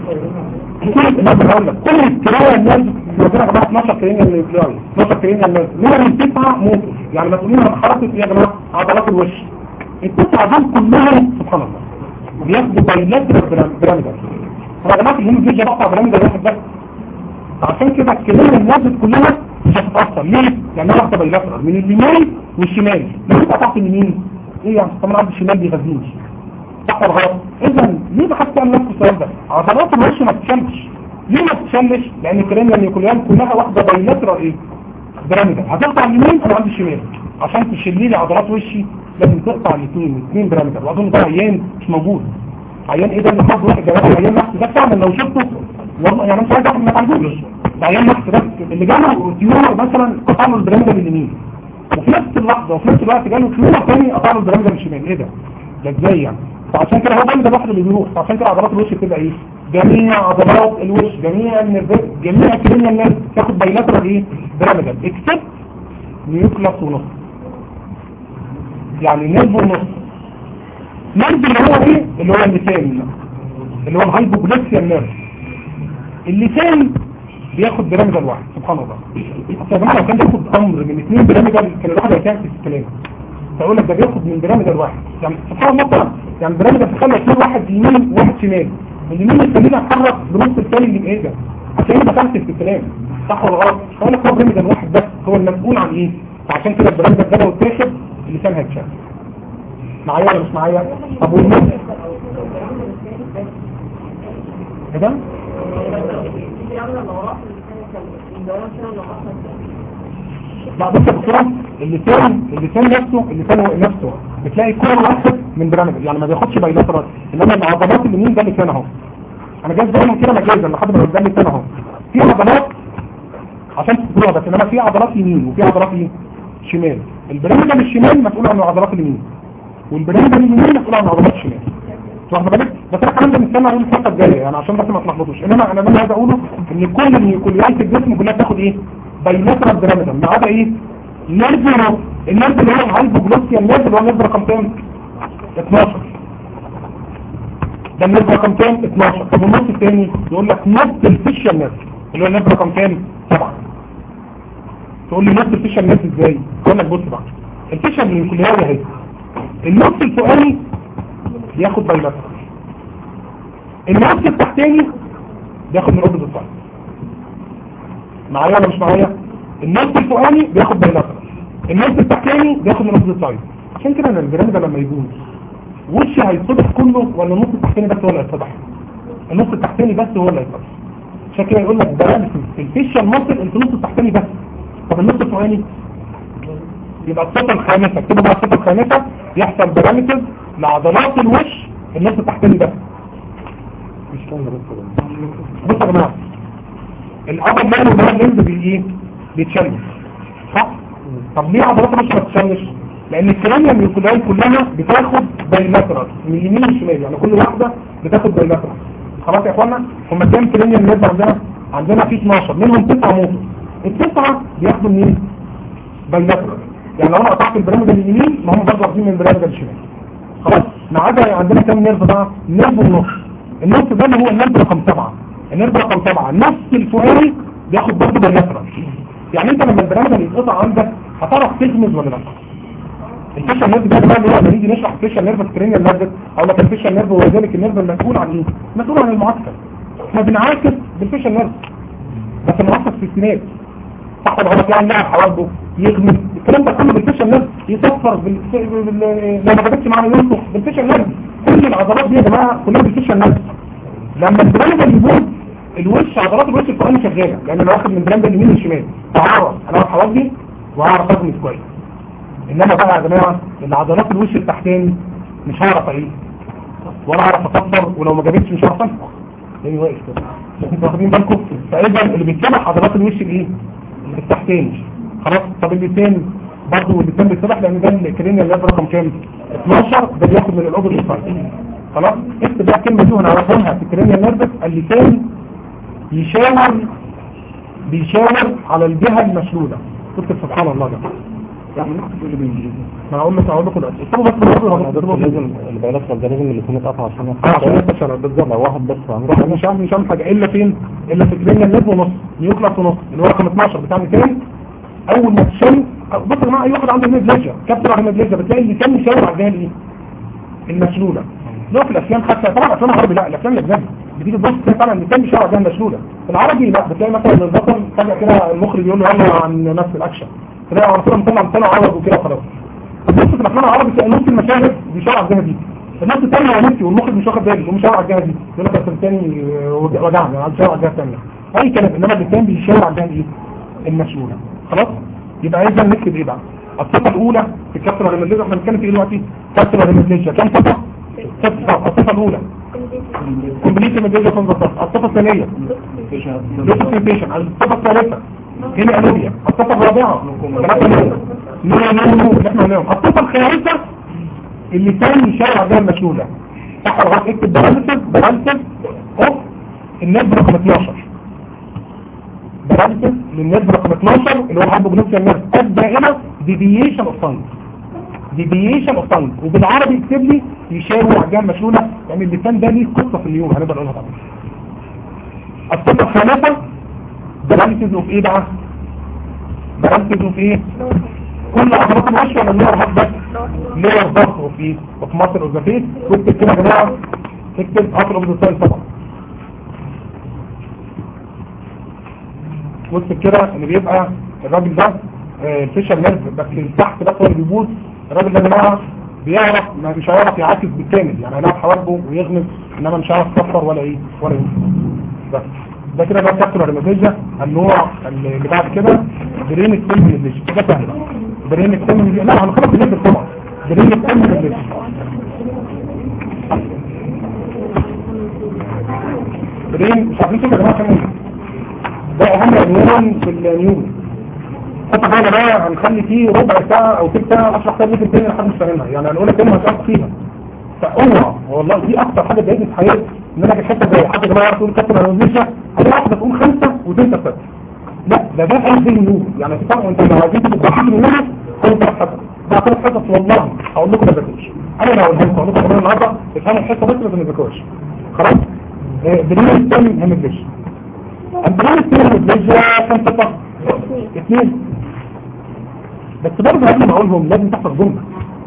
كل الكرايه الناس ربنا جماعه 12 كرينيا النيوكلياي 12 كرينيا الناس منهم 9 موتور يعني مسؤولين عن حركه يا جماعه عضلات الوش التسعه دول كلهم سبحان الله بياخدوا بايلاترال بيراميدال يا جماعه الهيمو دي بقطع بيراميدال واحد بس عشان كده الكرينيا الناس كلها مش هتتاثر ليه؟ يعني واخده بايلاترال من اليمين والشمال لو انت قطعت اليمين ايه يعني طبعا عند الشمال بيغذيني صح ولا غلط؟ اذا ليه بحثت عن نفس السؤال ده؟ عضلات الوش ما تتشلش ليه ما تتشلش؟ لان الكرينيا النيوكليان كلها واخده بايلاترال ايه؟ بيراميدال هتقطع اليمين انا عندي الشمال عشان تشيل لي عضلات وشي لازم تقطع الاثنين بيراميدال واظن ده عيان مش موجود عيان ايه ده اللي حظ واحد جواب عيان نفس ده فعلا لو شفته والله يعني مش عايز اعرف ما تعالجوش ده عيان نفس ده اللي جاله تيومر مثلا قطع له البيراميدال اليمين وفي نفس اللحظه وفي نفس الوقت جاله تيومر ثاني قطع له البيراميدال الشمال ايه ده ازاي يعني؟ فعشان كده هو ده الواحد اللي بيروح فعشان كده عضلات الوش بتبقى ايه جميع عضلات الوش جميع النرفات جميع كرينيا الناس تاخد بايلاترال ايه بيراميدال اكسبت نيوكلاس ونص يعني نيرف ونص نيرف اللي هو ايه اللي هو اللسان اللي هو الهايبوجلوسيا نيرف اللسان بياخد بيراميدال واحد سبحان الله يا جماعه لو كان بياخد امر من 2 بيراميدال كان الواحد هيتعكس في الكلام فاقول لك ده بياخد من بيراميدال واحد يعني سبحان الله طبعا يعني بيراميدال تخلي اثنين واحد يمين وواحد شمال اليمين يخليني اتحرك بنص الثاني اللي بايه ده عشان انا دخلت في الكلام صح ولا غلط؟ فاقول لك هو بيراميدال واحد بس هو المسؤول عن ايه؟ فعشان كده البيراميدال ده لو اتاخد اللسان هيتشال معايا ولا مش معايا؟ طب والنص كده؟ لا بص يا دكتور اللسان نفسه بتلاقي كل واحد من بيراميدال يعني ما بياخدش بايلاترال انما العضلات اليمين ده اللسان اهو انا جايز دايما كده مجازا لحد ما قدام اللسان اهو في عضلات عشان تقولها بس انما في عضلات يمين وفي عضلات شمال البيراميدال الشمال مسؤول عن عضلات اليمين والبيراميدال اليمين مسؤول عن عضلات الشمال واخد بالك بس انا كمان ده مستني اقول الفتره الجايه يعني عشان بس ما تلخبطوش انما انا اللي عايز اقوله ان كل النيوكليات الجسم كلها بتاخد ايه بايلاترال بيراميدال ما عدا ايه النرف اللي هو الهايبوجلوسيا النرف اللي هو النرف رقم كام 12 ده النرف رقم كام 12 طب النص الثاني يقول لك نص الفيشال نرف اللي هو النرف رقم كام 7 تقول لي نص الفيشال نرف ازاي اقول لك بص بقى الفيشال النيوكلياوي اهي النص الفوقاني ياخد بايلاترال النص التحتاني بياخد من اوبز الصايد معايا ولا مش معايا النص الفوقاني بياخد بايلاترال النص التحتاني بياخد من اوبز الصايد عشان كده البيراميدال لما يجوز وشي هيتصبح كله ولا النص التحتاني بس هو اللي هيتصبح النص التحتاني بس هو اللي هيتأثر. عشان كده يقول لك بارامترز في الفيشال ماسل انت النص التحتاني بس. طب النص الفوقاني يبقى الصفة الخامسة، اكتبوا بقى الصفة الخامسة يحصل بارامترز لعضلات الوش النص التحتاني بس. مش كامل بصوا يا جماعة، الأبر مان والبار لينز بايه؟ بيتشنش صح؟ طب ليه عضلات الوش ما بتتشنش؟ لأن الكرانيا النيوكلياي كلها بتاخد بايلاترال من اليمين والشمال، يعني كل واحدة بتاخد بايلاترال. خلاص يا اخوانا، هم كام كرانيا النيرف عندنا في 12 منهم 9 موتور، التسعة بياخدوا منين؟ بايلاترال. يعني لو انا قطعت البرامج اليمين ما هم برضه واخدين من البرامج الشمال. خلاص ما عدا عندنا كام نيرف بقى؟ نيرف ونص. النص ده اللي هو النيرف رقم 7. النيرف رقم 7 النص الفوقاني بياخد برضه بايلاترال. يعني انت لما البرامج اللي يتقطع عندك هتعرف تغمز ولا لا؟ الفيشال نيرف ده اللي هو لما نيجي نشرح الفيشال نيرف سكرينيال نيرف او لك الفيشال نيرف هو ذلك النيرف المسؤول عن ايه؟ مسؤول عن المعسكر. احنا بنعاكس بالفيشال نيرف بس المعسكر في السنات صح ولا غلط؟ يعني لاعب حواجبه يغمز الكلام ده كله بالفيشال نيرف، يصفر لو ما جابتش معاه ينفخ بالفيشال نيرف. كل العضلات دي يا جماعه كلها بالفيشال نيرف. لما البرامج اللي يبوظ الوش عضلات الوش الفوقاني شغاله، لان انا واخد من البرامج اليمين والشمال فاعرف انا حواجبي واعرف اغمز كويس. انما بقى يا جماعه اللي عضلات الوش التحتاني مش هعرف ايه ولا هعرف اصفر، ولو ما جابتش مش هعرف انفخ لاني واقف كده. انتوا واخدين بالكم؟ فاذا اللي بيتسبح عضلات الوش الايه؟ التحتاني. خلاص. طب اللسان برضه اللسان بيتسبح لان ده الكرينيال نيرف رقم كام؟ 12 ده بياخد من الاوبر سايد. خلاص. اكتب بقى الكلمه دي هنعرفها في الكرينيال نيرف. اللسان بيشاور على الجهه المشلوله. اكتب سبحان الله ده. يعني ما اقول لكم دلوقتي اكتبوا بس لازم البيلاترال ده لازم الاثنين يتقطعوا عشان يتشرع بالظبط. لو واحد بس مش عامل حاجه الا فين؟ الا في الكرينيال نيرف ونص نيوكلاس ونص اللي هو رقم 12 بتاع المكان. اول ما تشم بص يا جماعه اي واحد عنده هيموجلوبين كابتر هيموجلوبين بتلاقي اللي كان يشاور على الجهه الايه؟ المشلوله. لو في الافلام حتى طبعا الافلام العربي لا، الافلام الاجنبي بتيجي تبص طبعا اللي كان بيشاور على الجهه المشلوله. في العربي لا، بتلاقي مثلا البطل فجاه كده المخرج يقول له يلا عن نفس الاكشن تلاقي على طول مطلع عرض وكده خلاص. بص في الافلام العربي تلاقي نص المشاهد بيشاور على الجهه دي، النص الثاني هو نفسي والمخرج مش واخد باله ومشاور على الجهه دي، يقول لك اصل الثاني وجعني عايز يشاور على الجهه الثانيه اي كلام. انما الثاني بيشاور على الجهه ايه؟ المشلوله. خلاص. يبقى عايزين نكتب ايه بقى؟ الصفه الاولى في الكابتر هيموجلوبين احنا بنتكلم في ايه دلوقتي؟ كابتر هيموجلوبين كام صفه؟ 6 صفات. الصفه الاولى كومبليت هيموجلوبين 5 صفات. الصفه الثانيه دوكيومنتيشن. الصفه الثالثه هنا أنوبيا. الصفة الرابعة نونو اللي احنا قلناهم. الصفة الخامسة اللي كان يشارع بها المشلولة صح ولا غلط؟ اكتب برانسز اوف النيرف رقم 12. برانسز للنيرف رقم 12 اللي هو الهايبوجلوسيال نيرف الدائمة ديفييشن اوف تانج. ديفييشن اوف تانج وبالعربي اكتب لي يشارع على الجهة المشلولة لان اللسان ده ليه قصة في اليوم هنبقى نقولها طبعا. الصفة الخامسة برانسز اوف ايه بقى؟ برانسز اوف ايه؟ كل عضلات الوش ولا اللور هات بس؟ لور ضغط اوف ايه؟ اوف مصر اوف ذا فيس. واكتب كده يا جماعه، اكتب اطلب الستايل طبعا. واكتب كده ان بيبقى الراجل ده الفيشال نيرف بس تحت بس هو اللي بيبوظ. الراجل ده يا جماعه بيعرف مش هيعرف يعاكس بالكامل، يعني هيلاقي حواجبه ويغمز انما مش هيعرف يكسر ولا ايه ولا ايه بس. ده كده بقى كابتر هيموجلوبين. النوع اللي بعد كده برين السم هيموجلوبين. ده سهل. برين السم هيموجلوبين لا هنخلص بالنسبه طبعا. برين السم هيموجلوبين برين مش عارفين كده يا جماعه كمان. ده اهم عنوان في النيون. طبعا بقى هنخلي فيه ربع ساعه او ثلث ساعه اشرح فيها الجزء الثاني لحد مش فاهمها، يعني هنقول كلمه هشرح فيها. فاوعى والله دي اكتر حاجه ضايقتني في حياتي ان انا في حته زي حد يا جماعه يقول كابتن هيموجلوبين هذه واحده تقول 5 وتنسى 6. لا ده اي زي النور يعني طبعا انت لو عايزين تضحكوا منها كنت حصل ده 3 حصص والله هقول لكم ما تذاكروش. انا لو قلت لكم كمان النهارده افهموا الحصه بس ما تذاكروش. خلاص. برين السم هيموجلوبين. البرين السم هيموجلوبين كام صفه؟ 2. بس برضه قبل ما اقولهم لازم تحفظ جمله.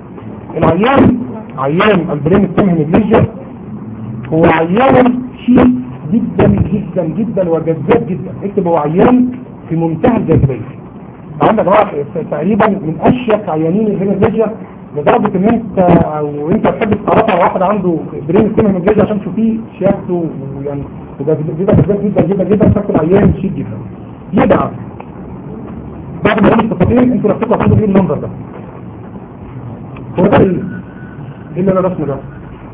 عيان البرين السم هيموجلوبين هو عيان شيء جدا جدا جدا وجذاب جدا. اكتب هو عيان في منتهى الجاذبيه. عندك بقى تقريبا من اشيك عيانين الهيموجلوبين لدرجة ان انت او انت تحب تتعرف على واحد عنده برين ستيم هيموجلوبين عشان تشوفيه شياكته ويعني وده جدا جدا جدا جدا شكل عيان شيك جدا. يدعم بعد ما يقول التفاصيل انتوا رفتوا هتاخدوا ايه المنظر ده؟ هو ده ايه اللي انا رسمه ده؟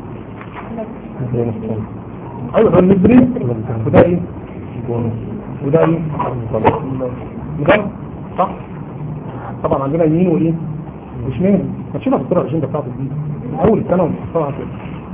ايوه ده الميدبرين وده ايه؟ وده ايه؟ مدرب صح؟ طبعا عندنا يمين وايه؟ وشمال. ما تشوفها بالطريقه الاجنده بتاعتك دي اول السنه ونحطها كده.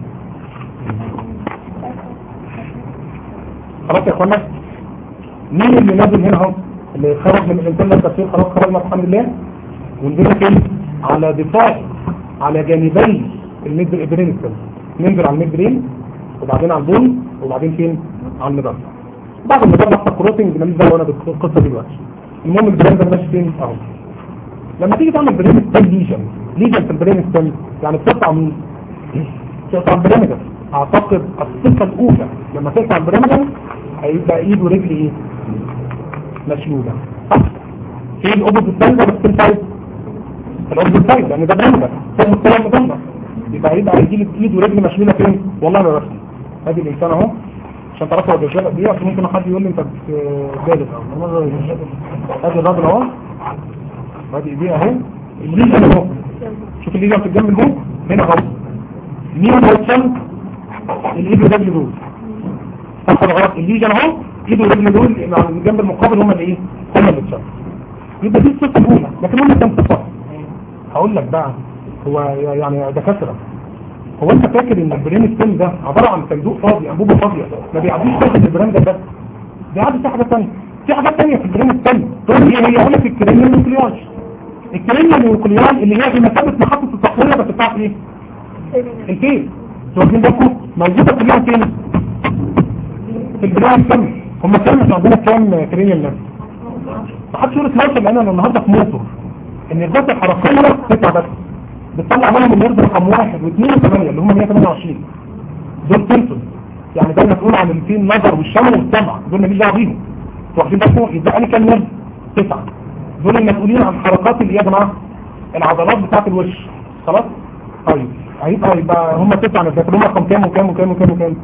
خلاص يا اخوانا مين اللي نازل هنا اهو اللي خرج من الانسان التفسير خلاص خرجنا الحمد لله ونزلنا فين على دفاع على جانبي الميدبرين ننزل على الميدبرين وبعدين على البون وبعدين فين على المدار. بعد المدار نحط كروسنج ماليش دعوه انا بالقصه دي دلوقتي. المهم البرين ده ماشي فين اهو. لما تيجي تعمل برين ستيم ليجن في البرين ستيم يعني بتقطع مين؟ تقطع البريميدال. اعتقد الصفه الاولى لما تقطع البريميدال هيبقى ايد ورجل ايه؟ مشلوله صح؟ في الاوبوزيت سايد ولا السيم سايد؟ الاوبوزيت سايد لان ده بريميدال فوق مستوى المدمر يبقى هيبقى هيجي لك ايد ورجل مشلوله فين؟ والله انا رسمي ادي الانسان اهو عشان تعرفوا هو بيشتغل دي عشان ممكن حد يقول لي انت جالس ادي الراجل اهو ادي ايديه اهو الليجن اهو شوف الليجن في الجنب ده هنا اهو مين هيوصل الايد والرجل دول صح ولا غلط؟ الليجن اهو ايد والرجل دول على الجنب المقابل هم اللي ايه؟ هم اللي اتشالوا يبقى دي الصفه الاولى لكن هم كام صفه؟ هقول لك بقى هو يعني دكاتره هو انت فاكر ان البرين ستيم ده عباره عن صندوق فاضي انبوبه فاضيه ما بيعديش فاضي البرين ده بس بيعدي في حاجه ثانيه في حاجات ثانيه في البرين ستيم تقول ايه هي؟ اقول لك الكرينيال نيوكلياج الكرينيال نيوكلياج اللي هي بمثابه محطه التقويه بس بتاعت ايه؟ الفين واخدين بالكم موجوده كلها فين؟ في البرين ستيم هم كام عندنا كام كرينيال نيوكلياج؟ محدش يقول اسمها لان انا النهارده في موتور ان الذات الحركيه تطلع بس بتطلع منهم النرد رقم 1 و2 و8 اللي هم 128 دول سنسور يعني ده مسؤول عن الفين النظر والشم والسمع دول ماليش دعوه بيهم واخدين بالكم يبقى انا كام نرد 9 دول المسؤولين عن حركات اللي يا جماعه العضلات بتاعه الوش خلاص طيب هيبقى هم 9 نرد هم رقم كام وكام وكام وكام وكام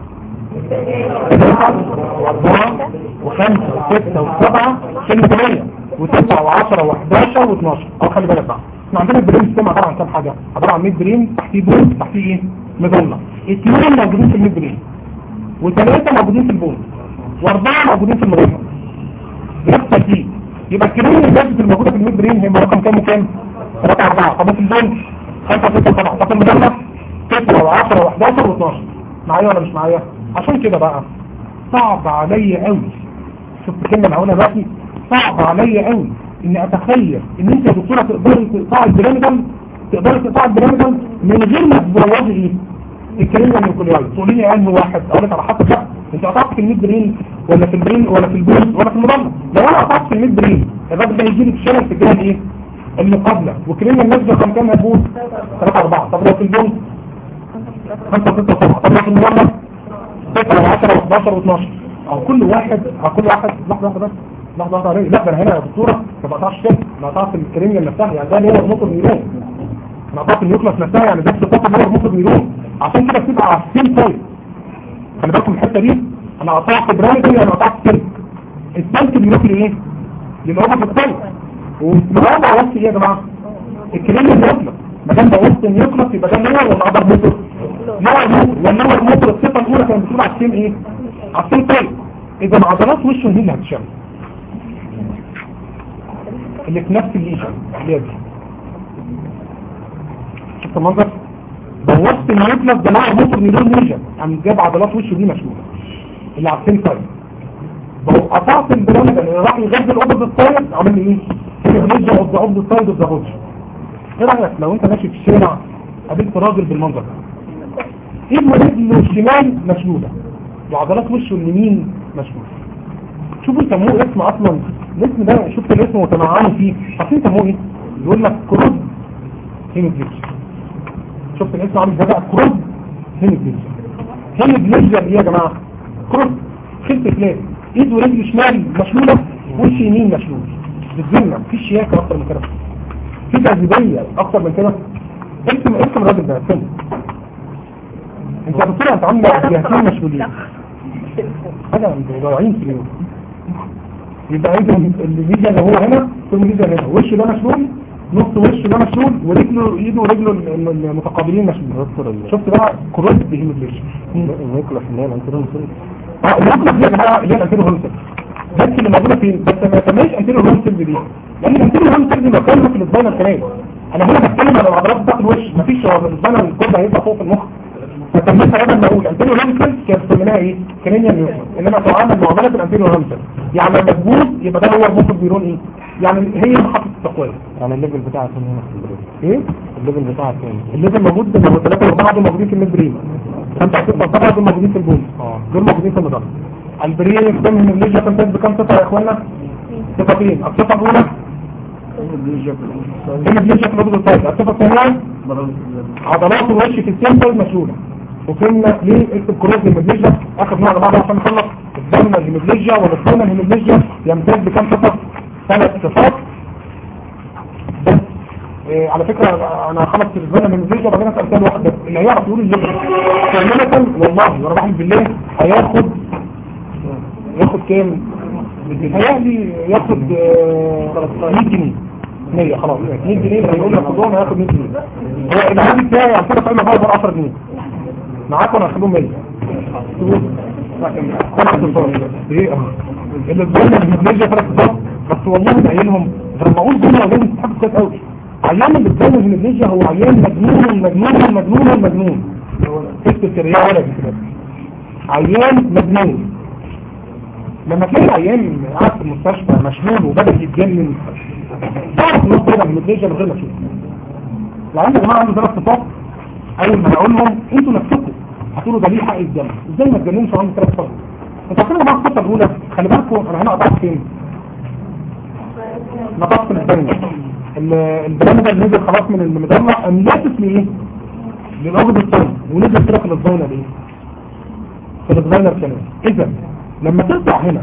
4 و5 و6 و7 كلمه 8 و9 و10 و11 و12 او خلي بالك بقى احنا عندنا البرين ستيم عباره عن كام حاجه عباره عن ميد برين تحتيه بون تحتيه ايه مظله 2 موجودين في الميد برين و3 موجودين في البون و4 موجودين في المظله بنفس الترتيب يبقى الكريم الجاذب الموجوده في الميد برين هي رقم كام وكام 3 4 طب في البون 5 6 7 طب في المظله 9 و10 و11 و12 معايا ولا مش معايا عشان كده بقى صعب عليا قوي شفت الكلمه اللي هقولها دلوقتي صعب عليا قوي اني اتخيل ان انت يا دكتوره تقدري تقطعي البراميدال من غير ما تبوظي ايه الكريمه النيوكلياي تقولي لي علم واحد اقول لك على حسب بقى انت قطعت في الميد برين ولا في البرين ولا في البون ولا في المضله لو انا قطعت في الميد برين الراجل ده هيجي لي في شلل في الجهه ايه المقابله والكريمه النازله كام هتبوظ 3 4 طب لو في البون 5 6 7 طب لو في المضله 6 و10 و11 و12 او كل واحد لحظه بس لحظه عليه لا ده انا هنا يا دكتوره ما بقطعش كده انا قطعت الكريميا نفسها يعني ده اللي هو الموتور نيرون انا قطعت النيوكلاس نفسها يعني ده صفات اللي هو الموتور نيرون عشان كده بتبقى على السيم سايد خلي بالكم الحته دي انا قطعت براميدال انا قطعت سلك السلك بيروح لايه؟ للاوبر السلك والمراجعه وسط ايه يا جماعه؟ الكريميا نيوكلاس ما دام ده وسط النيوكلاس يبقى ده نوع ولا اقدر موتور؟ نوع الموتور والنوع الموتور الصفه الاولى كانت بتقول على السيم ايه؟ على السيم سايد اذا عضلات وشه هي اللي هتشم اللي في نفس الليجن اللي دي شفت المنظر بوظت النيوكلاس ده نوع موتور نيرون ليجن يعني جاب عضلات وشه دي مشلوله اللي على السين سايد قطعت البرامج اللي راح يغذي الاوبر السايد عمل ايه؟ ليجن اوف ذا اوبر سايد اوف ذا بوش ايه رايك لو انت ماشي في الشارع قابلت راجل بالمنظر ده ايده ورجله الشمال مشلوله وعضلات وشه اليمين مشلوله شوفوا يسموه اسم اصلا الاسم ده شفت الاسم وتنعموا فيه عارفين يسموه ايه؟ يقول لك كروز هيموجلوبين شفت الاسم عامل ازاي بقى كروز هيموجلوبين هيموجلوبين ايه يا جماعه؟ كروز خلف فلات ايد ورجل شمال مشلوله وش يمين مشلول بالذمه مفيش شياكه اكتر من كده في جاذبيه اكتر من كده اسم الراجل ده اسم انت يا دكتور هتعمل جهتين مشغولين حاجه ضايعين في اليوم. يبقى عايز الميديا اللي هو هنا في الميديا هنا وشه ده مشلول، نص وشه ده مشلول، ورجله ايده ورجله المتقابلين مشلول. شفت بقى كروت بهيموجلوبين الميكروف اللي هي الانتيرو الميكروف دي بقى اللي هي الانتيرو هولسل بس اللي موجوده فين؟ بس ما سميش انتيرو هولسل دي لان الانتيرو هولسل دي مكانها في السباينال كانال. انا هنا بتكلم على العضلات بتاعت الوش، مفيش السباينال الكود هيبقى فوق المخ. فسميتها بدل ما اقول انتيرو هولسل كانت سميناها ايه؟ كانينيا نيوتن. انما تعامل معامله الانتيرو هولسل يعني مظبوط يبقى ده هو المخ بيرون ايه؟ يعني هي محطه التقويه. يعني الليفل بتاعها فين هنا في البرين؟ ايه؟ الليفل بتاعها فين؟ الليفل موجود ده هو 3 4 دول موجودين في الميدبرين. 5 6 7 دول موجودين في البون. دول موجودين في المدار. البرين يقدم من الليجا تنتج بكام قطعه يا اخوانا؟ قطعتين. القطعه الاولى الليجا في الوجود الطيب. القطعه الثانيه عضلات الوش في السنتر مشلوله. وفهمنا ليه اكتب كروز للميدليجيا اخر نوع بعض عشان نخلص. الضمنه للميدليجيا والضمنه للميدليجيا يمتاز بكام قطعه؟ 3 صفات بس. على فكرة انا خلصت الزمن من الفيديو وبعدين اسال سؤال واحد بس اللي هيعرف يقول الجمله كامله والله ورحمه بالله هياخد كام؟ هيالي ياخد 100 جنيه 100 خلاص 100 جنيه اللي هيقول لك خدوهم هياخد 100 جنيه. هو العادي بتاعي على فكره قيمه بقى 10 جنيه معاكم انا هخليهم 100 ايه اللي الزمن بيجي 3 صفات بس والله بعينهم لما اقول جمله لازم تتحدث كويس قوي. عيان اللي بتزود من النيجا هو عيان مجنون فكت الكرياء ولا بكده عيان مجنون. لما تلاقي العيان قاعد في المستشفى مشلول وبدأ يتجنن تعرف نص كده من النيجا من غير ما تشوف. العيان يا جماعه عنده 3 صفات اول ما هقولهم انتوا نفسكم هتقولوا ده ليه حق الدم ازاي ما تجننش عنده 3 صفات. انتوا فاكرين مع الخطه الاولى خلي بالكم انا هنا قطعت فين؟ نقصت الثانيه البرامج اللي نزل خلاص من المدلع انلاتس ليه؟ للأوجد الطيب ونزل كده في الزاينة دي في الزاينة كمان. اذا لما تطلع هنا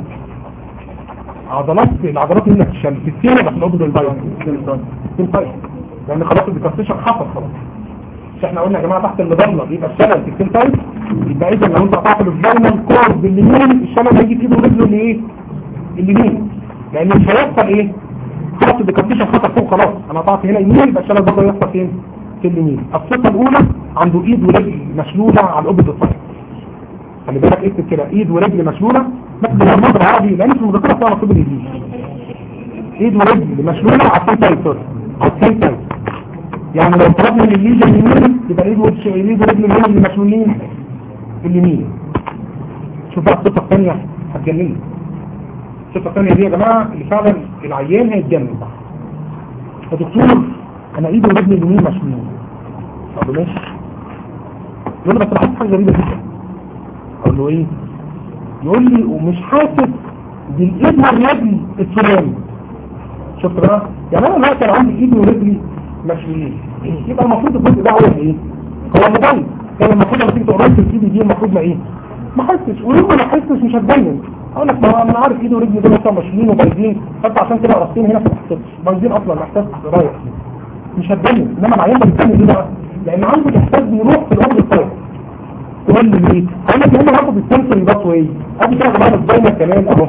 العضلات هنا تشل في السينة في الأوجد الطيب لان خلاص الديكاستيشن حصل خلاص. مش احنا قلنا يا جماعة تحت المدلع يبقى الشلل في السين طيب يبقى اذا لو انت قطعت الزاينة الكور باليمين الشلل هيجي في ايده ورجله لايه؟ اليمين لان مش هيحصل ايه؟ خلاص الديكاستيشن خطر فوق خلاص انا قطعت هنا يمين يبقى الشلل برضه يحصل فين؟ في اليمين. الصفه الاولى عنده ايد ورجل مشلوله على الأوبد الطيب. خلي بالك اكتب كده ايد ورجل مشلوله بس بالمعنى العربي لان في المذكره بتاع مكتوب الانجليزي ايد ورجل مشلوله على السين طيب على السين طيب يعني لو طلبنا من الليجا اليمين يبقى ايد ورجل اللي مشلولين في اليمين. شوف بقى الصفه الثانيه هتجنني. الصفه الثانيه دي يا جماعه اللي فعلا العيان هيتجنن بقى. يا دكتور انا ايدي ورجلي اليمين مشلولين. طب ماشي يقول لي بس انا حاسس حاجه غريبه جدا. اقول له ايه؟ يقول لي ومش حاسس بالايد والرجل السلامي. شفت بقى؟ يعني انا دلوقتي انا عندي ايدي ورجلي مشلولين يبقى المفروض الجزء ده هو ايه؟ هو المبين. كان المفروض لما تيجي تقرص ايدي دي المفروض ما ايه؟ ما حسش ولما ما حسش مش هتبين. اقول لك ما انا عارف ايدي ورجلي دول مثلا مشلولين وبايظين حتى عشان كده قرصتين هنا في الاحساس بايظين اصلا الاحساس رايح مش هتبين. انما العيان ده بيتكلم ليه بقى؟ لان عنده احساس بيروح في الامر الطيب. تقول لي ليه؟ اقول لك هنا هاخد السنسوري باث واي ادي كده بعد الزايمه كمان اهو.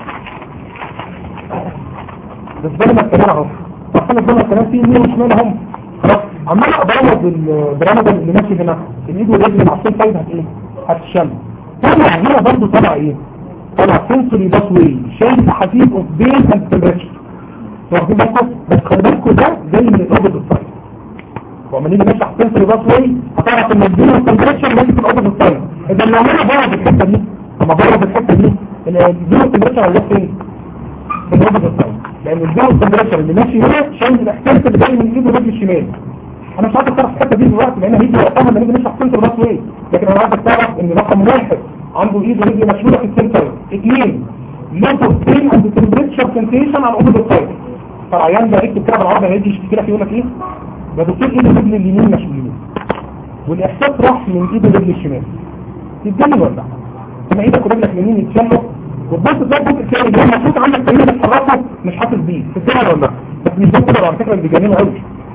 الزايمه كمان اهو. طب الزايمه كمان فيه يمين وشمال اهو. خلاص عمال ابوظ البرامج اللي ماشي هنا الايد والرجل مع السن طيب هت ايه؟ هتشل. طبعا هنا برضه طلع ايه؟ طلع سنسوري باث واي شايف احاسيس اوف بين اند تمبريتشر. واخدين بالكم؟ بس خلي بالكم ده جاي من الاوبد الطيب. وعمال يجي ماشي على السنسوري باث واي هتعرف ان البين والتمبريتشر ماشي في الاوبد الطيب. اذا لو انا بوظ الحته دي لما بوظ الحته دي البين والتمبريتشر هيروح فين؟ في الاوبد الطيب. لان البين والتمبريتشر اللي ماشي هنا شايف الاحساس اللي جاي من الايد والرجل الشمال. انا مش عارف اعرف الحته دي دلوقتي لان هيجي وقتها لما نيجي نشرح سنسور باث واي. لكن انا عايزك تعرف ان رقم 1 عنده ايد ورجل مشلوله في السنسور. 2 لوتو بين اند تمبريتشر سنسيشن على الاوبد الطيب. فالعيان ده يكتب كده بالعربي هيجي يشتكي لك يقول لك ايه؟ يا دكتور ايد الرجل اليمين مش اليمين والاحساس راح من ايد الرجل الشمال. يتجنن ولا لا؟ لما ايدك ورجلك اليمين يتشلوا وتبص تلاقي الجزء الثاني اللي هو المفروض عندك تمرين بتحركه مش حاسس بيه. تتجنن ولا لا؟ بس مش ده كده على فكره اللي بيجننوا قوي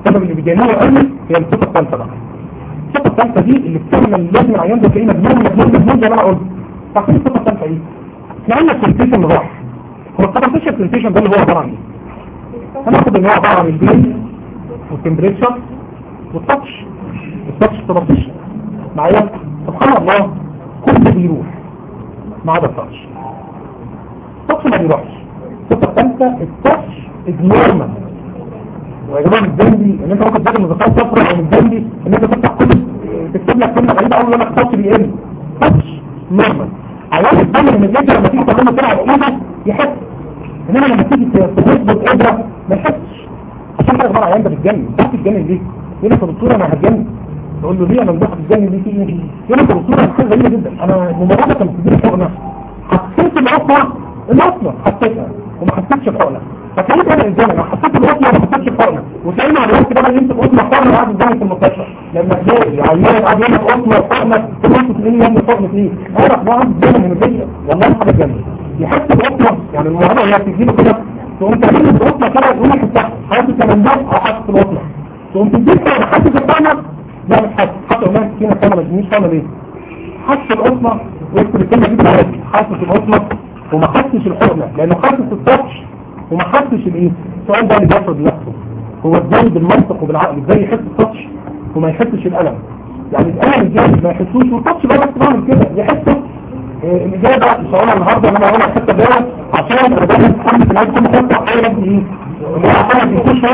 السبب اللي بيجانيه قوي هي الصفه الثالثه بقى. الصفه الثالثه دي اللي بتعمل لازم العيان ده تلاقيه مجنون زي ما انا قلت. فاكرين الصفه الثالثه ايه؟ احنا قلنا السنسيشن راح. هو الطرفيش السنسيشن ده اللي هو عباره عن ايه؟ هناخد ان هو عباره عن البين والتمبريتشر والتاتش. التاتش الطرفيش معايا سبحان الله كله بيروح ما عدا التاتش. التاتش ما بيروحش. الصفه الثالثه التاتش نورمال. ويا جماعه الجنبي ان انت ممكن تاخد مذكرات صفراء او الجنبي ان انت تفتح كل تكتب لك كلمه غريبه اول ما التاتش بيقل. تاتش نورمال. عيان الدم من الجسم لما تيجي تعمل كده على ايدك يحس، انما لما تيجي تظبط ابره ما يحسش. عشان كده يا جماعه العيان ده بيتجنن. انت بتتجنن ليه؟ يقول لك يا دكتور انا هتجنن. تقول له ليه انا مدخل الجنن دي فيه ايه؟ يقول لك يا دكتور انا حاجه غريبه جدا، انا مجرد كنت بتديني حقنه حسيت العصمه حسيتها وما حسيتش الحقنه. فكانت انا انسان انا حسيت العصمه وما حسيتش الحقنه، وتلاقيني على الوقت بقى يمسك عصمه حقنه وقاعد قدامي في المستشفى لما تلاقي عيان قاعد يعمل عصمه وحقنه تنصت ليه يعمل حقنه ليه؟ اعرف بقى الجنن من الدنيا والله حاجه جنن. يحس العصمه يعني الموضوع هي بتجيله كده تقوم تعمل العصمه كده يقول لك افتح حاسس المندوب او حاسس العصمه تقوم تديك كده حاسس الحقنه لا مش حاسس حتى قلنا كده الحقنه ما تجيش حقنه ليه؟ حاسس العصمه ويكتب الكلمه دي بالعربي حاسس العصمه وما حسش الحقنه لانه حاسس التاتش وما حسش الايه. السؤال ده اللي بيفرض نفسه هو ازاي بالمنطق وبالعقل ازاي يحس التاتش وما يحسش الالم. يعني الالم الجامد ما يحسوش والتاتش بقى بس بعمل كده يحسه. الاجابه مش هقولها النهارده انما هقولها الحته الجايه عشان انا دايما اتحمس ان انا كل حته احاول ابني ايه اللي هو عشان ما تنسوش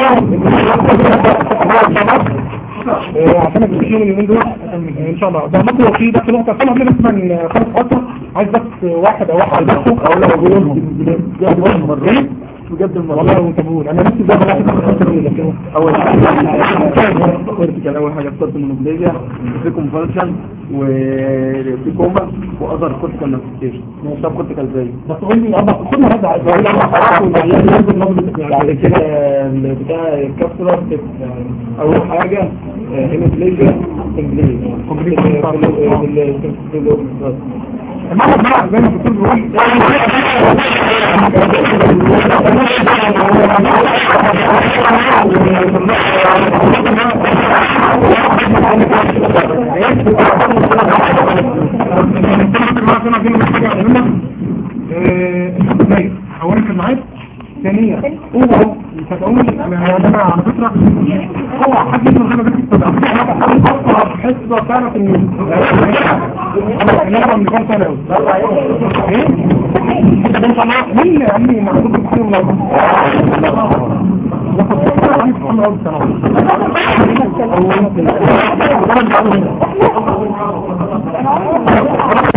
عشان الجيل اليومين دول ان شاء الله ده مطلوب فيه بس نقطه ثانيه قبل بس ما نخلص خطوه عايز بس واحد او واحد بس اقول له بقولهم بجد والله وانت بقول انا نفسي ده اول حاجه اخترت المنوبليه في كونفرشن وفي كوما واذر كورتيكال نوتيفيكيشن طب كورتيكال ازاي بس قول لي اربع خدنا هذا عايز اقول بعد كده بتاع الكابسولار اول حاجه هيموبليجيا المرض بقى زي ما الدكتور بيقول اولا في المعاد ثانيا هو مش هتقول يا جماعه على فكره هو حد يقول انا بس حصه تعرف ان انا من كام سنه ايه ده ان شاء الله مين يا عمي معروف بحاله الله